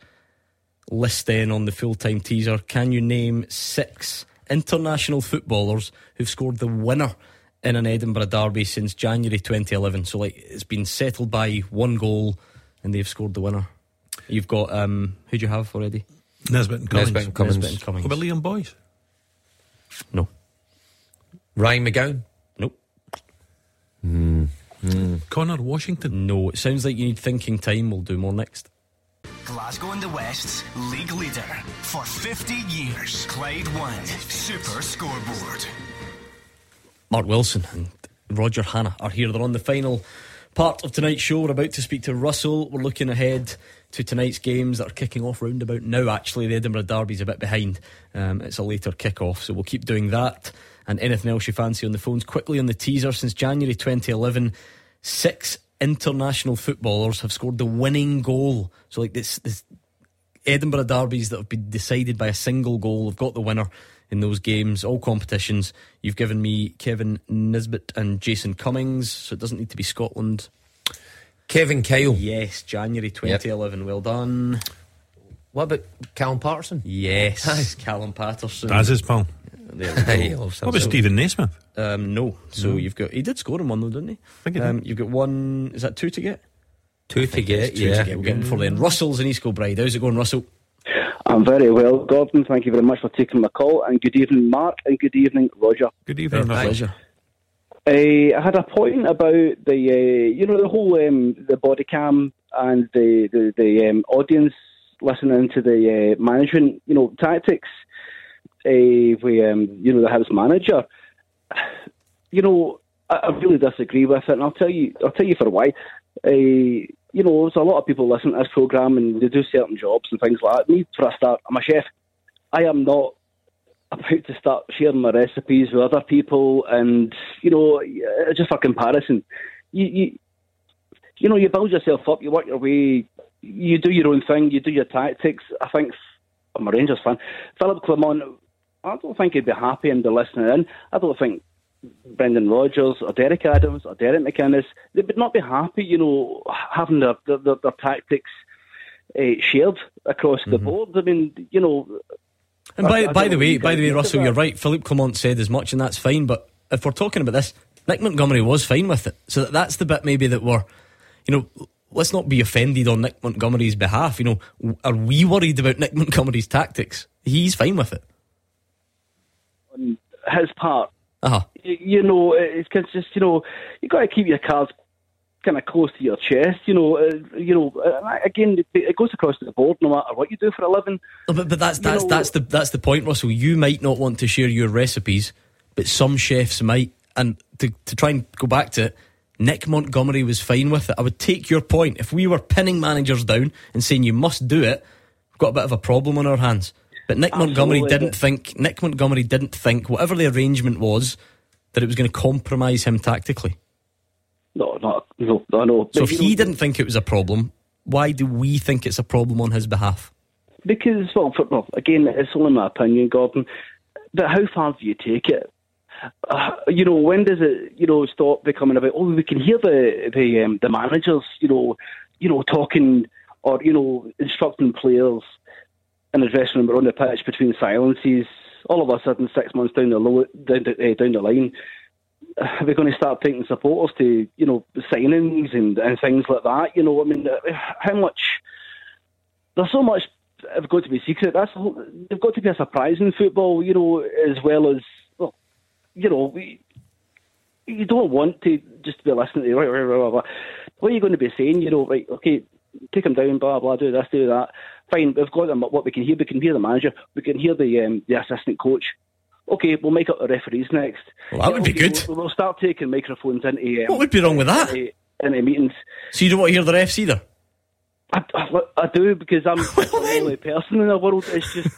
Speaker 8: list then on the full-time teaser? Can you name six international footballers who've scored the winner in an Edinburgh derby since January twenty eleven? So, like, it's been settled by one goal and they've scored the winner. You've got, um, who do you have already?
Speaker 9: Nesbitt and Cummins.
Speaker 10: Nesbitt and Cummins.
Speaker 8: Nesbitt and Cummins.
Speaker 9: What about Liam Boyce?
Speaker 8: No.
Speaker 10: Ryan McGowan?
Speaker 8: Nope.
Speaker 10: Mm. Mm.
Speaker 9: Connor Washington?
Speaker 8: No. It sounds like you need thinking time. We'll do more next.
Speaker 6: Glasgow and the West's league leader. For fifty years, Clyde One Super Scoreboard.
Speaker 8: Mark Wilson and Roger Hannah are here. They're on the final part of tonight's show. We're about to speak to Russell. We're looking ahead to tonight's games that are kicking off round about now. Actually, the Edinburgh Derby's a bit behind. Um, it's a later kick-off, so we'll keep doing that. And anything else you fancy on the phones. Quickly on the teaser, since January twenty eleven, six international footballers have scored the winning goal. So like this, this Edinburgh Derbies that have been decided by a single goal have got the winner in those games, all competitions. You've given me Kevin Nisbet and Jason Cummings, so it doesn't need to be Scotland.
Speaker 10: Kevin Kyle.
Speaker 8: Yes, January twenty eleven. Yep. Well done.
Speaker 10: What about Callum Patterson?
Speaker 8: Yes, Callum Patterson.
Speaker 9: That's his pal.
Speaker 8: There we go.
Speaker 9: What about Stephen Naismith?
Speaker 8: Um, no. So
Speaker 9: No.
Speaker 8: you've got, he did score in one though, didn't he?
Speaker 9: I think he did.
Speaker 8: Um, you've got one. Is that two to get?
Speaker 10: Two to get.
Speaker 8: Two
Speaker 10: yeah.
Speaker 8: to get. We'll get him for then. Russell's in East Kilbride. How's it going, Russell?
Speaker 19: I'm very well, Gordon. Thank you very much for taking my call. And good evening, Mark, and good evening, Roger.
Speaker 9: Good evening,
Speaker 8: Russell. Pleasure.
Speaker 19: Uh, I had a point about the, uh, you know, the whole um, the body cam and the the, the um, audience listening to the uh, management, you know, tactics. Uh, we, um, you know, the house manager. You know, I, I really disagree with it, and I'll tell you, I'll tell you for why. Uh, you know, there's a lot of people listening to this programme and they do certain jobs and things like that. Me, for a start, I'm a chef. I am not about to start sharing my recipes with other people, and, you know, just for comparison, you, you, you know, you build yourself up, you work your way, you do your own thing, you do your tactics. I think, I'm a Rangers fan, Philip Clement, I don't think he'd be happy in the listening in. I don't think Brendan Rodgers or Derek Adams or Derek McInnes, they would not be happy, you know, having their their, their, their tactics uh, shared across mm-hmm. the board. I mean, you know.
Speaker 8: And by
Speaker 19: I, I
Speaker 8: by the way, by the way, Russell,
Speaker 19: that.
Speaker 8: you're right. Philippe Clement said as much, and that's fine. But if we're talking about this, Nick Montgomery was fine with it. So that's the bit maybe that we're, you know, let's not be offended on Nick Montgomery's behalf. You know, are we worried about Nick Montgomery's tactics? He's fine with it.
Speaker 19: On his part.
Speaker 8: Uh-huh.
Speaker 19: You, you know, it's just, you know, you've got to keep your cards kind of close to your chest, you know. Uh, you know, uh, again, it, it goes across the board no matter what you do for a living.
Speaker 8: But, but that's that's
Speaker 19: you know,
Speaker 8: that's the that's the point, Russell. You might not want to share your recipes, but some chefs might. And to to try and go back to it, Nick Montgomery was fine with it. I would take your point. If we were pinning managers down and saying you must do it, we've got a bit of a problem on our hands. But Nick Absolutely. Montgomery didn't think Nick Montgomery didn't think whatever the arrangement was that it was going to compromise him tactically.
Speaker 19: No, no, no, no. no.
Speaker 8: So if he didn't think it was a problem, why do we think it's a problem on his behalf?
Speaker 19: Because, well, for, well again, it's only my opinion, Gordon. But how far do you take it? Uh, you know, when does it, you know, stop becoming about? Oh, we can hear the the um, the managers, you know, you know, talking or you know, instructing players in the dressing room or on the pitch between silences. All of a sudden, six months down the low, down, the, uh, down the line, are we going to start taking supporters to, you know, signings and, and things like that? You know, I mean, how much? There's so much have got to be secret. That's they've got to be a surprise in football, you know, as well as well, you know, we, you don't want to just be listening to right, right, right, right, right. What are you going to be saying? You know, right, okay, take them down, blah blah, do this, do that. Fine, we've got them. What we can hear, we can hear the manager, we can hear the um, the assistant coach. Okay, we'll make up the referees next.
Speaker 8: Well, that would be good.
Speaker 19: We'll, we'll start taking microphones into. Um,
Speaker 8: what would be wrong with that?
Speaker 19: Into, into meetings.
Speaker 8: So you don't want to hear the refs either?
Speaker 19: I, I, I do, because I'm the only person in the world. It's just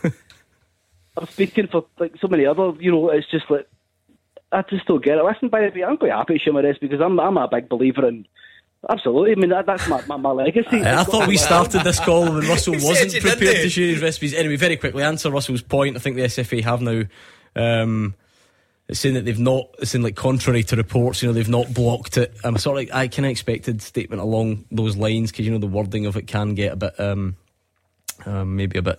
Speaker 19: I'm speaking for like so many other. You know, it's just like I just don't get it. Listen, by the way, I'm quite happy to share my rest because I'm I'm a big believer in. Absolutely, I mean that, that's my, my, my legacy.
Speaker 8: I, I thought we started this call when Russell wasn't
Speaker 10: said
Speaker 8: prepared to share his recipes. Anyway, very quickly, answer Russell's point. I think the S F A have now um, it's saying that they've not, it's in like contrary to reports, you know, they've not blocked it. I'm sort of like, I kind of expected statement along those lines because, you know, the wording of it can get a bit um, um, maybe a bit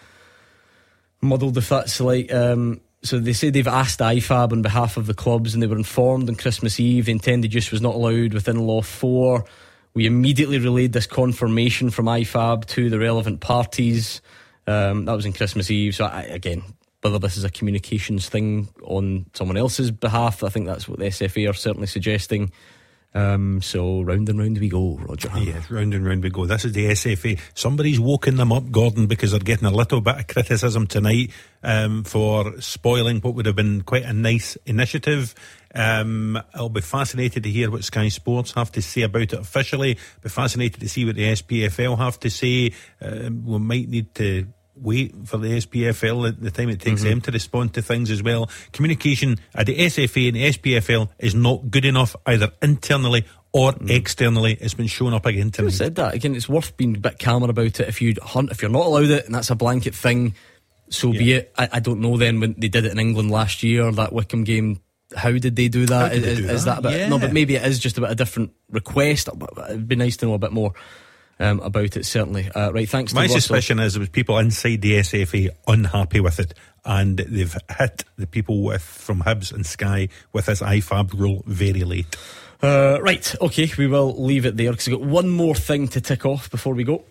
Speaker 8: muddled if that's like um, so they say they've asked I F A B on behalf of the clubs and they were informed on Christmas Eve the intended use was not allowed within Law four. We immediately relayed this confirmation from I F A B to the relevant parties. Um, that was on Christmas Eve. So I, again, whether this is a communications thing on someone else's behalf, I think that's what the S F A are certainly suggesting. Um, so round and round we go, Roger.
Speaker 9: Yes, round and round we go. This is the S F A. Somebody's woken them up, Gordon, because they're getting a little bit of criticism tonight um, for spoiling what would have been quite a nice initiative. Um, I'll be fascinated to hear what Sky Sports have to say about it officially. Be fascinated to see what the S P F L have to say. Uh, we might need to wait for the S P F L at the time it takes mm-hmm. them to respond to things as well. Communication at the S F A and the S P F L is not good enough either internally or mm. externally. It's been shown up again tonight.
Speaker 8: Who said that? Again, it's worth being a bit calmer about it. If you hunt, if you're not allowed it and that's a blanket thing, so yeah. be it. I, I don't know then when they did it in England last year, that Wickham game, how did they do that?
Speaker 9: Did they
Speaker 8: is,
Speaker 9: do
Speaker 8: is
Speaker 9: that?
Speaker 8: that a bit,
Speaker 9: yeah.
Speaker 8: no, but maybe it is just a bit of a different request. It'd be nice to know a bit more Um, about it, certainly. Uh, right, thanks to
Speaker 9: My
Speaker 8: Russell.
Speaker 9: suspicion is there was people inside the S F A unhappy with it, and they've hit the people with from Hibs and Sky with this I F A B rule very late.
Speaker 8: Uh, right, okay, we will leave it there because we've got one more thing to tick off before we go.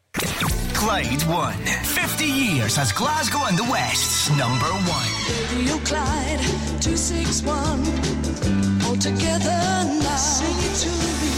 Speaker 6: Clyde won. fifty years as Glasgow and the West's number one.
Speaker 20: Radio Clyde, two six one. All together now. Sing it to me.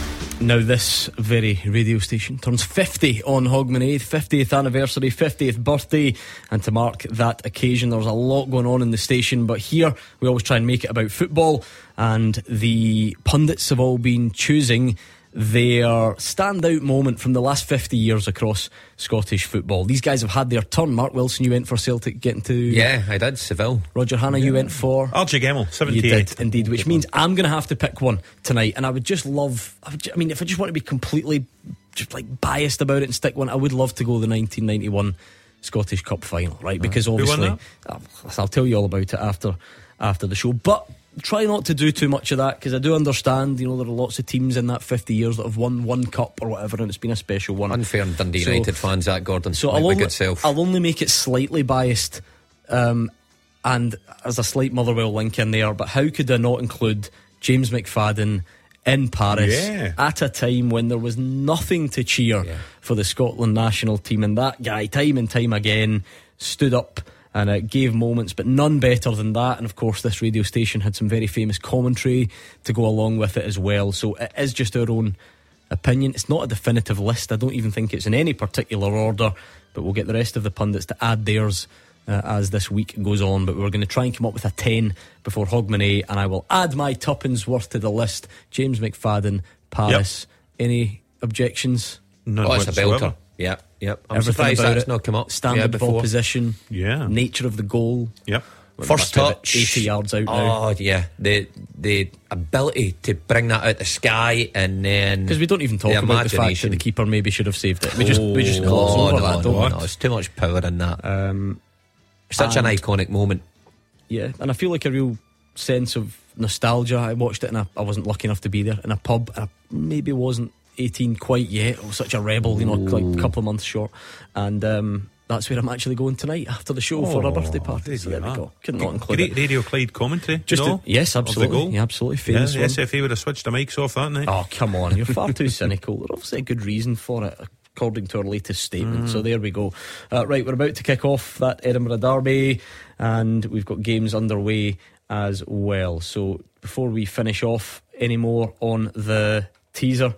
Speaker 8: Now this very radio station turns fifty on Hogmanay, fiftieth anniversary, fiftieth birthday, and to mark that occasion there's a lot going on in the station, but here we always try and make it about football, and the pundits have all been choosing their standout moment from the last fifty years across Scottish football. These guys have had their turn. Mark Wilson, you went for Celtic getting to...
Speaker 10: Yeah, I did, Seville.
Speaker 8: Roger Hanna, yeah. you went for...
Speaker 9: Archie Gemmell, seventy-eight.
Speaker 8: You did, indeed, which means I'm going to have to pick one tonight, and I would just love... I, would, I mean, if I just want to be completely just like biased about it and stick one, I would love to go the nineteen ninety-one Scottish Cup final, right? Because obviously... I'll, I'll tell you all about it after after the show, but... Try not to do too much of that, because I do understand, you know, there are lots of teams in that fifty years that have won one cup or whatever, and it's been a special one.
Speaker 10: Unfair on Dundee so, United fans, that Gordon.
Speaker 8: So I'll only, I'll only make it slightly biased, um, and as a slight Motherwell link in there. But how could I not include James McFadden in Paris
Speaker 9: yeah.
Speaker 8: at a time when there was nothing to cheer yeah. for the Scotland national team, and that guy, time and time again, stood up and it gave moments, but none better than that. And of course this radio station had some very famous commentary to go along with it as well. So it is just our own opinion. It's not a definitive list. I don't even think it's in any particular order, but we'll get the rest of the pundits to add theirs uh, as this week goes on. But we're going to try and come up with a ten before Hogmanay, and I will add my tuppence worth to the list. James McFadden, Paris. Yep. Any objections?
Speaker 9: None
Speaker 10: oh, it's
Speaker 9: whatsoever.
Speaker 10: a belter. Yeah, yep. I'm
Speaker 8: Everything
Speaker 10: surprised
Speaker 8: about
Speaker 10: that's
Speaker 8: it.
Speaker 10: not come up.
Speaker 8: Standard
Speaker 10: yeah,
Speaker 8: ball
Speaker 10: before.
Speaker 8: position,
Speaker 9: yeah,
Speaker 8: nature of the goal.
Speaker 9: Yep.
Speaker 10: First touch,
Speaker 8: eighty yards out now.
Speaker 10: Oh yeah, the the ability to bring that out the sky, and then
Speaker 8: because we don't even talk the about the fact that the keeper maybe should have saved it. We just oh, we just gloss
Speaker 10: no,
Speaker 8: over
Speaker 10: no,
Speaker 8: that. Don't
Speaker 10: no,
Speaker 8: we?
Speaker 10: no, it's too much power in that.
Speaker 8: Um,
Speaker 10: Such an iconic moment.
Speaker 8: Yeah, and I feel like a real sense of nostalgia. I watched it, and I wasn't lucky enough to be there in a pub. And I maybe wasn't eighteen quite yet. I was such a rebel, you know, like a couple of months short, and um, that's where I'm actually going tonight after the show oh, for a birthday party. So there we go. Couldn't not include
Speaker 9: Great
Speaker 8: it.
Speaker 9: Radio Clyde commentary.
Speaker 8: Just
Speaker 9: no?
Speaker 8: to, yes, absolutely, yeah, absolutely famous.
Speaker 9: Yeah, the S F A would have switched the mics off that night.
Speaker 8: Oh come on, you're far too cynical. There's obviously a good reason for it, according to our latest statement. Mm. So there we go. Uh, right, we're about to kick off that Edinburgh Derby, and we've got games underway as well. So before we finish off, any more on the teaser?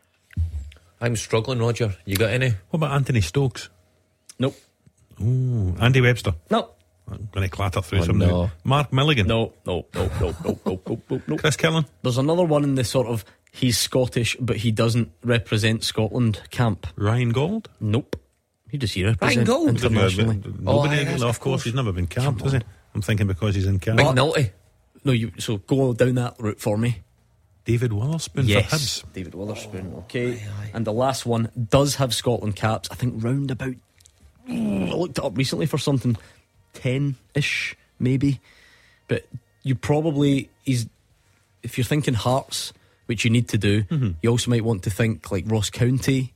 Speaker 10: I'm struggling, Roger. You got any?
Speaker 9: What about Anthony Stokes?
Speaker 8: Nope.
Speaker 9: Ooh, Andy Webster?
Speaker 8: No.
Speaker 9: I'm going to clatter through
Speaker 10: oh,
Speaker 9: some
Speaker 10: no.
Speaker 9: now. Mark Milligan?
Speaker 8: No, no, no, no, no, no, no, no, no.
Speaker 9: Chris Killen?
Speaker 8: There's another one in the sort of he's Scottish but he doesn't represent Scotland camp.
Speaker 9: Ryan Gold?
Speaker 8: Nope. Who does he represent?
Speaker 10: Ryan Gold?
Speaker 8: Internationally.
Speaker 9: Nobody,
Speaker 10: oh,
Speaker 9: well, of course, he's never been camped, has he? I'm thinking because he's in camp.
Speaker 10: McNulty?
Speaker 8: No, you. So go down that route for me.
Speaker 9: David Witherspoon
Speaker 8: yes,
Speaker 9: for Hibs.
Speaker 8: David Witherspoon, okay. Aye, aye. And the last one does have Scotland caps, I think round about, I looked it up recently for something, ten-ish maybe. But you probably, he's, if you're thinking Hearts, which you need to do, mm-hmm. you also might want to think like Ross County,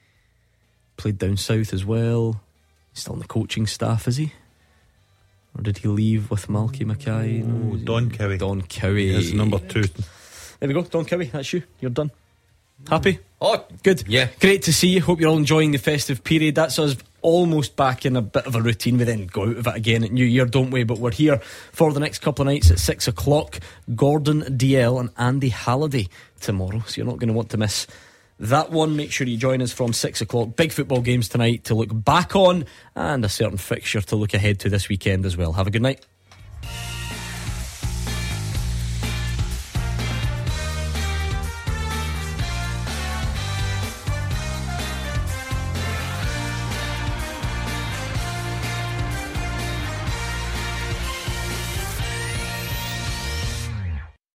Speaker 8: played down south as well. He's still on the coaching staff, is he? Or did he leave with Malky Mackay?
Speaker 9: No, Don Cowie.
Speaker 8: Don Cowie.
Speaker 9: He's number two.
Speaker 8: There we go, Don Cowie, that's you. You're done. Happy?
Speaker 10: Oh,
Speaker 8: good.
Speaker 10: Yeah.
Speaker 8: Great to see you. Hope you're all enjoying the festive period. That's us almost back in a bit of a routine. We then go out of it again at New Year, don't we? But we're here for the next couple of nights at six o'clock. Gordon D L and Andy Halliday tomorrow, so you're not going to want to miss that one. Make sure you join us from six o'clock. Big football games tonight to look back on, and a certain fixture to look ahead to this weekend as well. Have a good night.